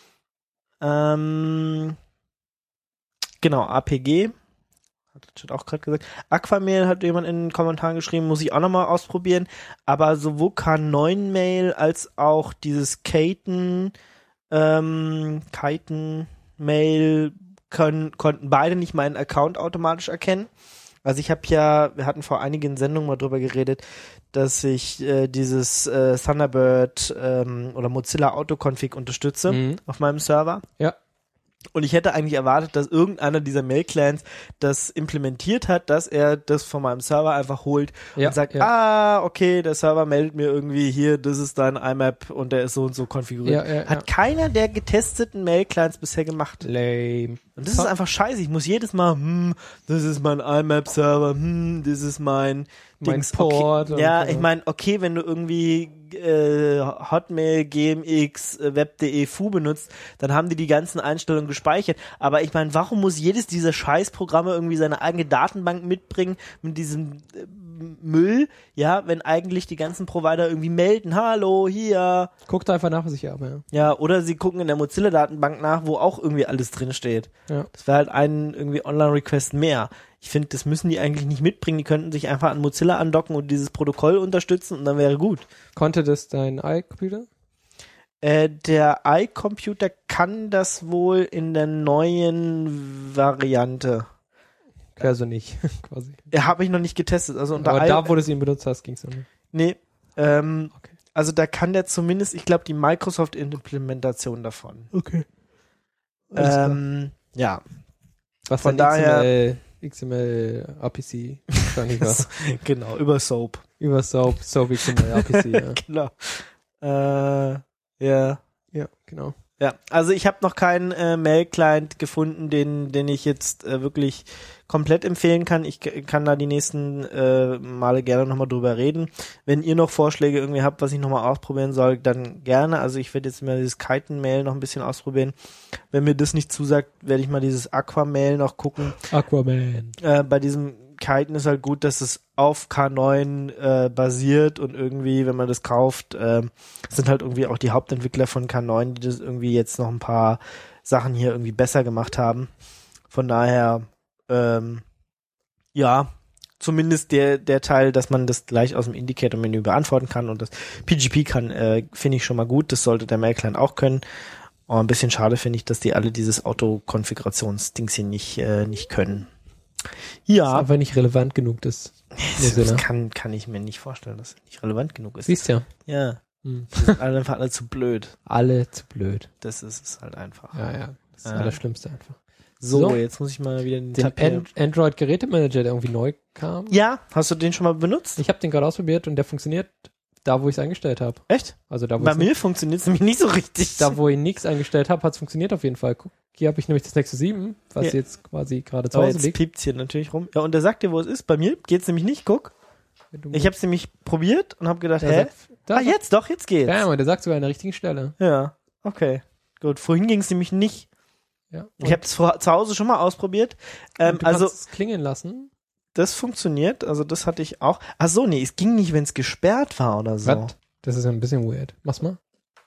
Ähm, genau, A P G. Hat der Chat auch gerade gesagt. Aquamail hat jemand in den Kommentaren geschrieben, muss ich auch nochmal ausprobieren. Aber sowohl K neun Mail als auch dieses Katen, ähm, Katen Mail können, konnten beide nicht meinen Account automatisch erkennen. Also ich habe ja, wir hatten vor einigen Sendungen mal drüber geredet, dass ich äh, dieses äh, Thunderbird ähm, oder Mozilla Autoconfig unterstütze
Mhm.
auf meinem Server.
Ja.
Und ich hätte eigentlich erwartet, dass irgendeiner dieser Mail-Clans das implementiert hat, dass er das von meinem Server einfach holt
Ja,
und sagt,
ja.
ah, okay, der Server meldet mir irgendwie hier, das ist dein I M A P und der ist so und so konfiguriert.
Ja, ja,
hat
ja.
keiner der getesteten Mail-Clients bisher gemacht.
Lame.
Und das ist einfach scheiße. Ich muss jedes Mal, hm, das ist mein I M A P-Server, hm, das ist mein
mein
Dings,
Port.
okay. Ja,
und,
ich meine, okay, wenn du irgendwie äh, Hotmail, G M X, äh, Web.de, F U benutzt, dann haben die die ganzen Einstellungen gespeichert. Aber ich meine, warum muss jedes dieser Scheißprogramme irgendwie seine eigene Datenbank mitbringen mit diesem äh, Müll, ja, wenn eigentlich die ganzen Provider irgendwie melden, hallo, hier.
Guckt einfach nach, was ich habe, ja.
Ja, oder sie gucken in der Mozilla-Datenbank nach, wo auch irgendwie alles drin steht.
Ja.
Das wäre halt ein irgendwie Online-Request mehr. Ich finde, das müssen die eigentlich nicht mitbringen. Die könnten sich einfach an Mozilla andocken und dieses Protokoll unterstützen und dann wäre gut.
Konnte das dein iComputer?
Äh, der iComputer kann das wohl in der neuen Variante.
Also nicht, quasi.
Ja, habe ich noch nicht getestet. Also unter
Aber
I-
da, wo du es ihn benutzt hast, ging es noch nicht.
Nee, ähm,
Okay.
also da kann der zumindest, ich glaube, die Microsoft-Implementation davon.
Okay.
Ähm, ja.
Was
von
dann
daher-
X M L, X M L, A P C wahrscheinlich war.
Genau, über Soap.
Über Soap, Soap X M L, A P C, ja.
Genau. Äh, ja.
Ja, genau.
Ja, also ich habe noch keinen äh, Mail-Client gefunden, den den ich jetzt äh, wirklich komplett empfehlen kann. Ich k- kann da die nächsten äh, Male gerne nochmal drüber reden. Wenn ihr noch Vorschläge irgendwie habt, was ich nochmal ausprobieren soll, dann gerne. Also ich werde jetzt mal dieses Kiten-Mail noch ein bisschen ausprobieren. Wenn mir das nicht zusagt, werde ich mal dieses Aqua-Mail noch gucken.
Aquaman.
Äh, bei diesem Kiten ist halt gut, dass es auf K neun äh, basiert und irgendwie, wenn man das kauft, äh, sind halt irgendwie auch die Hauptentwickler von K neun, die das irgendwie jetzt noch ein paar Sachen hier irgendwie besser gemacht haben. Von daher, ähm, ja, zumindest der der Teil, dass man das gleich aus dem Indicator-Menü beantworten kann und das P G P kann, äh, finde ich schon mal gut. Das sollte der Mail-Client auch können. Oh, ein bisschen schade finde ich, dass die alle dieses Auto-Konfigurationsdings hier nicht äh, nicht können. Ja.
Ist einfach nicht relevant genug, das.
Das,
Sinne.
das kann, kann ich mir nicht vorstellen, dass es nicht relevant genug ist.
Siehst ja.
Ja.
Hm.
Die sind alle einfach alle zu blöd.
Alle zu blöd.
Das ist es halt einfach.
Ja, ja. Das ist
Ja.
das Allerschlimmste einfach.
So,
So.
jetzt muss ich mal wieder den,
Den
Tab hier-
An- Android-Gerätemanager, der irgendwie neu kam.
Ja, hast du den schon mal benutzt?
Ich habe den gerade ausprobiert und der funktioniert da, wo ich es eingestellt habe.
Echt?
Also da, wo
Bei
ich's
mir funktioniert es nämlich nicht so richtig.
nicht, da, wo ich nichts eingestellt habe, hat es funktioniert auf jeden Fall. Guck, hier habe ich nämlich das Nexus sieben, was
Ja.
jetzt quasi gerade zu
Aber
Hause
jetzt
liegt.
piept's hier natürlich rum. Ja, und der sagt dir, wo es ist. Bei mir geht's nämlich nicht, guck.
Du-
Ich habe es nämlich probiert und habe gedacht,
der
hä?
sagt, da
Ah, jetzt doch, jetzt geht's.
Ja, aber der sagt sogar an der richtigen Stelle.
Ja, okay. Gut, vorhin ging's nämlich nicht.
Ja.
Ich habe es zu Hause schon mal ausprobiert. Ähm,
Und du
also
kannst es klingen lassen.
das funktioniert, also das hatte ich auch. Ach so, nee, es ging nicht, wenn es gesperrt war oder so.
Was? Das ist ja ein bisschen weird. Mach's mal.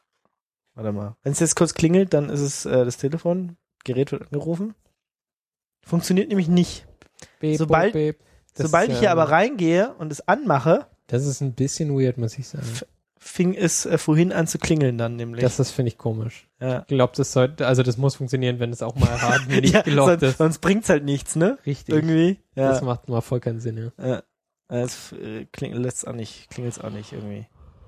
Warte mal. Wenn es jetzt kurz klingelt, dann ist es äh, das Telefon, Gerät wird angerufen. Funktioniert nämlich nicht.
Beep,
Sobald-
boop, beep. Das
Sobald
ist,
ich hier
ja-
aber reingehe und es anmache,
Das ist ein bisschen weird, muss ich sagen.
fing es äh, vorhin an zu klingeln dann nämlich.
Das ist, finde ich, komisch.
ja.
Ich glaube, das sollte, also das muss funktionieren, wenn es auch mal hart nicht
ja,
gelockt
sonst,
ist.
sonst bringt's halt nichts, ne?
Richtig.
Irgendwie. Ja.
Das macht mal voll keinen Sinn, ja.
ja. Es äh, klingelt lässt's auch nicht, klingelt's auch nicht irgendwie.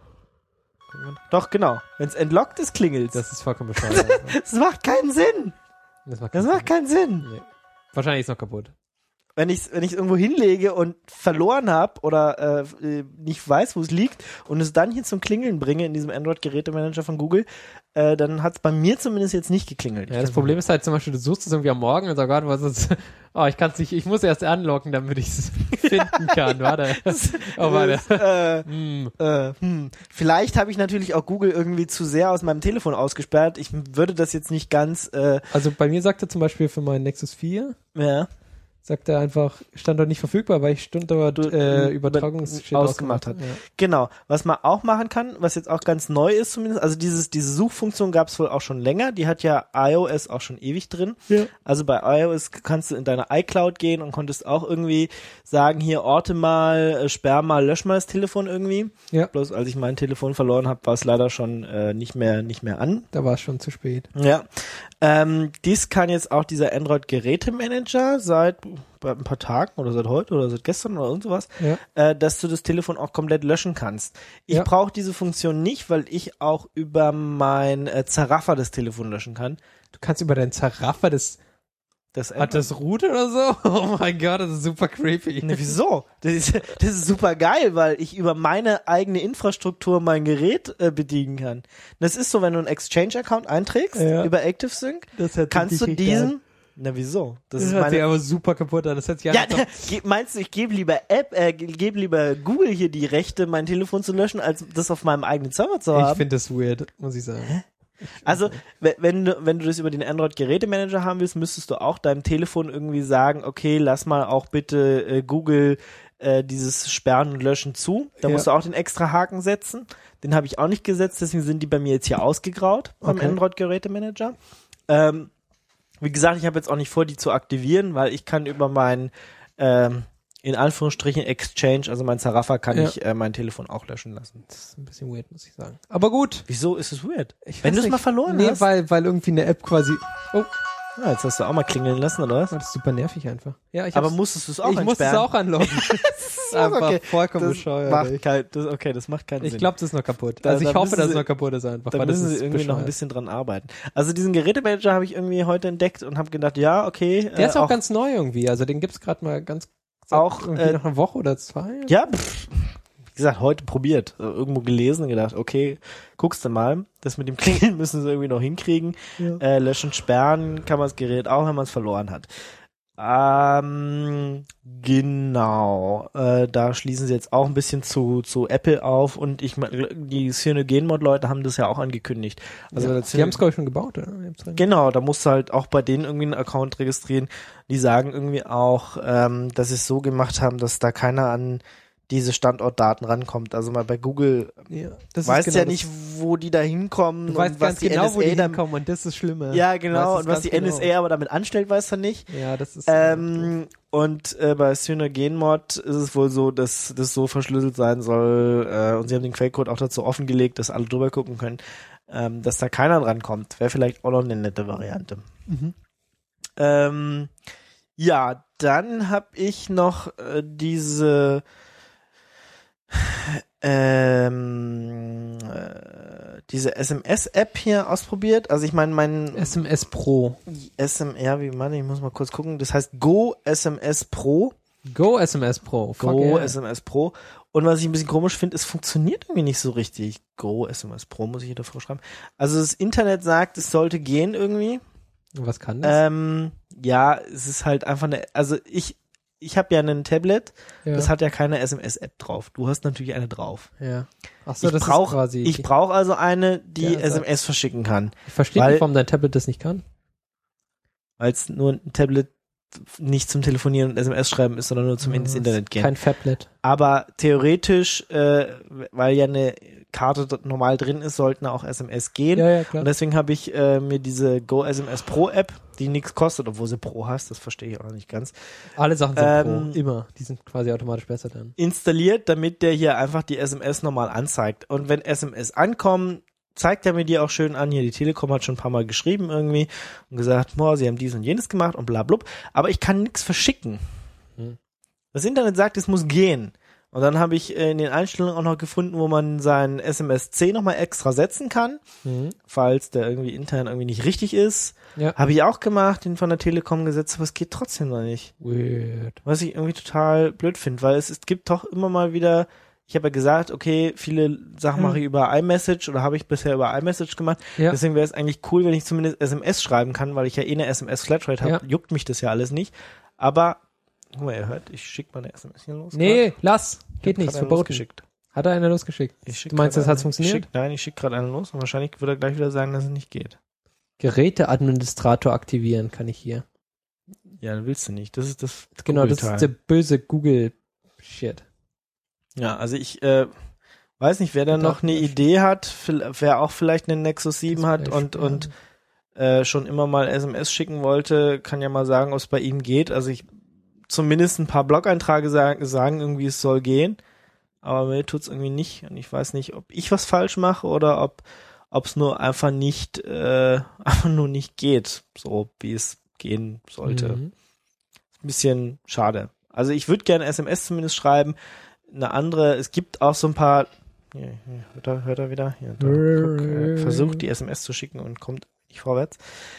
Doch, genau. Wenn es entlockt ist, klingelt's. Das,
Das ist vollkommen bescheuert. also.
das macht keinen Sinn.
Das macht
Das
keinen
macht keinen Sinn.
Sinn. Nee. Wahrscheinlich ist es noch kaputt.
Wenn ich wenn ich irgendwo hinlege und verloren habe oder äh, äh, nicht weiß, wo es liegt und es dann hier zum Klingeln bringe in diesem Android-Gerätemanager von Google, äh, dann hat es bei mir zumindest jetzt nicht geklingelt.
Ja, das Problem ist halt zum Beispiel, du suchst es irgendwie am Morgen und sagst, Gott, was ist, oh, ich kann es nicht, ich muss erst anlocken, damit ich es finden kann, warte. Oh, warte.
äh,
Hm.
äh, hm. Vielleicht habe ich natürlich auch Google irgendwie zu sehr aus meinem Telefon ausgesperrt. Ich würde das jetzt nicht ganz, äh,
Also bei mir sagt er zum Beispiel für meinen Nexus vier,
ja,
sagt er einfach, Standort nicht verfügbar, weil ich Standort
Du-
äh,
über-
Übertragungsshit
ausgemacht
ausgemacht
hat.
habe.
Genau. Was man auch machen kann, was jetzt auch ganz neu ist zumindest, also dieses diese Suchfunktion gab es wohl auch schon länger. Die hat ja iOS auch schon ewig drin.
Ja.
Also bei iOS kannst du in deine iCloud gehen und konntest auch irgendwie sagen, hier orte mal, äh, sperr mal, lösch mal das Telefon irgendwie.
Ja.
Bloß als ich mein Telefon verloren habe, war es leider schon äh, nicht mehr nicht mehr an.
Da war es schon zu spät.
Ja. Ähm, dies kann jetzt auch dieser Android-Gerätemanager seit bei ein paar Tagen oder seit heute oder seit gestern oder irgend sowas,
Ja.
äh, dass du das Telefon auch komplett löschen kannst. Ich
Ja.
brauche diese Funktion nicht, weil ich auch über mein äh, Zerraffer das Telefon löschen kann.
Du kannst über deinen Zerraffer das,
Das
hat das Root oder so? Oh mein Gott, das ist super creepy.
Ne, wieso? Das ist, das ist super geil, weil ich über meine eigene Infrastruktur mein Gerät äh, bedienen kann. Das ist so, wenn du einen Exchange-Account einträgst
Ja.
über ActiveSync,
Das hat
kannst du
richtig
diesen
geil.
Na, wieso? Das
Das
ist
hört sich
meine...
aber super kaputt an. Das hört sich an,
Ja,
als ob-
ge- meinst du, ich gebe lieber App, äh, ge- gebe lieber Google hier die Rechte, mein Telefon zu löschen, als das auf meinem eigenen Server zu
ich
haben?
finde das weird, muss ich sagen.
Also, we- wenn du, wenn du das über den Android-Gerätemanager haben willst, müsstest du auch deinem Telefon irgendwie sagen, okay, lass mal auch bitte äh, Google äh, dieses Sperren und Löschen zu. Da
Ja.
musst du auch den extra Haken setzen. Den habe ich auch nicht gesetzt, deswegen sind die bei mir jetzt hier ausgegraut beim
Okay.
Android-Gerätemanager. Ähm, wie gesagt, ich habe jetzt auch nicht vor, die zu aktivieren, weil ich kann über meinen ähm, in Anführungsstrichen Exchange, also mein Zaraffa, kann
Ja.
ich äh, mein Telefon auch löschen lassen.
Das ist ein bisschen weird, muss ich sagen. Aber gut.
Wieso ist es weird?
Ich
Wenn
weiß
du es
nicht.
mal verloren
nee,
hast.
weil, weil irgendwie eine App quasi, oh,
Ja, jetzt hast du auch mal klingeln lassen, oder was?
das ist super nervig einfach. Ja, ich
Aber
hab's-
musstest du es auch
ich musste es
entsperren?
auch anloggen. einfach
okay.
vollkommen
Das
bescheuert.
macht
ey.
kein, das, okay, das macht keinen
Ich
Sinn.
glaube, das ist noch kaputt.
Da-
Also ich
da
hoffe,
müssen
dass es
sie-
noch kaputt ist einfach.
da
weil das
müssen sie
ist
irgendwie noch ein
bescheuert.
bisschen dran arbeiten. Also diesen Gerätemanager habe ich irgendwie heute entdeckt und habe gedacht, ja, okay.
Der ist
äh,
auch, ganz neu irgendwie. Also den gibt's gerade mal ganz seit
Auch,
irgendwie
äh,
noch eine Woche oder zwei.
Ja, pff, wie gesagt, heute probiert. Äh, Irgendwo gelesen und gedacht, okay, guckst du mal. Das mit dem Klingeln müssen sie irgendwie noch hinkriegen.
Ja.
Äh, löschen, sperren kann man das Gerät auch, wenn man es verloren hat. Ähm, genau. Äh, da schließen sie jetzt auch ein bisschen zu, zu Apple auf und ich meine, die CyanogenMod-Leute haben das ja auch angekündigt. Also
ja.
das
Die haben es, glaube ich, schon gebaut, oder? Die haben's drin.
Genau, da musst du halt auch bei denen irgendwie einen Account registrieren. Die sagen irgendwie auch, ähm, dass sie es so gemacht haben, dass da keiner an diese Standortdaten rankommt. Also mal bei Google
Ja, das
weißt
ist genau
ja nicht, wo die da hinkommen
Du
und
weißt
was
ganz
die
genau,
N S A
wo die
dann,
hinkommen und das ist schlimmer.
ja
Du
genau,
weißt es
und was
ganz
die
genau.
N S A aber damit anstellt, weißt du nicht.
Ja, das ist
Ähm, und äh, bei CyanogenMod ist es wohl so, dass das so verschlüsselt sein soll, äh, und sie haben den Quellcode auch dazu offengelegt, dass alle drüber gucken können, ähm, dass da keiner dran kommt. Wäre vielleicht auch noch eine nette Variante.
Mhm.
Ähm, ja, dann habe ich noch äh, diese ähm, äh, diese S M S-App hier ausprobiert. Also ich meine, mein
S M S Pro.
S M R, wie man, ich muss mal kurz gucken. Das heißt Go S M S Pro.
Go S M S Pro. Fuck
Go
yeah.
S M S Pro. Und was ich ein bisschen komisch finde, es funktioniert irgendwie nicht so richtig. Go S M S Pro muss ich hier davor schreiben. Also das Internet sagt, es sollte gehen irgendwie.
Was kann das?
Ähm, ja, es ist halt einfach eine, also ich, ich habe ja ein Tablet,
ja.
das hat ja keine S M S-App drauf. Du hast natürlich eine drauf.
ja. Ach so,
ich
das
brauch,
ist quasi.
ich brauche also eine, die
Ja,
S M S verschicken kann,
ich verstehe
weil-
nicht, warum dein Tablet das nicht kann.
weil es nur ein Tablet nicht zum Telefonieren und S M S schreiben ist, sondern nur zum ins Internet gehen.
Kein Phablet.
Aber theoretisch, äh, weil ja eine Karte dort normal drin ist, sollten auch S M S gehen.
Ja, ja, klar.
Und deswegen habe ich äh, mir diese Go S M S Pro App, die nichts kostet, obwohl sie Pro heißt, das verstehe ich auch nicht ganz,
Alle Sachen sind
ähm,
Pro. Immer. Die sind quasi automatisch besser dann.
installiert, damit der hier einfach die S M S normal anzeigt. Und wenn S M S ankommen, zeigt er mir die auch schön an. Hier, die Telekom hat schon ein paar Mal geschrieben irgendwie und gesagt, boah, sie haben dies und jenes gemacht und bla blub. Aber ich kann nichts verschicken.
Hm.
Das Internet sagt, es muss gehen. Und dann habe ich in den Einstellungen auch noch gefunden, wo man seinen S M S C nochmal extra setzen kann,
Mhm.
falls der irgendwie intern irgendwie nicht richtig ist.
Ja.
Habe ich auch gemacht, den von der Telekom gesetzt, aber es geht trotzdem noch nicht.
Weird.
Was ich irgendwie total blöd finde, weil es, es gibt doch immer mal wieder, ich habe ja gesagt, okay, viele Sachen
Hm.
mache ich über iMessage oder habe ich bisher über iMessage gemacht.
Ja.
Deswegen wäre es eigentlich cool, wenn ich zumindest S M S schreiben kann, weil ich ja eh eine S M S-Flatrate habe.
Ja.
Juckt mich das ja alles nicht. Aber, guck mal, ihr hört, ich schicke meine S M S hier los.
Nee, lass.
grad. Ich
Geht
hab
nicht,
grad eine
verboten.
losgeschickt.
Hat er eine losgeschickt?
Ich schick
Du meinst,
grad
das hat
eine-
funktioniert?
Ich schick, nein, ich schicke gerade eine los und wahrscheinlich wird er gleich wieder sagen, dass es nicht geht.
Geräteadministrator aktivieren kann ich hier.
Ja, dann willst du nicht. Das ist das
Genau, das
Google-Teil.
ist der böse Google-Shit.
Ja, also ich äh, weiß nicht, wer da
Und
noch
auch
eine
nicht.
Idee hat, vil- wer auch vielleicht einen Nexus sieben hat und
Ja.
und äh, schon immer mal S M S schicken wollte, kann ja mal sagen, ob es bei ihm geht. Also ich zumindest ein paar Blog-Einträge sagen, sagen irgendwie, es soll gehen, aber mir tut's irgendwie nicht und ich weiß nicht, ob ich was falsch mache oder ob ob es nur einfach nicht äh, einfach nur nicht geht, so wie es gehen sollte.
Mhm.
Ein bisschen schade. Also ich würde gerne S M S zumindest schreiben. Eine andere, es gibt auch so ein paar, hier, hier, hört er, hört er wieder? Hier, da, guck, äh, versucht die S M S zu schicken und kommt nicht vorwärts.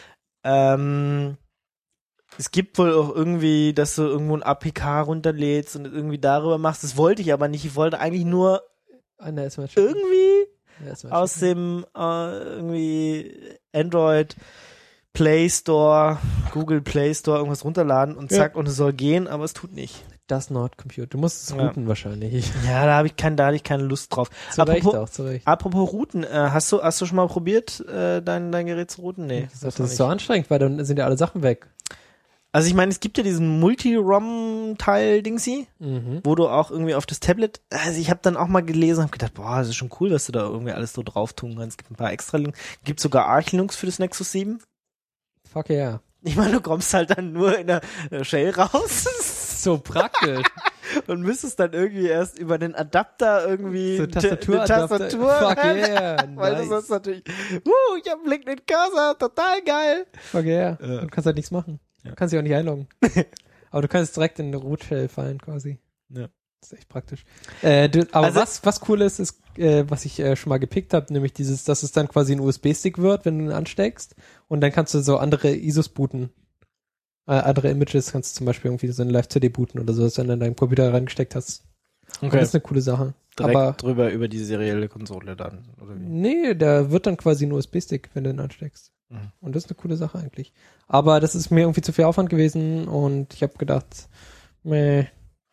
Ähm, es gibt wohl auch irgendwie, dass du irgendwo ein A P K runterlädst und irgendwie darüber machst. Das wollte ich aber nicht. Ich wollte eigentlich nur
Eine S M S
irgendwie
Eine S M S
aus dem äh, irgendwie Android Play Store, Google Play Store irgendwas runterladen und zack,
Ja.
und es soll gehen, aber es tut nicht.
Does not compute. Du musst es
Ja.
routen wahrscheinlich.
Ja, da habe ich kein, da hatte ich keine Lust drauf.
Zu Recht
Apropos,
auch, zu Recht.
apropos Routen, äh, hast du, hast du schon mal probiert, äh, dein, dein Gerät zu routen? Nee.
Das, das
noch
ist so anstrengend, weil dann sind ja alle Sachen weg.
Also ich meine, es gibt ja diesen Multi-ROM-Teil-Dingsy,
Mhm.
wo du auch irgendwie auf das Tablet, also ich habe dann auch mal gelesen und hab gedacht, boah, das ist schon cool, dass du da irgendwie alles so drauf tun kannst. Es gibt ein paar extra Links. Gibt sogar Arch-Linux für das Nexus sieben.
Fuck yeah.
Ich meine, du kommst halt dann nur in der äh, Shell raus
So praktisch.
und müsstest dann irgendwie erst über den Adapter irgendwie
So
eine
Tastaturadapter.
Tastatur
Fuck
rein-
yeah,
Weil du
nice.
sonst natürlich, uh, ich hab einen Liquid Cursor, total geil.
Fuck yeah.
Ja.
Du kannst halt nichts machen.
Ja.
Du kannst dich auch nicht einloggen. Aber du kannst direkt in eine Root-Shell fallen quasi.
Ja.
Das ist echt praktisch. Äh, du, aber
Also-
was, was cool ist, ist, äh, was ich äh, schon mal gepickt habe, nämlich dieses, dass es dann quasi ein U S B-Stick wird, wenn du ihn ansteckst. Und dann kannst du so andere I S Os booten. Äh, andere Images kannst du zum Beispiel irgendwie so ein Live-C D booten oder so, dass du dann in deinen Computer reingesteckt hast. Und das ist eine coole Sache.
Direkt
aber
drüber über die serielle Konsole dann, oder wie?
nee, der wird dann quasi ein U S B-Stick, wenn du ihn ansteckst.
Mhm.
Und das ist eine coole Sache eigentlich. Aber das ist mir irgendwie zu viel Aufwand gewesen und ich habe gedacht, meh,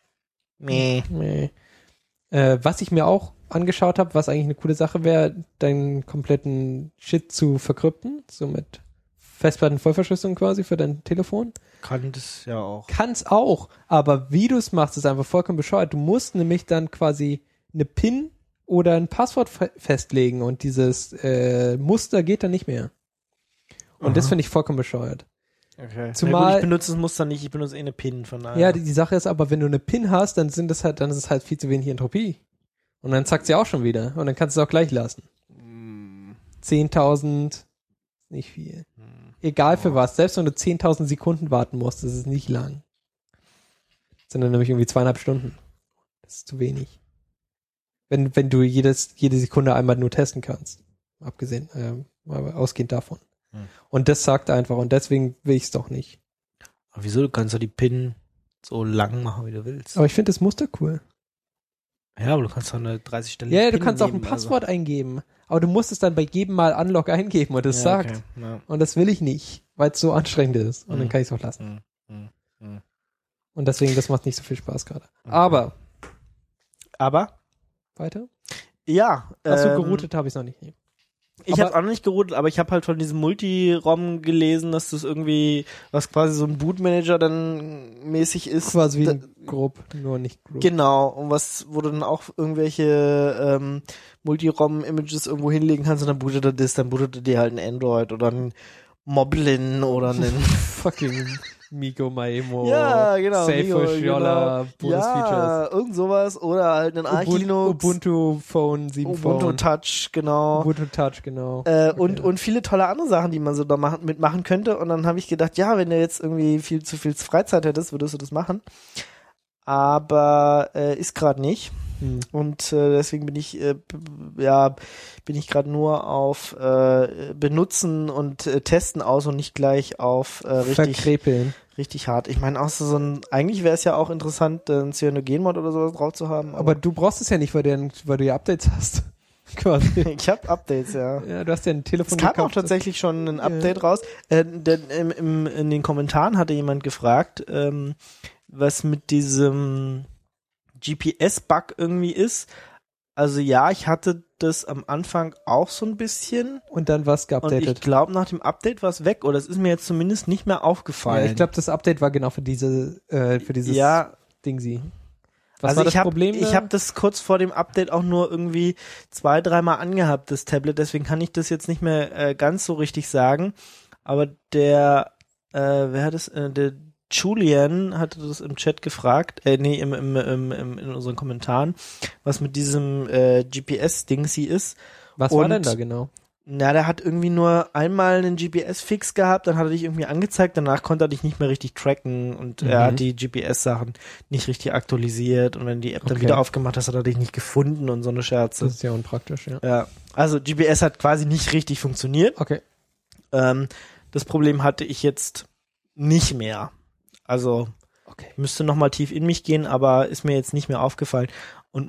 Nee.
meh. Äh, was ich mir auch angeschaut habe, was eigentlich eine coole Sache wäre, deinen kompletten Shit zu verkrypten, so mit Festplattenvollverschlüsselung quasi für dein Telefon.
Kann das ja auch.
Kann's auch, aber wie du es machst, ist einfach vollkommen bescheuert. Du musst nämlich dann quasi eine PIN oder ein Passwort fe- festlegen und dieses äh, Muster geht dann nicht mehr. Und
Aha.
das finde ich vollkommen bescheuert.
Okay.
Zumal-
Na gut, ich benutze das Muster nicht, ich benutze eh eine PIN von daher.
Ja, die, die Sache ist aber, wenn du eine PIN hast, dann sind das halt, dann ist es halt viel zu wenig Entropie. Und dann zackt sie auch schon wieder. Und dann kannst du es auch gleich lassen.
Mm,
zehntausend, nicht viel.
mm.
Egal für was. Selbst wenn du zehntausend Sekunden warten musst, das ist nicht lang. Das sind dann nämlich irgendwie zweieinhalb Stunden. Das ist zu wenig. Wenn, wenn du jedes, jede Sekunde einmal nur testen kannst. Abgesehen, ähm, aber ausgehend davon.
Hm.
Und das sagt einfach. Und deswegen will ich es doch nicht.
Aber wieso? Du kannst doch die PIN so lang machen, wie du willst.
Aber ich finde das Muster cool.
Ja, aber du kannst doch eine dreißig Stellen.
Ja, ja, du kannst auch ein Passwort eingeben. Aber du musst es dann bei jedem Mal Unlock eingeben und es
ja,
sagt.
Okay. Ja.
Und das will ich nicht, weil es so anstrengend ist. Und
Mhm.
dann kann ich es auch lassen.
Mhm. Mhm.
Und deswegen, das macht nicht so viel Spaß gerade.
Okay.
Aber,
Aber,
weiter?
ja.
Achso,
ähm,
geroutet habe ich noch nicht. Nee.
Ich
aber-
habe auch noch nicht geroutet, aber ich habe halt von diesem Multi-ROM gelesen, dass das irgendwie, was quasi so ein Bootmanager dann mäßig ist.
Quasi wie
Da-
ein Grob, nur nicht Grob.
Genau, und was, wo du dann auch irgendwelche ähm, Multi-ROM-Images irgendwo hinlegen kannst und dann bootet er das, dann bootet er dir halt ein Android oder ein Moblin oder einen
Fucking Migo Maemo.
ja, genau,
Safe
Migo,
for Schiola,
genau.
Bonus-Features.
Ja, irgend sowas oder halt einen Arch
Ubuntu,
Linux,
Ubuntu Phone, sieben
Ubuntu
Phone.
Touch, genau.
Ubuntu Touch, genau.
Äh,
Okay.
und, und viele tolle andere Sachen, die man so da machen, mitmachen könnte. Und dann habe ich gedacht, ja, wenn du jetzt irgendwie viel zu viel Freizeit hättest, würdest du das machen. Aber äh, ist gerade nicht.
Hm.
Und äh, deswegen bin ich, äh, b- ja, bin ich gerade nur auf äh, Benutzen und äh, Testen aus und nicht gleich auf äh, richtig,
Verkrepeln.
richtig hart. Ich meine, auch so so ein, eigentlich wäre es ja auch interessant, äh, einen Cyanogen-Mod oder sowas drauf zu haben.
Aber du brauchst es ja nicht, weil du, weil du ja Updates hast. Quasi.
ich habe Updates, ja.
Ja, du hast ja ein Telefon
Es kam auch
gekauft.
tatsächlich schon ein
Ja.
Update raus. Äh, denn im, im, in den Kommentaren hatte jemand gefragt, ähm, was mit diesem G P S-Bug irgendwie ist. Also ja, ich hatte das am Anfang auch so ein bisschen.
Und dann war es
Und
geupdatet.
ich glaube, nach dem Update war es weg. Oder es ist mir jetzt zumindest nicht mehr
Ja,
aufgefallen.
ich glaube, das Update war genau für diese, äh, für dieses
ja,
Dingsi. Was
also
war das
ich habe
Problem?
ich
da?
habe das kurz vor dem Update auch nur irgendwie zwei, dreimal angehabt, das Tablet. Deswegen kann ich das jetzt nicht mehr äh, ganz so richtig sagen. Aber der, äh, wer hat es, äh, der Julian hatte das im Chat gefragt, äh, nee, im, im, im, im, in unseren Kommentaren, was mit diesem äh, G P S-Dingsy ist.
Was war
und-
denn da genau?
Na, der hat irgendwie nur einmal einen G P S-Fix gehabt, dann hat er dich irgendwie angezeigt, danach konnte er dich nicht mehr richtig tracken und
Mhm.
er hat die G P S-Sachen nicht richtig aktualisiert und wenn du die App dann
Okay.
wieder aufgemacht hast, hat er dich nicht gefunden und so eine Scherze.
Das ist ja unpraktisch, ja.
Ja, also G P S hat quasi nicht richtig funktioniert.
Okay.
Ähm, das Problem hatte ich jetzt nicht mehr. Also
Okay.
müsste noch mal tief in mich gehen, aber ist mir jetzt nicht mehr aufgefallen. Und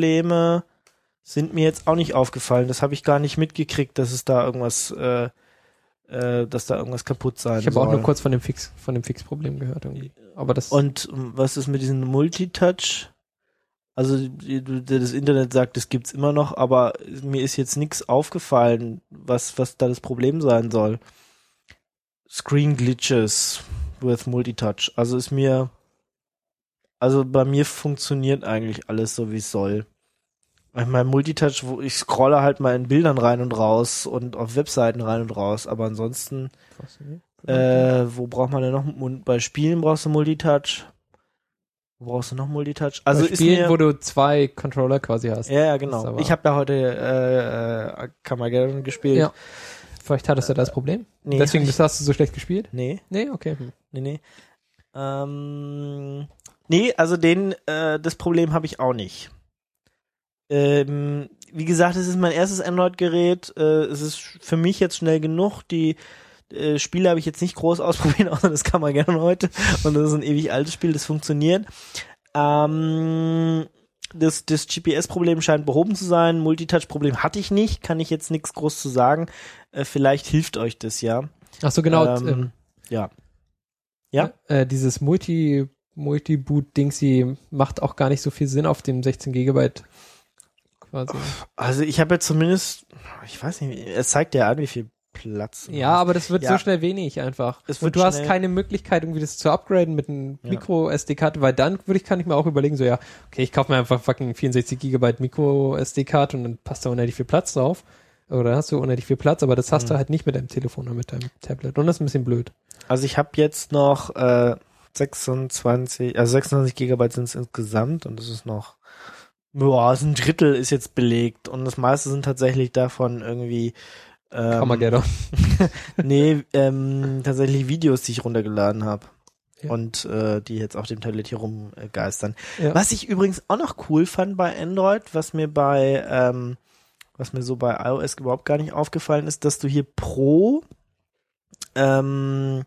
Multitouch-Probleme sind mir jetzt auch nicht aufgefallen. Das habe ich gar nicht mitgekriegt, dass es da irgendwas äh, äh, dass da irgendwas kaputt sein
Ich habe
soll.
auch nur kurz von dem Fix, von dem Fix-Problem gehört irgendwie. Aber das.
Und was ist mit diesem Multitouch? Also die- du- das Internet sagt, das gibt's immer noch, aber mir ist jetzt nichts aufgefallen, was was da das Problem sein soll. Screen Glitches with Multitouch. Also ist mir, also bei mir funktioniert eigentlich alles so, wie es soll. Ich meine, Multitouch, wo ich scrolle halt mal in Bildern rein und raus und auf Webseiten rein und raus, aber ansonsten, äh, wo braucht man denn noch? Und bei Spielen brauchst du Multitouch. Wo brauchst du noch Multitouch? Also
Bei
ist
Spielen,
mir,
wo du zwei Controller quasi hast.
ja, ja,
Das ist
genau.
aber-
Ich habe da heute äh, äh, Carmageddon gespielt.
Ja. Vielleicht hattest du das Problem?
Nee,
Deswegen
ich-
bist, hast du so schlecht gespielt?
Nee,
Nee, okay. Hm.
nee, nee. Ähm, nee, also den, äh, das Problem habe ich auch nicht. Ähm, wie gesagt, es ist mein erstes Android-Gerät. Äh, es ist für mich jetzt schnell genug. Die äh, Spiele habe ich jetzt nicht groß ausprobiert, außer das kann man gerne heute. Und das ist ein ewig altes Spiel, das funktioniert. Ähm, das, das G P S-Problem scheint behoben zu sein. Multitouch-Problem hatte ich nicht. Kann ich jetzt nichts groß zu sagen. Äh, vielleicht hilft euch das ja.
Ach so, genau.
Ähm,
ähm,
ja. Ja?
Äh, dieses Multi, Multi-Boot-Dingsy macht auch gar nicht so viel Sinn auf dem sechzehn Gigabyte quasi.
Also ich habe jetzt zumindest, ich weiß nicht, es zeigt ja an, wie viel Platz. du
Ja,
hast.
aber das wird
Ja.
so schnell wenig einfach.
Es
Und
wird
du hast
schnell-
keine Möglichkeit, irgendwie das zu upgraden mit einem
Ja.
Micro-S D-Karte, weil dann würde ich, kann ich mir auch überlegen, so ja, okay, ich kaufe mir einfach fucking vierundsechzig Gigabyte Micro-S D-Karte und dann passt da unendlich viel Platz drauf. Oder hast du unendlich viel Platz, aber das hast
Mhm.
du halt nicht mit deinem Telefon oder mit deinem Tablet. Und das ist ein bisschen blöd.
Also ich habe jetzt noch äh, sechsundzwanzig, also sechsundzwanzig Gigabyte sind es insgesamt und das ist noch, boah, ist ein Drittel ist jetzt belegt und das meiste sind tatsächlich davon irgendwie ähm,
Carmageddon.
nee, ähm, tatsächlich Videos, die ich runtergeladen habe.
Ja.
Und äh, die jetzt auf dem Tablet hier rumgeistern.
Ja.
Was ich übrigens auch noch cool fand bei Android, was mir bei, ähm, was mir so bei iOS überhaupt gar nicht aufgefallen ist, dass du hier pro ähm,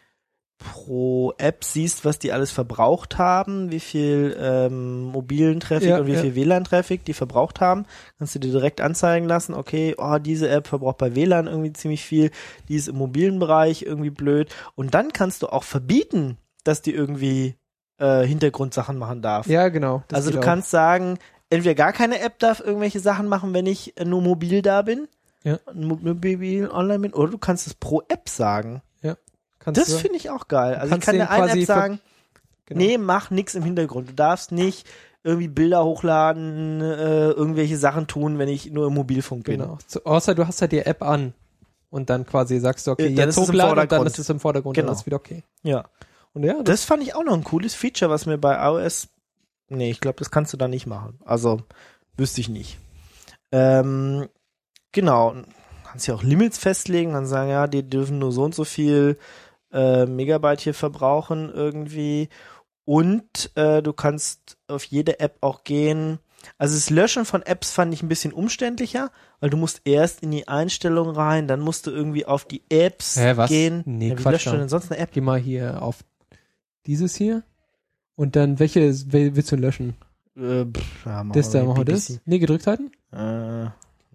pro App siehst, was die alles verbraucht haben, wie viel ähm, mobilen Traffic
Ja,
und wie
ja.
viel W L A N-Traffic die verbraucht haben. Kannst du dir direkt anzeigen lassen, okay, oh, diese App verbraucht bei W L A N irgendwie ziemlich viel, die ist im mobilen Bereich irgendwie blöd. Und dann kannst du auch verbieten, dass die irgendwie äh, Hintergrundsachen machen darf.
Ja, genau. das
Also
geht
du
auch.
kannst sagen, entweder gar keine App darf irgendwelche Sachen machen, wenn ich äh, nur mobil da bin,
Ja.
mo- mobil online bin, oder du kannst es pro App sagen.
Kannst
Das
du-
finde ich auch geil. Also ich
kannst
kann
den
der einen
quasi
App
ver-
sagen,
genau.
nee, mach nix im Hintergrund. Du darfst nicht irgendwie Bilder hochladen, äh, irgendwelche Sachen tun, wenn ich nur im Mobilfunk bin.
Genau. So, außer du hast halt die App an und dann quasi sagst du, okay,
Äh, dann
jetzt
ist es im
hochladen und dann
Vordergrund.
ist es im Vordergrund
Genau.
und dann ist wieder okay.
Ja.
Und ja, das,
Das fand ich auch noch ein cooles Feature, was mir bei iOS, nee, ich glaube, das kannst du da nicht machen. Also, wüsste ich nicht. Ähm, genau. Kannst ja auch Limits festlegen, dann sagen, ja, die dürfen nur so und so viel äh, Megabyte hier verbrauchen irgendwie. Und äh, du kannst auf jede App auch gehen. Also das Löschen von Apps fand ich ein bisschen umständlicher, weil du musst erst in die Einstellung rein, dann musst du irgendwie auf die Apps
Hä, was?
gehen.
Nee,
ja, wie
Quatsch
löscht du
doch.
denn sonst eine App?
geh mal hier auf dieses hier und dann welche will- willst du löschen?
Äh, pff, ja, machen
Das da,
wir
machen wir
B B
das?
C.
Nee, gedrückt halten?
Äh, ne,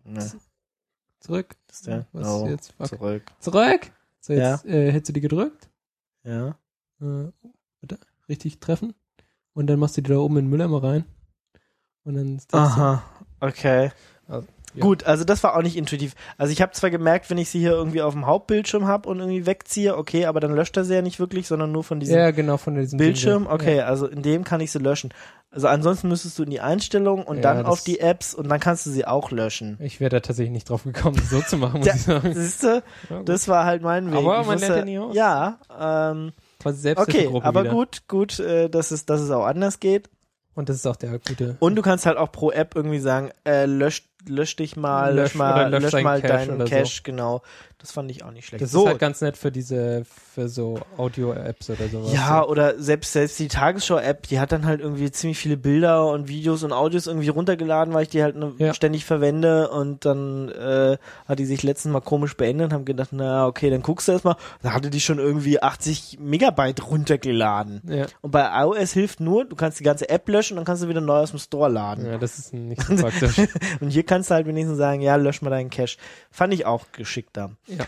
Zurück.
das ist der.
Was
Oh,
jetzt? Fuck.
zurück.
Zurück! So, jetzt äh, hättest du die gedrückt.
Ja.
Äh, warte, richtig treffen. Und dann machst du die da oben in den Mülleimer rein. Und dann ist das
Aha, okay.
Also, ja.
Gut, also das war auch nicht intuitiv. Also ich habe zwar gemerkt, wenn ich sie hier irgendwie auf dem Hauptbildschirm habe und irgendwie wegziehe, okay, aber dann löscht er sie ja nicht wirklich, sondern nur von
so.
diesem
Ja, genau, von diesem
Bildschirm.
Ding.
Okay,
Ja.
also in dem kann ich sie löschen. Also ansonsten müsstest du in die Einstellung und
Ja,
dann
das-
auf die Apps und dann kannst du sie auch löschen.
Ich wäre da tatsächlich nicht drauf gekommen, das so zu machen, muss
Ja,
ich sagen.
Siehst du,
Ja, gut.
das war halt mein Weg.
Aber
Ich
man lernt
wusste-
ja nie aus.
Ja, ähm,
Quasi selbst
okay, aber
wieder.
gut, gut, äh, dass es, dass es auch anders geht.
Und das ist auch der gute.
Und du kannst halt auch pro App irgendwie sagen, äh, lösch, lösch dich mal, lösch,
Lösch
mal,
oder lösch
lösch
deinen
mal
Cache
deinen
oder so.
Cache, genau. Das fand ich auch nicht schlecht.
Das
so,
ist halt ganz nett für diese, für so Audio-Apps oder sowas.
ja, oder selbst, selbst die Tagesschau-App, die hat dann halt irgendwie ziemlich viele Bilder und Videos und Audios irgendwie runtergeladen, weil ich die halt ne,
Ja.
ständig verwende und dann äh, hat die sich letztens mal komisch beendet und haben gedacht, na okay, dann guckst du erst mal. Da hatte die schon irgendwie achtzig Megabyte runtergeladen.
Ja,
Und bei iOS hilft nur, du kannst die ganze App löschen und dann kannst du wieder neu aus dem Store laden.
ja, das ist nicht so praktisch.
Und hier kannst du halt wenigstens sagen, ja, lösch mal deinen Cache. Fand ich auch geschickter.
Ja.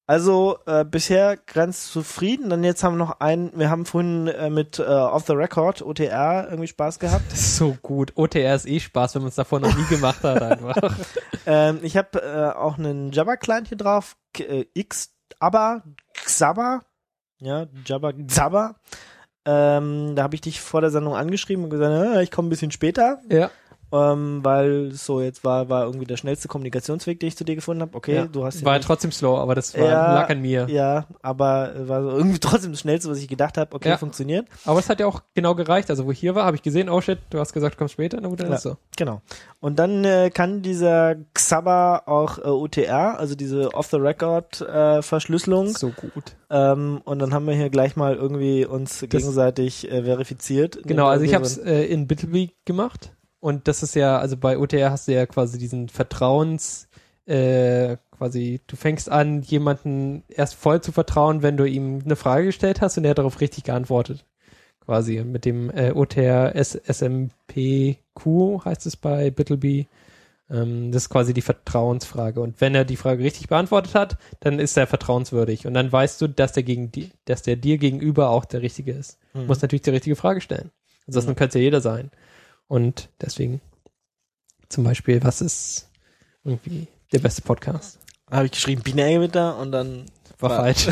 Also äh, bisher ganz zufrieden. Dann jetzt haben wir noch einen, wir haben vorhin äh, mit äh, Off the Record, O T R, irgendwie Spaß gehabt.
Das ist so gut. O T R ist eh Spaß, wenn man es davor noch nie gemacht hat einfach.
ähm, ich habe äh, auch einen Jabba-Client hier drauf, K äh, X, aber, Xaba, ja, Jabba, Xaba. Ähm, da habe ich dich vor der Sendung angeschrieben und gesagt, äh, ich komme ein bisschen später.
Ja.
Ähm, weil so jetzt war war irgendwie der schnellste Kommunikationsweg, den ich zu dir gefunden habe. Okay,
ja.
du hast
war
ja
trotzdem slow, aber das war,
ja,
lag an mir.
Ja, aber war so irgendwie trotzdem das Schnellste, was ich gedacht habe. Okay,
ja.
funktioniert.
Aber es hat ja auch genau gereicht. Also wo ich hier war, habe ich gesehen, oh shit, du hast gesagt, du kommst später. Na gut, dann
ja,
ist so.
Genau. Und dann äh, kann dieser Xaba auch äh, O T R, also diese Off-the-Record-Verschlüsselung.
So gut.
Ähm, und dann haben wir hier gleich mal irgendwie uns das gegenseitig äh, verifiziert.
Genau, also ich habe es äh, in Bitleby gemacht. Und das ist ja, also bei O T R hast du ja quasi diesen Vertrauens, äh, quasi, du fängst an, jemanden erst voll zu vertrauen, wenn du ihm eine Frage gestellt hast und er hat darauf richtig geantwortet. Quasi mit dem äh, O T R S M P Q heißt es bei Bitleby. Ähm, das ist quasi die Vertrauensfrage. Und wenn er die Frage richtig beantwortet hat, dann ist er vertrauenswürdig. Und dann weißt du, dass der gegen die, dass der dir gegenüber auch der Richtige ist. Mhm. Du musst natürlich die richtige Frage stellen. Ansonsten mhm. könnte es ja jeder sein. Und deswegen zum Beispiel, was ist irgendwie der beste Podcast?
Da habe ich geschrieben Binärgewitter und dann
war, war falsch.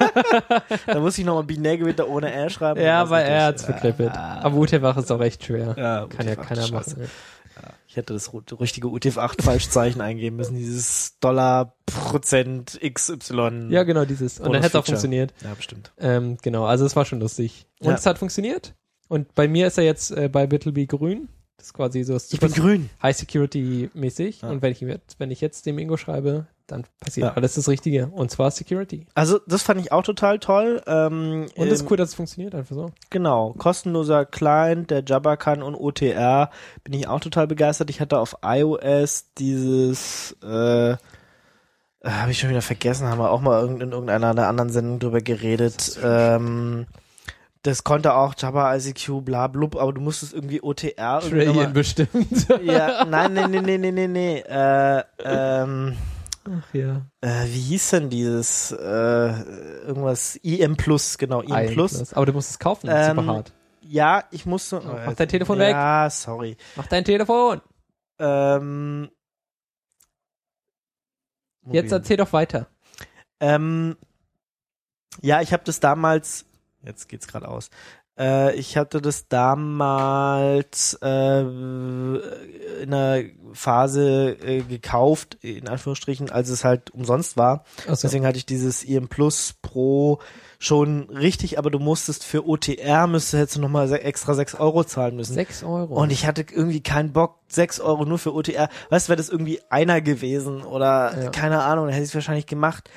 Da musste ich nochmal Binärgewitter ohne R schreiben.
Ja, weil er hat's verkrippelt.
Ja.
Aber U T F acht ist auch echt schwer.
Ja,
kann ja keiner machen.
Ja. Ich hätte das richtige U T F acht Falschzeichen eingeben müssen, dieses Dollar Prozent X Y.
Ja, genau, dieses. Und dann hätte es auch funktioniert.
Ja, bestimmt.
Ähm, genau, also es war schon lustig. Und ja. es hat funktioniert. Und bei mir ist er jetzt äh, bei Bitleby grün. Das ist quasi so
ich bin grün.
High Security mäßig. Ja. Und wenn ich, wenn ich jetzt dem Ingo schreibe, dann passiert ja. alles das Richtige. Und zwar Security.
Also das fand ich auch total toll. Ähm,
und es ist cool, dass es funktioniert einfach so.
Genau. Kostenloser Client, der Jabba kann und O T R. Bin ich auch total begeistert. Ich hatte auf iOS dieses äh, habe ich schon wieder vergessen, haben wir auch mal in irgendeiner der anderen Sendung drüber geredet. Ähm Das konnte auch Jabba I C Q, bla blub, aber du musstest irgendwie O T R.
Trillion bestimmt.
Ja, nein, nee, nee, nee, nee, nee, nee. Äh, ähm,
Ach ja.
Äh, wie hieß denn dieses, äh, irgendwas, I M Plus, genau, I M Plus.
Aber du musst es kaufen, das ist
ähm,
super hart.
Ja, ich musste.
Oh, mach dein Telefon
ja,
weg.
Ja, sorry.
Mach dein Telefon.
Ähm,
Jetzt erzähl doch weiter.
Ähm, ja, ich habe das damals. Jetzt geht's gerade aus. Äh, ich hatte das damals äh, in einer Phase äh, gekauft, in Anführungsstrichen, als es halt umsonst war. So. Deswegen hatte ich dieses I M Plus Pro schon richtig, aber du musstest für O T R, müsstest jetzt nochmal extra sechs Euro zahlen müssen.
sechs Euro?
Und ich hatte irgendwie keinen Bock, sechs Euro nur für O T R. Weißt du, wäre das irgendwie einer gewesen oder ja. keine Ahnung, dann hätte ich es wahrscheinlich gemacht.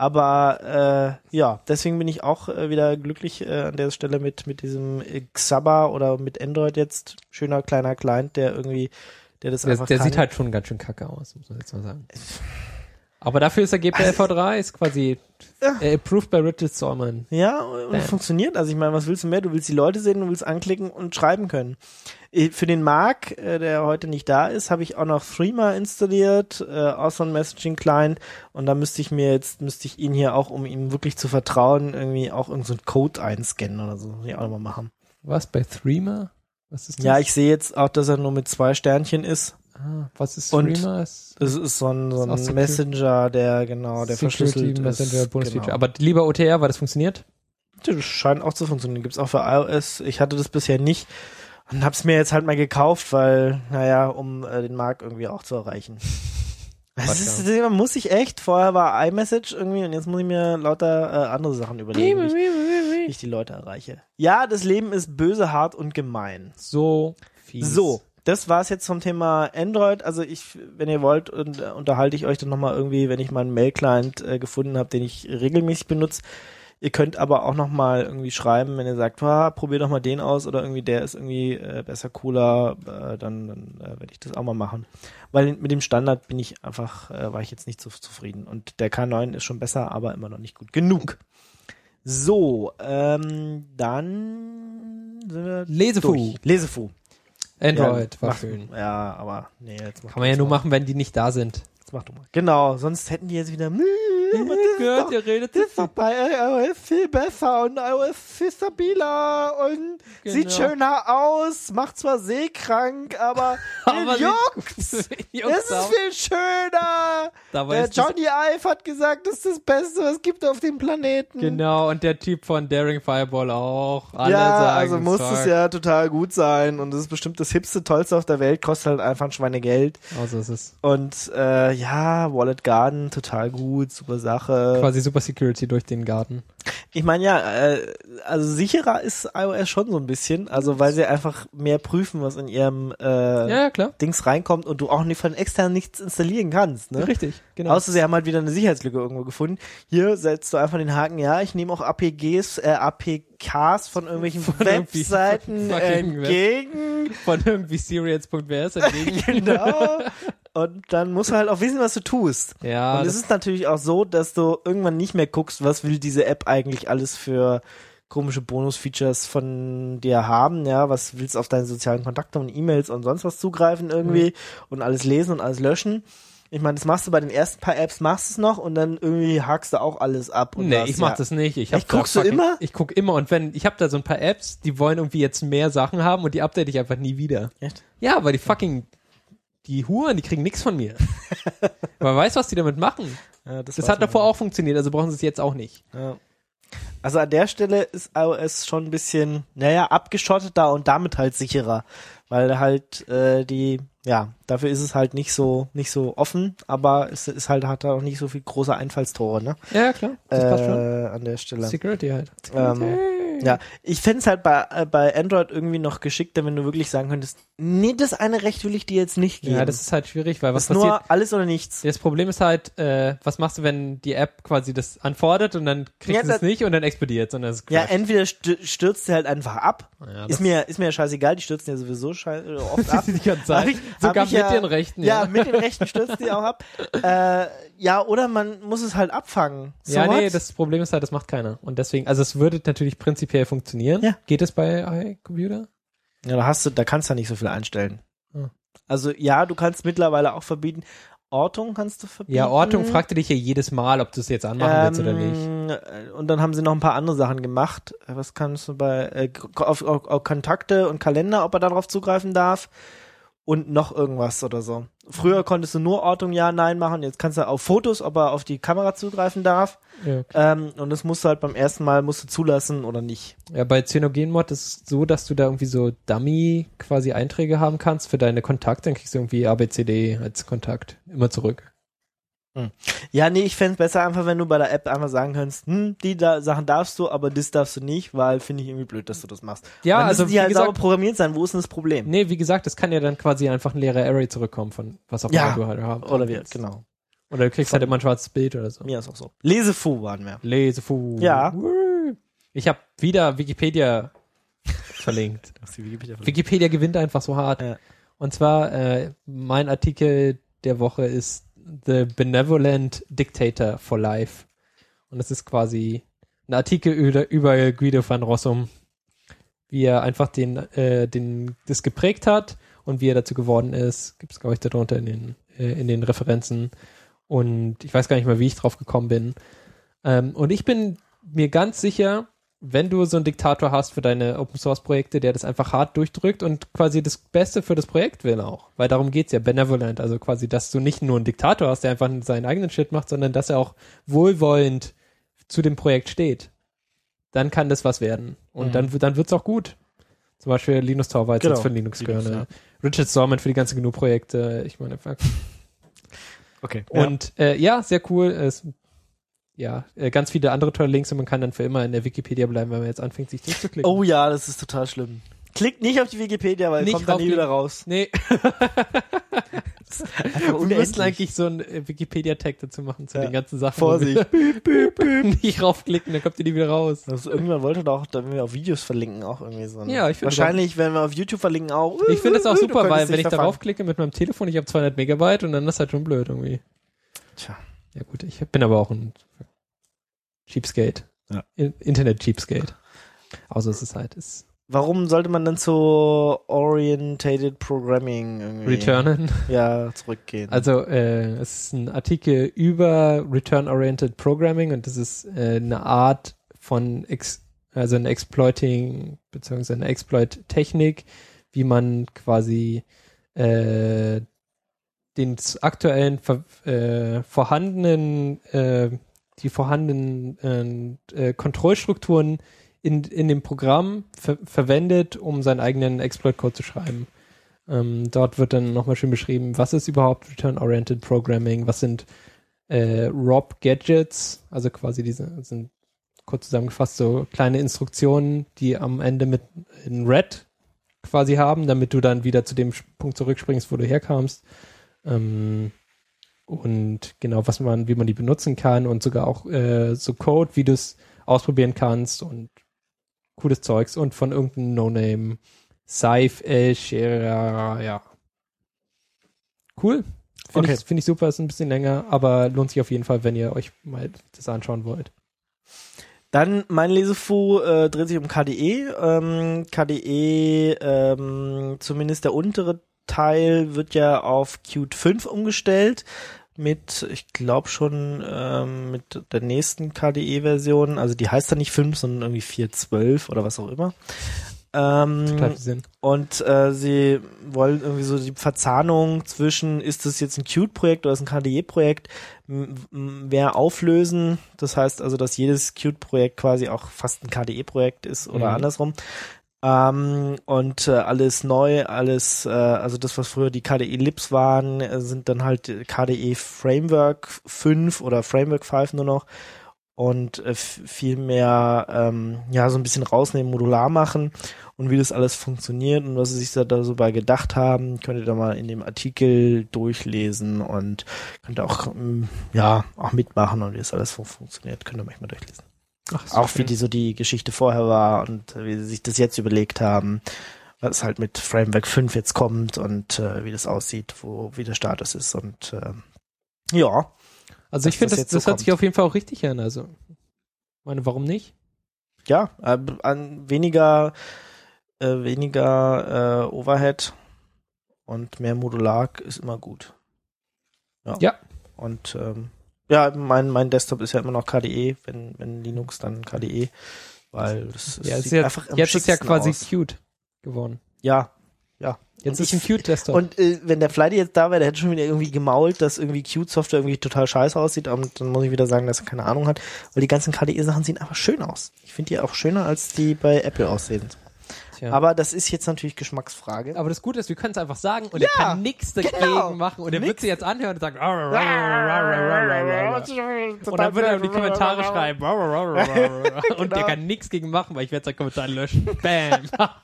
Aber äh, ja, deswegen bin ich auch äh, wieder glücklich äh, an der Stelle mit mit diesem Xaba oder mit Android jetzt. Schöner kleiner Client, der irgendwie, der das
der,
einfach
Der
kann.
sieht halt schon ganz schön kacke aus, muss man jetzt mal sagen. Aber dafür ist der G P L V drei, ist quasi
ja.
äh, approved by Richard Stallman.
Ja, und Bam. funktioniert. Also ich meine, was willst du mehr? Du willst die Leute sehen, du willst anklicken und schreiben können. Für den Marc, äh, der heute nicht da ist, habe ich auch noch Threema installiert, äh, auch so ein Messaging-Client. Und da müsste ich mir jetzt, müsste ich ihn hier auch, um ihm wirklich zu vertrauen, irgendwie auch irgend so einen Code einscannen oder so. Muss ich auch nochmal machen.
Was, bei Threema? Was ist das?
Ja, ich sehe jetzt auch, dass er nur mit zwei Sternchen ist.
Ah, was ist Threema?
Das ist so ein, so ein so Messenger, der genau, der verschlüsselt
Messenger
ist.
Bonus-Feature. Genau. Aber lieber O T R, weil das funktioniert?
Das scheint auch zu funktionieren. Gibt's auch für iOS. Ich hatte das bisher nicht. Und hab's mir jetzt halt mal gekauft, weil, naja, um äh, den Markt irgendwie auch zu erreichen. Das ist, man muss sich echt, vorher war iMessage irgendwie und jetzt muss ich mir lauter äh, andere Sachen überlegen, wie ich, wie ich die Leute erreiche. Ja, das Leben ist böse, hart und gemein.
So fies.
So, das war's jetzt zum Thema Android. Also ich, wenn ihr wollt, und, äh, unterhalte ich euch dann nochmal irgendwie, wenn ich meinen Mail-Client äh, gefunden habe, den ich regelmäßig benutze. Ihr könnt aber auch noch mal irgendwie schreiben, wenn ihr sagt, ah, probier doch mal den aus oder irgendwie der ist irgendwie äh, besser, cooler, äh, dann, dann äh, werde ich das auch mal machen. Weil mit dem Standard bin ich einfach, äh, war ich jetzt nicht so zufrieden. Und der K neun ist schon besser, aber immer noch nicht gut genug. So, ähm, dann sind wir
Lesefu.
durch. Lesefu.
Android,
ja,
war
mach,
schön.
Ja, aber nee, jetzt mach
Kann man ja nur machen, wenn die nicht da sind.
Jetzt mach du mal. Genau, sonst hätten die jetzt wieder aber das
gehört,
ist doch,
ihr redet
das
zu
ist doch bei iOS viel besser und iOS viel stabiler und
Genau.
sieht schöner aus, macht zwar seekrank, aber,
Aber
den juckt's.
wen
Das
juckt's
ist
auch?
viel schöner.
Dabei
Der
ist das-
Johnny Ive hat gesagt, das ist das Beste, was es gibt auf dem Planeten.
Genau, und der Typ von Daring Fireball auch. Alle
ja,
sagen,
also muss
fuck.
es ja total gut sein und das ist bestimmt das hipste, tollste auf der Welt, kostet halt einfach ein Schweinegeld.
Also es ist
Und äh, ja, Wallet Garden, total gut, super Sache.
quasi Super Security durch den Garten.
Ich meine ja, äh, also sicherer ist iOS schon so ein bisschen, also weil sie einfach mehr prüfen, was in ihrem äh,
Ja, ja, klar.
Dings reinkommt und du auch nicht von extern nichts installieren kannst, ne?
Richtig, genau.
Außer sie haben halt wieder eine Sicherheitslücke irgendwo gefunden. Hier setzt du einfach den Haken, ja, ich nehme auch A P Gs, äh, A P Ks von irgendwelchen
Von irgendwie
Webseiten
fucking
entgegen.
Von irgendwie serials punkt w s entgegen.
Genau. Und dann musst du halt auch wissen, was du tust.
Ja,
Und es
das,
ist natürlich auch so, dass du irgendwann nicht mehr guckst, was will diese App eigentlich alles für komische Bonus-Features von dir haben, ja, was willst du auf deine sozialen Kontakte und E-Mails und sonst was zugreifen irgendwie mhm. und alles lesen und alles löschen. Ich meine, das machst du bei den ersten paar Apps, machst du es noch und dann irgendwie hakst du auch alles ab. Und
nee,
das,
ich mach
ja.
das nicht. Ich hab
Echt, guckst du
fucking,
immer?
Ich guck immer und wenn, ich habe da so ein paar Apps, die wollen irgendwie jetzt mehr Sachen haben und die update ich einfach nie wieder.
Echt?
Ja, weil die fucking, die Huren, die kriegen nichts von mir. Man weiß, was die damit machen.
Ja,
Das
weiß
hat
man
davor
nicht.
auch funktioniert, also brauchen sie es jetzt auch nicht.
Ja. Also an der Stelle ist iOS schon ein bisschen, naja, abgeschotteter und damit halt sicherer, weil halt äh, die, ja, dafür ist es halt nicht so nicht so offen, aber es ist halt hat da auch nicht so viel große Einfallstore, ne?
Ja, ja, klar. Das
äh,
passt schon.
An der Stelle.
Security halt.
Ähm, ja, ich fänd's halt bei äh, bei Android irgendwie noch geschickter, wenn du wirklich sagen könntest, nee, das eine Recht will ich dir jetzt nicht geben.
Ja, das ist halt schwierig, weil was
das ist
passiert?
nur alles oder nichts.
Das Problem ist halt, äh, was machst du, wenn die App quasi das anfordert und dann kriegst
Ja,
du es
das-
nicht und dann explodiert, sondern es
Ja,
crasht.
entweder st stürzt sie halt einfach ab.
Ja,
ist
das-
mir ist mir ja scheißegal, die stürzen ja sowieso schei äh, oft ab.
die ganze Zeit.
Hab ich-
Sogar
hab ich
mit
ja,
den Rechten.
Ja,
Ja,
mit den Rechten stürzt die auch ab. Äh, ja, oder man muss es halt abfangen. So
ja nee,
what?
das Problem ist halt, das macht keiner. Und deswegen, also es würde natürlich prinzipiell funktionieren.
Ja.
Geht es bei iComputer?
Ja, da hast du, da kannst du ja nicht so viel einstellen.
Hm.
Also ja, du kannst mittlerweile auch verbieten. Ortung kannst du verbieten.
Ja, Ortung fragte dich ja jedes Mal, ob du es jetzt anmachen willst oder nicht.
nicht. Und dann haben sie noch ein paar andere Sachen gemacht. Was kannst du bei äh, auf, auf, auf Kontakte und Kalender, ob er darauf zugreifen darf und noch irgendwas oder so. Früher konntest du nur Ortung ja, nein machen. Jetzt kannst du auf Fotos, ob er auf die Kamera zugreifen darf.
Ja,
Ähm, und das musst du halt beim ersten Mal musst du zulassen oder nicht.
ja, bei CyanogenMod ist es so, dass du da irgendwie so Dummy quasi Einträge haben kannst für deine Kontakte. Dann kriegst du irgendwie A B C D als Kontakt immer zurück.
Ja, nee, ich fänd's besser einfach, wenn du bei der App einfach sagen kannst, hm, die da Sachen darfst du, aber das darfst du nicht, weil finde ich irgendwie blöd, dass du das machst.
Ja,
dann
also
müssen die
wie
halt
gesagt,
sauber programmiert sein. Wo ist denn das Problem?
nee, wie gesagt, das kann ja dann quasi einfach ein leerer Array zurückkommen von was auch
Ja,
immer du halt haben
Oder wie,
willst.
genau.
Oder du kriegst
Von-
halt immer ein schwarzes Bild oder so.
Mir ist auch so. Lesefu waren wir.
Lesefu.
Ja.
Ich habe wieder Wikipedia verlinkt. Wikipedia gewinnt einfach so hart.
Ja.
Und zwar, äh, mein Artikel der Woche ist The Benevolent Dictator for Life. Und das ist quasi ein Artikel über, über Guido van Rossum, wie er einfach den, äh, den, das geprägt hat und wie er dazu geworden ist. Gibt es, glaube ich, darunter in den, äh, in den Referenzen. Und ich weiß gar nicht mehr, wie ich drauf gekommen bin. Ähm, und ich bin mir ganz sicher, wenn du so einen Diktator hast für deine Open-Source-Projekte, der das einfach hart durchdrückt und quasi das Beste für das Projekt will auch. Weil darum geht's ja, benevolent. Also quasi, dass du nicht nur einen Diktator hast, der einfach seinen eigenen Shit macht, sondern dass er auch wohlwollend zu dem Projekt steht. Dann kann das was werden. Und
Mhm.
dann, dann wird's auch gut. Zum Beispiel Linus Torvalds
Genau.
jetzt für Linux-Kernel.
Linux,
Richard Stallman für die ganze G N U-Projekte. Ich meine, fuck.
Okay.
Und äh, ja, sehr cool. Es, ja, äh, ganz viele andere tolle Links und man kann dann für immer in der Wikipedia bleiben, wenn man jetzt anfängt, sich durchzuklicken.
Oh ja, das ist total schlimm. Klickt nicht auf die Wikipedia, weil
Nicht
kommt dann nie
raufklicken.
wieder raus.
Nee,
Einfach
wir
unendlich.
müssen eigentlich so einen äh, Wikipedia-Tag dazu machen zu
Ja.
den ganzen Sachen.
Vorsicht.
Büp, büp, büp. Nicht raufklicken, dann kommt ihr nie wieder raus.
Also irgendwann wollte doch, wenn wir auf Videos verlinken, auch irgendwie so. ein-
Ja, ich finde
Wahrscheinlich, wenn wir auf YouTube verlinken, auch.
Ich finde das auch
Du
super,
könntest
weil
dich
wenn ich
verfangen.
darauf klicke mit meinem Telefon, ich habe zweihundert Megabyte und dann ist halt schon blöd irgendwie.
Tja.
Ja gut, ich bin aber auch ein Cheapskate.
Ja.
In- Internet-Cheapskate. Außer es ist halt, ist
warum sollte man dann zu Orientated Programming irgendwie
Returnen.
ja, zurückgehen?
Also äh, es ist ein Artikel über Return-Oriented Programming und das ist äh, eine Art von Ex- also eine Exploiting beziehungsweise eine Exploit-Technik, wie man quasi äh, den aktuellen ver- äh, vorhandenen äh, die vorhandenen äh, Kontrollstrukturen in, in dem Programm ver- verwendet, um seinen eigenen Exploit-Code zu schreiben. Ähm, dort wird dann nochmal schön beschrieben, was ist überhaupt Return-Oriented Programming, was sind äh, R O P-Gadgets, also quasi diese sind kurz zusammengefasst so kleine Instruktionen, die am Ende mit in Red quasi haben, damit du dann wieder zu dem Punkt zurückspringst, wo du herkamst. Ähm, und genau, was man, wie man die benutzen kann und sogar auch äh, so Code, wie du es ausprobieren kannst und cooles Zeugs und von irgendeinem No-Name Saif El-Shera, ja. Cool. Finde
Okay.
ich, find ich super, ist ein bisschen länger, aber lohnt sich auf jeden Fall, wenn ihr euch mal das anschauen wollt.
Dann mein Lesefu äh, dreht sich um K D E. Ähm, K D E, ähm, zumindest der untere Teil wird ja auf Qt fünf umgestellt mit, ich glaube schon ähm, mit der nächsten K D E-Version. Also die heißt dann nicht fünf, sondern irgendwie vier Punkt zwölf oder was auch immer. Ähm,
Total viel Sinn.
Und äh, sie wollen irgendwie so die Verzahnung zwischen, ist das jetzt ein Qt-Projekt oder ist ein K D E-Projekt, m- m- mehr auflösen. Das heißt also, dass jedes Qt-Projekt quasi auch fast ein K D E-Projekt ist oder
Mhm.
andersrum. Ähm, und äh, alles neu, alles, äh, also das, was früher die K D E-Libs waren, äh, sind dann halt K D E-Framework fünf oder Framework fünf nur noch. Und äh, f- viel mehr, ähm, ja, so ein bisschen rausnehmen, modular machen und wie das alles funktioniert und was sie sich da, da so bei gedacht haben, könnt ihr da mal in dem Artikel durchlesen und könnt ihr auch, ähm, ja, auch mitmachen und wie das alles so funktioniert, könnt ihr manchmal durchlesen.
Ach,
Auch wie die so die Geschichte vorher war und äh, wie sie sich das jetzt überlegt haben, was halt mit Framework fünf jetzt kommt und äh, wie das aussieht, wo, wie der Status ist und ähm, ja.
Also ich
dass
finde,
das
das,
jetzt
das
so
hört sich
kommt.
auf jeden Fall auch richtig an. Also, ich meine, warum nicht?
Ja, äh, an weniger äh, weniger äh, Overhead und mehr Modular ist immer gut. Ja.
Ja.
Und ähm, ja, mein mein Desktop ist ja immer noch K D E, wenn wenn Linux dann K D E, weil das, das
Ja, es ist
sieht
jetzt,
einfach am
jetzt ist ja
schicksten
quasi
aus.
cute geworden.
Ja, ja.
Jetzt
Und
ist ein
ich-
Qt-Desktop.
Und äh, wenn der Flighty jetzt da wäre, der hätte schon wieder irgendwie gemault, dass irgendwie Qt-Software irgendwie total scheiße aussieht. Und dann muss ich wieder sagen, dass er keine Ahnung hat. Weil die ganzen K D E-Sachen sehen aber schön aus. Ich finde die auch schöner, als die bei Apple aussehen.
Tja.
Aber das ist jetzt natürlich Geschmacksfrage.
Aber das Gute ist, wir können es einfach sagen und
Ja,
er kann nichts dagegen
genau.
machen und er wird
Nix.
sie jetzt anhören und sagen "Rar, rar, rar, rar, rar, rar, rar." und dann wird er in die Kommentare schreiben "Rar, rar, rar, rar, rar." und der
Genau.
kann nichts gegen machen, weil ich werde seinen Kommentar löschen. Bam.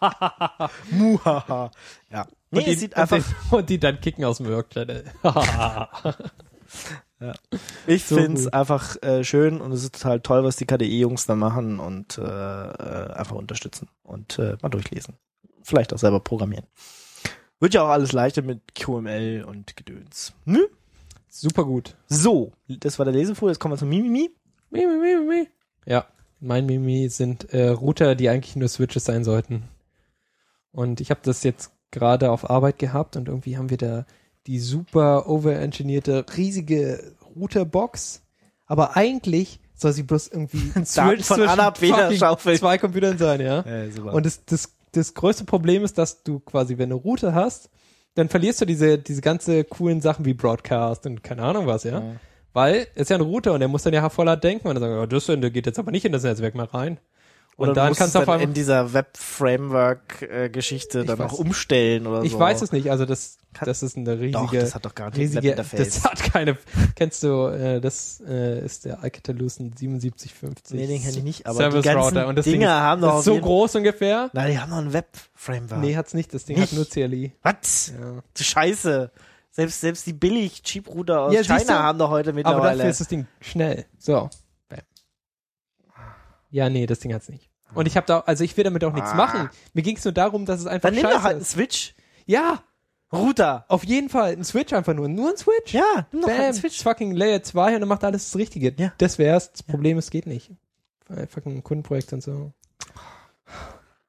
Muhaha. Ja. Nee,
und, die,
es sieht einfach,
und, die, und die dann kicken aus dem Work-Channel.
ich
so
find's
gut.
einfach äh, schön und es ist total toll, was die K D E-Jungs da machen und äh, äh, einfach unterstützen und äh, mal durchlesen. Vielleicht auch selber programmieren. Wird ja auch alles leichter mit Q M L und Gedöns. Hm?
Super gut.
So, das war der Lesefuhr, jetzt kommen wir zum Mimimi.
Mi, mi, mi, mi. Ja, mein Mimi sind äh, Router, die eigentlich nur Switches sein sollten. Und ich habe das jetzt gerade auf Arbeit gehabt und irgendwie haben wir da die super overengineerte riesige Routerbox. Aber eigentlich soll sie bloß irgendwie ein
Daten von A nach B
fucking
schaufeln.
zwei Computern sein, ja.
Äh, super.
Und das, das, das größte Problem ist, dass du quasi, wenn du Router hast, dann verlierst du diese, diese ganze coolen Sachen wie Broadcast und keine Ahnung was, ja.
Ja.
Weil es ist ja ein Router und der muss dann ja voller denken und dann sagen, oh, das Ende geht jetzt aber nicht in das Netzwerk mehr rein. Und
Oder
dann
du musst
kannst
es
du auf
dann
einmal,
in dieser Web-Framework-Geschichte
Ich
dann
weiß-
auch umstellen oder
ich
so.
weiß es nicht, also das,
Kann-
das ist eine riesige,
Doch, das hat doch gar nicht
riesige,
Webinterface.
das hat keine, kennst du, äh, das äh, ist der Alcatel-Lucent siebenundsiebzig fünfzig.
Nee, den kenne ich nicht, aber
Service
die ganzen
Router und das
Dinge
Ding
haben doch
ist
auf
so
jeden-
groß ungefähr.
Nein, die haben noch ein Web-Framework.
Nee, hat's nicht, das Ding
Nicht?
hat nur C L I.
Was?
Ja.
Du Scheiße. Selbst, selbst die billig Cheap-Router aus
Ja, siehst
China
du?
haben doch heute
Aber
mittlerweile.
dafür ist das Ding schnell. So. Bam. Ja, nee, das Ding hat's nicht. Und ich habe da, also ich will damit auch nichts
Ah.
machen. Mir ging's nur darum, dass es einfach
Dann nimm
scheiße
doch halt einen
ist.
Switch.
Ja,
Router.
auf jeden Fall. Ein Switch einfach nur. Nur ein Switch?
Ja, nimm doch halt
Bam,
einen Switch.
fucking Layer zwei und dann macht alles das Richtige.
Ja.
Das wär's. Das Problem ist, es geht nicht. Weil fucking Kundenprojekt und so.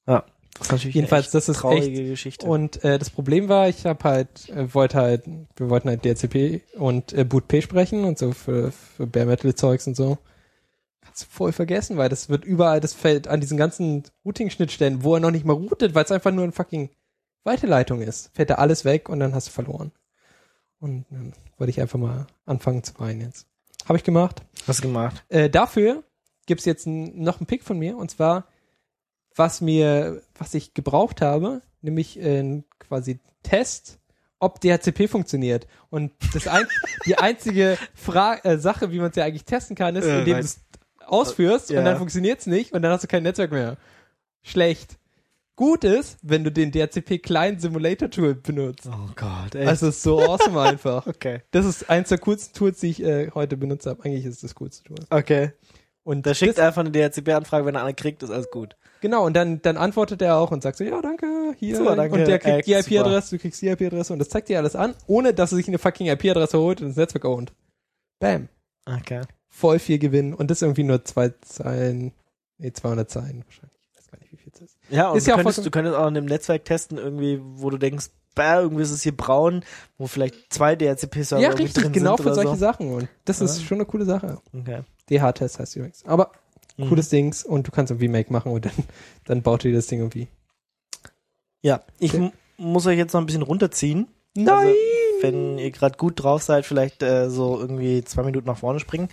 Ja. Das ist natürlich
Jedenfalls,
eine
das ist
traurige
echt,
Geschichte.
Und äh, das Problem war, ich habe halt, äh, wollte halt, wir wollten halt D H C P und äh, BootP sprechen und so für, für Bare Metal Zeugs und so. Kannst du voll vergessen, weil das wird überall, das fällt an diesen ganzen Routing-Schnittstellen, wo er noch nicht mal routet, weil es einfach nur ein fucking Weiterleitung ist. Fällt da alles weg und dann hast du verloren. Und dann wollte ich einfach mal anfangen zu weinen jetzt. Habe ich gemacht.
Was gemacht?
Äh, dafür gibt's jetzt n- noch einen Pick von mir, und zwar was mir, was ich gebraucht habe, nämlich äh, quasi Test, ob D H C P funktioniert. Und das ein, die einzige Fra- äh, Sache, wie man es ja eigentlich testen kann, ist,
Äh,
indem
right.
du es ausführst
Ja.
und dann funktioniert's nicht und dann hast du kein Netzwerk mehr. Schlecht. Gut ist, wenn du den D H C P Client Simulator Tool benutzt.
Oh Gott, ey.
Also es ist so awesome einfach.
okay.
Das ist eins der coolsten Tools, die ich äh, heute benutzt habe. Eigentlich ist es das coolste Tool.
Okay.
Und
Da schickt
das,
einfach eine D H C P-Anfrage, wenn er eine kriegt, ist alles gut.
genau, und dann, dann antwortet er auch und sagt so, ja, danke, hier.
Super, danke,
und der kriegt
äh,
die I
super.
P-Adresse, du kriegst die I P-Adresse und das zeigt dir alles an, ohne dass er sich eine fucking I P-Adresse holt und das Netzwerk ownt. Bam.
Okay.
Voll viel Gewinn. Und das irgendwie nur zwei Zeilen, nee, zweihundert Zeilen wahrscheinlich. Ich weiß gar nicht, wie viel das ist.
Ja, und
Ist
du,
ja auch
könntest,
vollkommen-
du könntest auch in einem Netzwerk testen, irgendwie, wo du denkst, bah, irgendwie ist es hier braun, wo vielleicht zwei D H C P-Server
Ja,
irgendwie
richtig,
drin
genau
sind
für
oder
solche
so.
Sachen. Und das ist
Ja.
schon eine coole Sache.
Okay.
D H-Test heißt übrigens. Aber
Mhm.
cooles Dings und du kannst irgendwie Make machen und dann, dann baut dir das Ding irgendwie.
Ja, ich
Okay.
m- muss euch jetzt noch ein bisschen runterziehen.
Nein!
Also, wenn ihr gerade gut drauf seid, vielleicht äh, so irgendwie zwei Minuten nach vorne springen.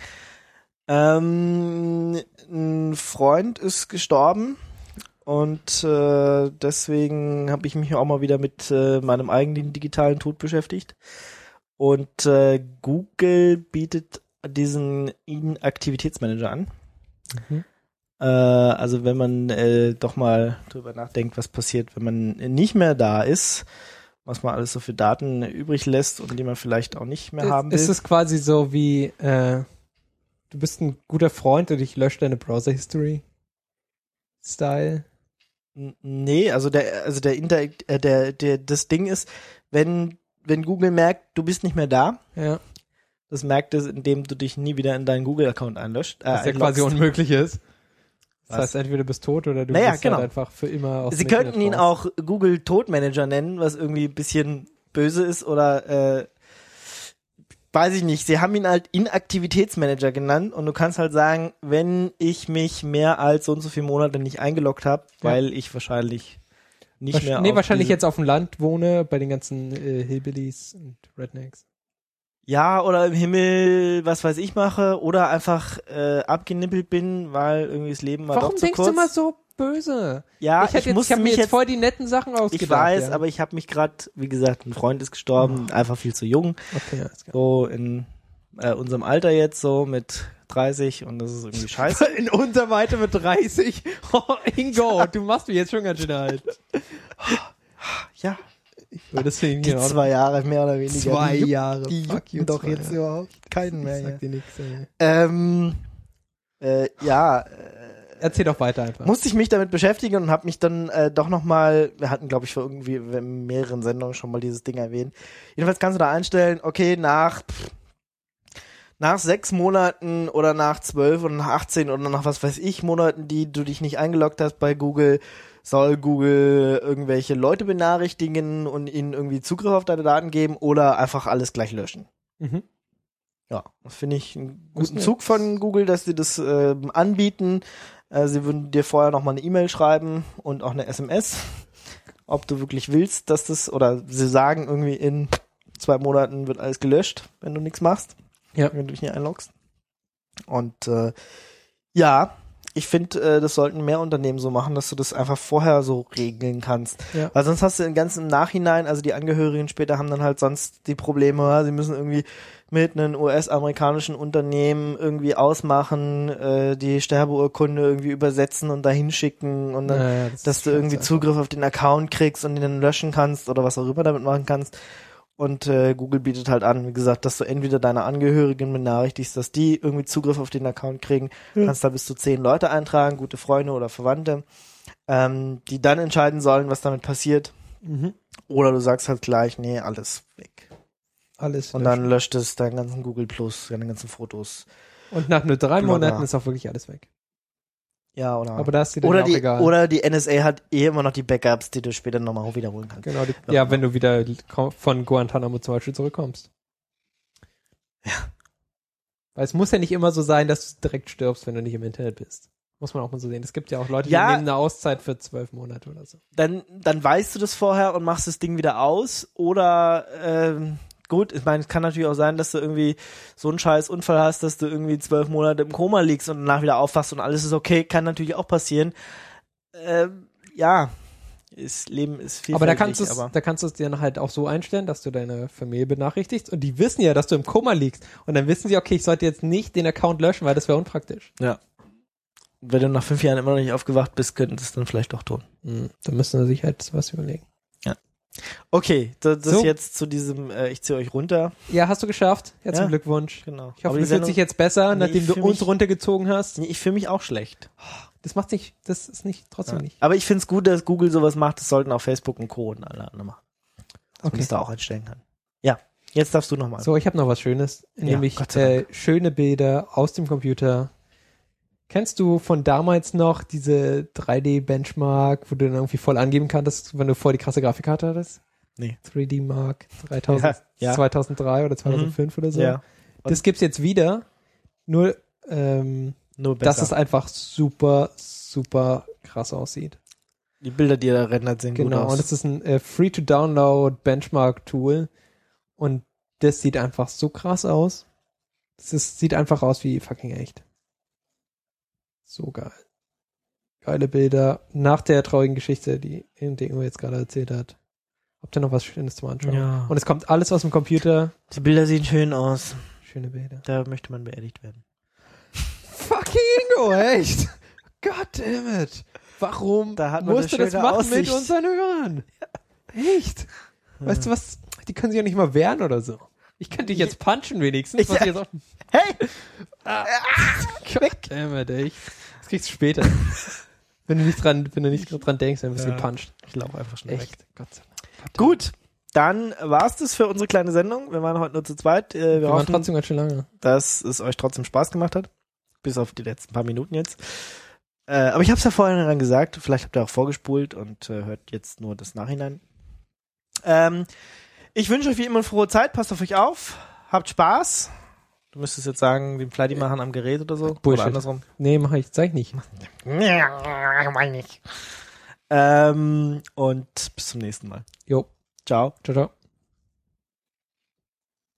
Ähm, ein Freund ist gestorben und äh, deswegen habe ich mich auch mal wieder mit äh, meinem eigenen digitalen Tod beschäftigt. Und äh, Google bietet diesen Inaktivitätsmanager an.
Mhm.
Äh, also wenn man äh, doch mal drüber nachdenkt, was passiert, wenn man nicht mehr da ist, was man alles so für Daten übrig lässt und die man vielleicht auch nicht mehr haben will.
Ist es quasi so wie, äh, du bist ein guter Freund und ich lösche deine Browser-History? Style?
N- Nee, also der, also der, Inter äh, der, der, das Ding ist, wenn, wenn Google merkt, du bist nicht mehr da,
Ja.
das merkt es, indem du dich nie wieder in deinen Google-Account einlöscht. Äh,
Was ja
einloggst.
quasi unmöglich ist. Das
Was?
heißt, entweder du bist tot oder du
Naja,
bist
genau.
halt einfach für immer aus
Sie
dem
könnten
Internet
ihn
raus.
auch Google Todmanager nennen, was irgendwie ein bisschen böse ist oder äh, weiß ich nicht. Sie haben ihn halt Inaktivitätsmanager genannt und du kannst halt sagen, wenn ich mich mehr als so und so viele Monate nicht eingeloggt habe,
Ja.
weil ich wahrscheinlich nicht
Wasch-
mehr
nee,
auf
wahrscheinlich
diese-
jetzt auf dem Land wohne, bei den ganzen äh, Hillbillies und Rednecks.
ja, oder im Himmel, was weiß ich mache, oder einfach äh, abgenippelt bin, weil irgendwie das Leben war
Warum
doch zu
denkst
kurz.
du immer so böse?
Ja,
ich hätte
ich,
jetzt, ich
musste
habe mir
mich
jetzt
jetzt,
voll die netten Sachen ausgedacht.
ich weiß,
ja.
aber ich habe mich gerade, wie gesagt, ein Freund ist gestorben, einfach viel zu jung,
Okay, ja, ist klar.
so in äh, unserem Alter jetzt so mit dreißig und das ist irgendwie scheiße.
In unserem Alter mit dreißig. Oh, Ingo, du machst mich jetzt schon ganz schön alt.
Ja,
Das
die zwei Jahre mehr oder weniger.
Zwei
die juck-
Jahre.
Die
Fuck
jucken
you,
doch
zwei
jetzt
Jahre.
überhaupt keinen mehr.
Ich sag
Hier.
dir nichts, ey.
Ähm, äh, ja, äh,
Erzähl doch weiter einfach.
musste ich mich damit beschäftigen und habe mich dann äh, doch nochmal, wir hatten glaube ich vor irgendwie in mehreren Sendungen schon mal dieses Ding erwähnt. Jedenfalls kannst du da einstellen, okay, nach pff, nach sechs Monaten oder nach zwölf oder nach achtzehn oder nach was weiß ich Monaten, die du dich nicht eingeloggt hast bei Google, soll Google irgendwelche Leute benachrichtigen und ihnen irgendwie Zugriff auf deine Daten geben oder einfach alles gleich löschen.
Mhm.
Ja, das finde ich einen
Das ist
guten
nett.
Zug von Google, dass sie das ähm, anbieten. Äh, sie würden dir vorher noch mal eine E-Mail schreiben und auch eine S M S, ob du wirklich willst, dass das, oder sie sagen irgendwie in zwei Monaten wird alles gelöscht, wenn du nichts machst,
Ja.
wenn du dich nicht einloggst. Und äh, ja, ich finde, äh, das sollten mehr Unternehmen so machen, dass du das einfach vorher so regeln kannst.
Ja.
Weil sonst hast du den ganzen Nachhinein, also die Angehörigen später haben dann halt sonst die Probleme, ja, sie müssen irgendwie mit einem U S-amerikanischen Unternehmen irgendwie ausmachen, äh, die Sterbeurkunde irgendwie übersetzen und dahin schicken und dann,
Naja, das
dass
ist
du irgendwie
scheiße.
Zugriff auf den Account kriegst und ihn dann löschen kannst oder was auch immer damit machen kannst. Und äh, Google bietet halt an, wie gesagt, dass du entweder deine Angehörigen benachrichtigst, dass die irgendwie Zugriff auf den Account kriegen,
Ja.
kannst da bis zu zehn Leute eintragen, gute Freunde oder Verwandte, ähm, die dann entscheiden sollen, was damit passiert.
Mhm.
Oder du sagst halt gleich, nee, alles weg.
Alles
Und
löschen.
dann löscht es deinen ganzen Google Plus, deine ganzen Fotos.
Und nach nur drei
Blogger.
Monaten ist auch wirklich alles weg.
Ja, oder?
Aber da ist dir dann
oder
auch
die,
egal.
Oder die N S A hat eh immer noch die Backups, die du später nochmal wiederholen kannst.
Genau, die, ja, wenn du wieder von Guantanamo zum Beispiel zurückkommst.
Ja.
Weil es muss ja nicht immer so sein, dass du direkt stirbst, wenn du nicht im Internet bist. Muss man auch mal so sehen. Es gibt ja auch Leute,
Ja.
die nehmen eine Auszeit für zwölf Monate oder so.
Dann, dann weißt du das vorher und machst das Ding wieder aus. Oder, ähm, gut, ich meine, es kann natürlich auch sein, dass du irgendwie so einen scheiß Unfall hast, dass du irgendwie zwölf Monate im Koma liegst und danach wieder aufwachst und alles ist okay. Kann natürlich auch passieren. Ähm, ja, das Leben ist vielfältig.
Aber da kannst du es,
aber
da kannst du es dir dann halt auch so einstellen, dass du deine Familie benachrichtigst und die wissen ja, dass du im Koma liegst und dann wissen sie, okay, ich sollte jetzt nicht den Account löschen, weil das wäre unpraktisch.
ja. Wenn du nach fünf Jahren immer noch nicht aufgewacht bist, könnten das dann vielleicht doch tun.
Mhm. Da müssen sie sich halt was überlegen.
Okay, das, das
So.
jetzt zu diesem, äh, ich ziehe euch runter.
Ja, hast du geschafft. Herzlichen
Ja.
Glückwunsch.
Genau.
Ich hoffe,
Aber
du
die
fühlst
Sendung,
dich jetzt besser,
Nee,
nachdem
ich
du
fühl
uns
mich-
runtergezogen hast.
nee, ich fühle mich auch schlecht.
Das macht nicht, das ist nicht, trotzdem
Ja.
nicht.
Aber ich finde es gut, dass Google sowas macht. Das sollten auch Facebook und Co. und alle anderen machen. Dass man
Okay.
das da auch einstellen kann. Ja, jetzt darfst du nochmal.
So, ich habe noch was Schönes,
Ja,
nämlich
Gott sei
äh, schöne Bilder aus dem Computer. Kennst du von damals noch diese drei D-Benchmark, wo du dann irgendwie voll angeben kannst, wenn du voll die krasse Grafikkarte hattest?
Nee.
drei D Mark dreitausend,
Ja, ja.
zweitausenddrei oder zweitausendfünf oder so.
Ja,
Das gibt's jetzt wieder, nur ähm,
nur
dass
besser.
es einfach super, super krass aussieht.
Die Bilder, die da rendert, sehen gut
Genau,
aus.
und es ist ein äh, Free-to-Download Benchmark-Tool und das sieht einfach so krass aus. Es ist, sieht einfach aus wie fucking echt. So geil. Geile Bilder. Nach der traurigen Geschichte, die, die Ingo jetzt gerade erzählt hat. Habt ihr noch was Schönes zum Anschauen?
Ja.
Und es kommt alles aus dem Computer.
Die Bilder sehen schön aus.
Schöne Bilder.
Da möchte man beerdigt werden.
Fucking Ingo, echt? God damn it. Warum
Da hat man
musst du
eine
das
schöne
machen
Aussicht.
mit unseren Hörern? Echt? Weißt du was? Die können sich ja nicht mal wehren oder so. Ich könnte dich jetzt punchen wenigstens. Was
Ja.
ich jetzt auch,
Hey!
God damn it, echt. Das kriegst du später. wenn du nicht dran, wenn du nicht dran denkst, dann wirst du
Ja.
gepuncht.
Ich laufe einfach schnell weg.
Echt? Gott sei Dank.
Gut, dann war's das für unsere kleine Sendung. Wir waren heute nur zu zweit. Äh, wir
Wir waren
hoffen,
trotzdem ganz schön lange.
dass es euch trotzdem Spaß gemacht hat. Bis auf die letzten paar Minuten jetzt. Äh, aber ich habe es ja vorhin daran gesagt. Vielleicht habt ihr auch vorgespult und äh, hört jetzt nur das Nachhinein. Ähm, ich wünsche euch wie immer eine frohe Zeit. Passt auf euch auf. Habt Spaß. Du müsstest jetzt sagen, den Flighty machen am Gerät oder so.
Bullshit.
Oder andersrum.
Nee, mach ich, zeig nicht.
Ja, meine ich. Ähm, und bis zum nächsten Mal.
Jo.
Ciao.
Ciao, ciao.